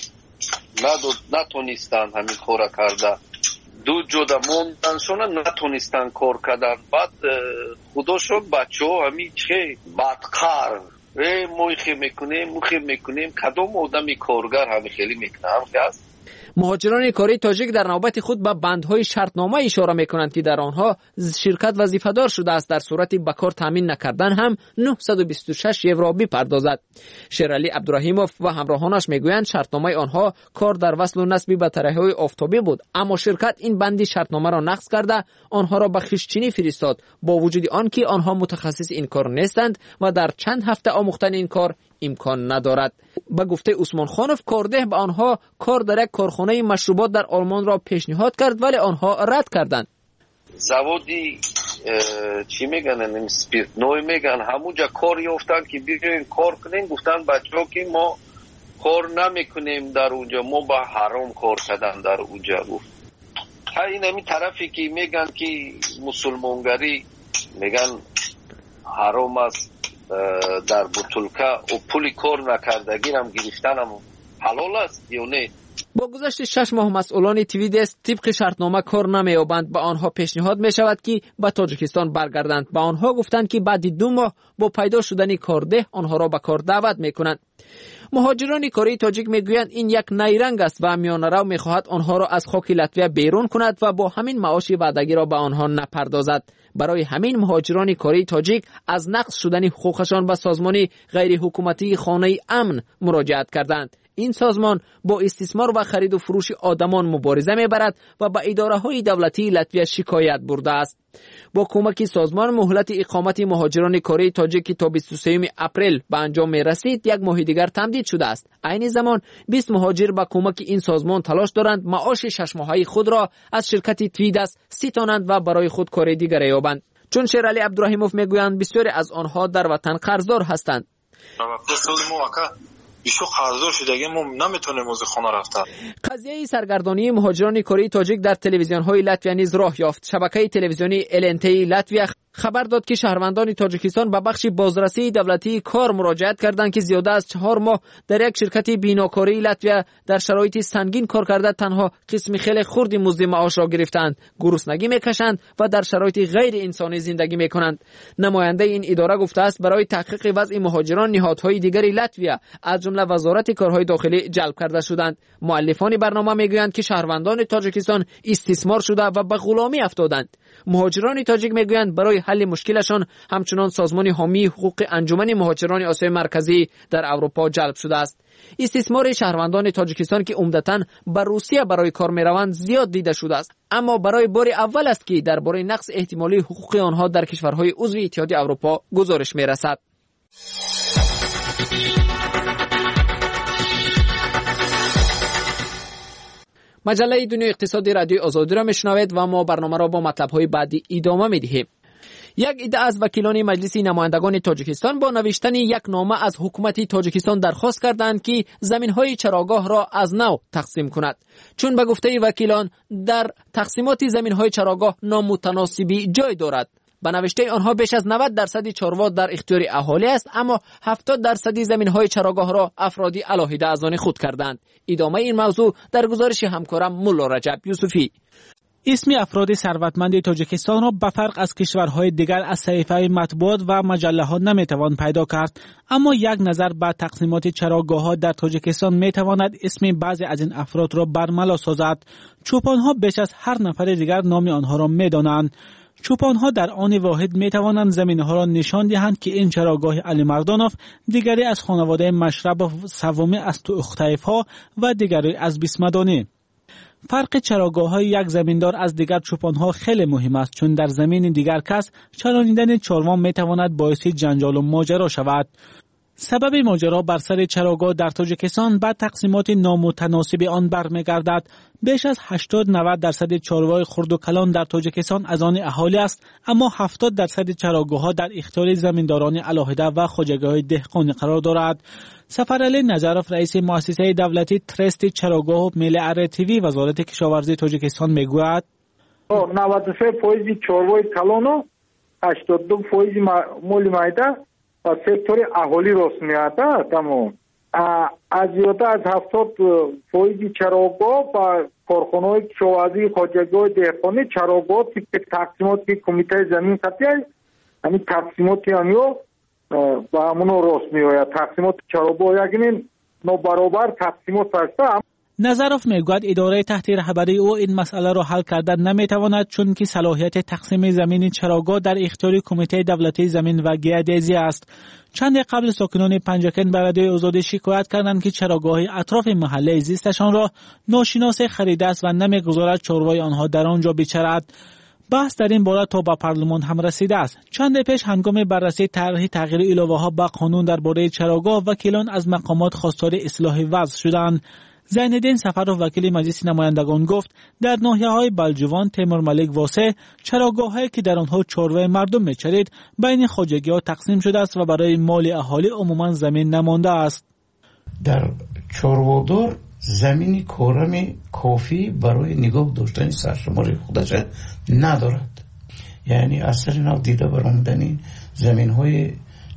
نتونستن همین کار کرده. دو جدا موندنشون نتونستن کار کردن. بعد خدا شد بچه ها همین چه بدکار موخی میکنیم موخی میکنیم کدام آدمی کارگر همین خیلی میکنه هم که است. مهاجران کاری تاجیک در نوبت خود به بندهای شرطنامه اشاره میکنند که در آنها شرکت وظیفه‌دار شده است در صورت به کار تامین نکردن هم نهصد و بیست و شش یورو بپردازد. شیرعلی عبدالرحیموف و همراهانش میگویند شرطنامه آنها کار در وصل و نصب بطری‌های آفتابی بود، اما شرکت این بندی شرطنامه را نقض کرده آنها را به خشچینی فرستاد، با وجود آنکه آنها متخصص این کار نیستند و در چند هفته آموختن این کار امکان ندارد. با گفته عثمان خانوف کارده به آنها کار در یک کارخانه مشروبات در آلمان را پیشنهاد کرد ولی آنها رد کردند. زوادی چی میگن اسپریت نوع میگن همونجا کار یافتن که بیاین کار کنیم، گفتن بچه‌ها که ما کار نمیکنیم در اونجا، ما با حرام کار کردن در اونجا. گفت این همین طرفی که میگن که مسلمانگری میگن حرام است در بطولکه و پولی کار نکردگی هم گرفتن هم حلال است یا نه؟ با گذشت شش ماه مسئولان تویدس طبق شرطنامه کار نمی‌یابند. به آنها پیشنهاد می شود که به تاجیکستان برگردند. به آنها گفتند که بعد دو ماه با پیدا شدن کارده آنها را به کار دعوت میکنند. مهاجران کاری تاجیک میگویند این یک نیرنگ است و میانه‌رو میخواهد آنها را از خاک لاتویا بیرون کند و با همین معاش وعدگی را به آنها نپردازد. برای همین مهاجران کاری تاجیک از نقض شدن حقوقشان به سازمان غیر حکومتی خانه امن مراجعت کردند. این سازمان با استثمار و خرید و فروش آدمان مبارزه میبرد و به اداره‌های دولتی لاتویا شکایت برده است. با کمک سازمان مهلت اقامت مهاجران کاری تاجیک تا بیست و سوم اپریل به انجام میرسید یک ماه دیگر تمدید شده است. عین زمان بیست مهاجر با کمک این سازمان تلاش دارند معاش شش ماهه خود را از شرکت تویدس ستانند و برای خود کار دیگر یابند. چون شیرعلی عبدالرحیموف میگویند بسیاری از آنها در وطن قرضدار هستند. بیشو قرضدار شده ما نمیتونیم از خانه رفته. قضیه سرگردانی مهاجران کاری تاجیک در تلویزیون‌های لاتویا نیز راه یافت. شبکه تلویزیونی ال ان تی لاتویا خبر داد که شهروندان تاجیکستان به بخش بازرسی دولتی کار مراجعت کردند که زیاده از چهار ماه در یک شرکت بیناکاری لاتویا در شرایط سنگین کار کرده تنها قسمی خیلی خردی مزد معاش را گرفتند، گرسنگی میکشند و در شرایط غیر انسانی زندگی میکنند. نماینده این اداره گفته است برای تحقیق وضع مهاجران نهادهای دیگری لاتویا از جمله وزارت کارهای داخلی جلب کرده شدند. مؤلفان برنامه میگویند که شهروندان تاجیکستان استثمار شده و به غلامی افتادند. مهاجران تاجیک میگویند برای حل مشکلشان همچنان سازمان حامی حقوق انجمن مهاجران آسیای مرکزی در اروپا جلب شده است. استثمار شهروندان تاجیکستان که عمدتاً به روسیه برای کار میروند زیاد دیده شده است، اما برای بار اول است که درباره نقض احتمالی حقوق آنها در کشورهای عضو اتحادیه اروپا گزارش میرسد. مجله دنیای اقتصادی رادیو آزادی را میشنوید و ما برنامه را با مطلب‌های بعدی ادامه میدهیم. یک عده از وکیلان مجلس نمایندگان تاجیکستان با نوشتن یک نامه از حکومت تاجیکستان درخواست کردند که زمین‌های چراگاه را از نو تقسیم کند، چون به گفته وکیلان در تقسیمات زمین‌های چراگاه نامتناسبی جای دارد. به نوشته آنها بیش از نود درصد چاروا در اختیار اهالی است، اما هفتاد درصد زمین‌های چراگاه را افرادی علاهیده از آن خود کردند. ادامه این موضوع در گزارش همکارم مولا رجب یوسفی. اسم افراد ثروتمند تاجیکستان را به فرق از کشورهای دیگر از صحیفه مطبوعات و مجله‌ها نمیتوان پیدا کرد، اما یک نظر به تقسیمات چراگاه‌ها در تاجیکستان میتواند اسم بعضی از این افراد را برملا سازد. چوپان‌ها بیش از هر نفر دیگر نام آنها را میدانند. چوپان‌ها در آن واحد میتوانند زمین‌ها را نشان دهند که این چراگاه علی مردانوف دیگری از خانواده مشرب سومی از توختایف‌ها و دیگری از بیسمدانی. فرق چراگاه‌های یک زمیندار از دیگر چوپان‌ها خیلی مهم است، چون در زمین دیگر کس چرانیدن چاروا میتواند باعث جنجال و ماجرا شود. سبب ماجرا بر سر چراگاه در تاجیکستان بعد تقسیمات نامتناسب آن برمیگردد. بیش از هشتاد نود درصد چاروای خرد و کلان در تاجیکستان از آن اهالی است، اما هفتاد درصد چراگاه‌ها در اختیار زمینداران علاهده و خواجگی‌های دهقانی قرار دارد. سفرعلی نجرف رئیس مؤسسه دولتی ترست چراگاه و میل ارتیوی وزارت کشاورزی تاجیکستان میگوید نود و سه درصد چاروای کلان و هشتاد و دو درصد مولی مایده و سکتور اهالی راست میاد. تمام از زیاده از هفتاد درصد چراگاه و کارخانه‌های کشاورزی خواجگی‌های دهقانی چراگاه که تقسیمات که کمیته زمین خطی است، همین تقسیمات همیو و همون راست میآید. تقسیمات چراگاه یعنی نابرابر تقسیمات است. نظرف میگوید اداره تحت رهبری او این مسئله را حل کردن نمیتواند، چون که صلاحیت تقسیم زمین چراگاه در اختیار کمیته دولتی زمین و گیاه‌دزی است. چند قبل ساکنان پنجکن به رادیوی آزادی شکایت کردند که چراگاه اطراف محله زیستشان را ناشناس خریده است و نمیگذارد چاروای آنها در آنجا بچرد. بحث در این باره تا به پارلمان هم رسیده است. چند پیش هنگام بررسی طرح تغییر الوه ها به قانون درباره چراگاه، وکیلان از مقامات خواستار اصلاح وضع شدند. زینالدین سفرов وکیل مجلس نمایندگان گفت در ناحیه‌های بلجوان، تیمور ملک واسه چراگاه‌هایی که در آنها چروه مردم می‌چرید بین خواجگی‌ها تقسیم شده است و برای مال اهالی عموما زمین نمانده است. در چروه‌دار زمینی کارمی کافی برای نگاه داشتن سرشماری خودش ندارد. یعنی اثر نو دیده برآمدن زمین‌های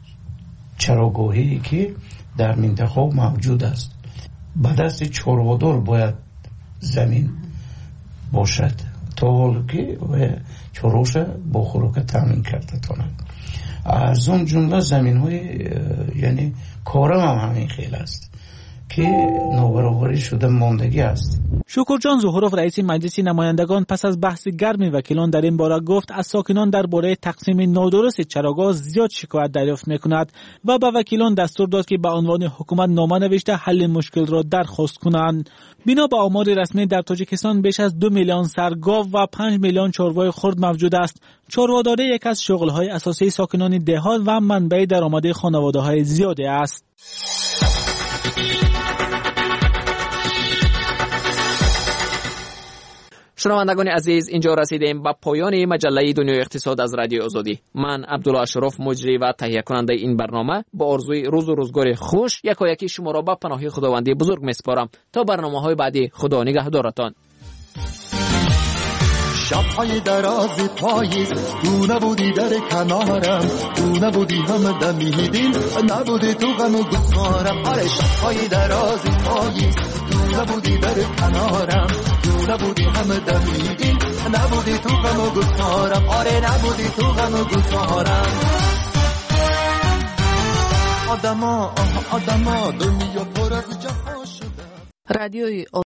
چراگاهی که در منطقه موجود است. به دست چروه‌دار باید زمین باشد تا حال که چروش با خوراک تامین کرده تاند. از اون جمله زمین های یعنی کارم هم همین خیلی است که نابرابری شده ماندگی است. شکرجان ظهورov رئیس مجلس نمایندگان پس از بحث گرم وکیلان در این باره گفت از ساکنان درباره تقسیم نادرست چراگاه زیاد شکایت دریافت میکند و به وکیلان دستور داد که به عنوان حکومت نامه نوشته حل مشکل را درخواست کنند. بنا به آمار رسمی در تاجیکستان بیش از دو میلیون سرگاو و پنج میلیون چاروای خرد موجود است. چارواداری یک از شغل‌های اساسی ساکنان دهات و منبع درآمد خانواده‌های زیادی است. شنوندگان عزیز، اینجا رسیدیم به پایان مجله دنیای اقتصاد از رادیو آزادی. من عبدالله اشرف مجری و تهیه کننده این برنامه با آرزوی روز و روزگار خوش یکایکی شما را به پناه خداوندی بزرگ میسپارم. تا برنامه‌های بعدی، خدا نگهدارتان. شب‌های دراز پاییز تو نبودی در کنارم، تو نبودی هم دمیدین، نبودی تو غم و گفتارم. آره شب‌های دراز پاییز تو نبودی در کنارم، تو نبودی هم دمیدین، نبودی تو غم و گفتارم. آره نبودی تو غم و گفتارم. آدما آدما دنیا پر از جفا شده. رادیوی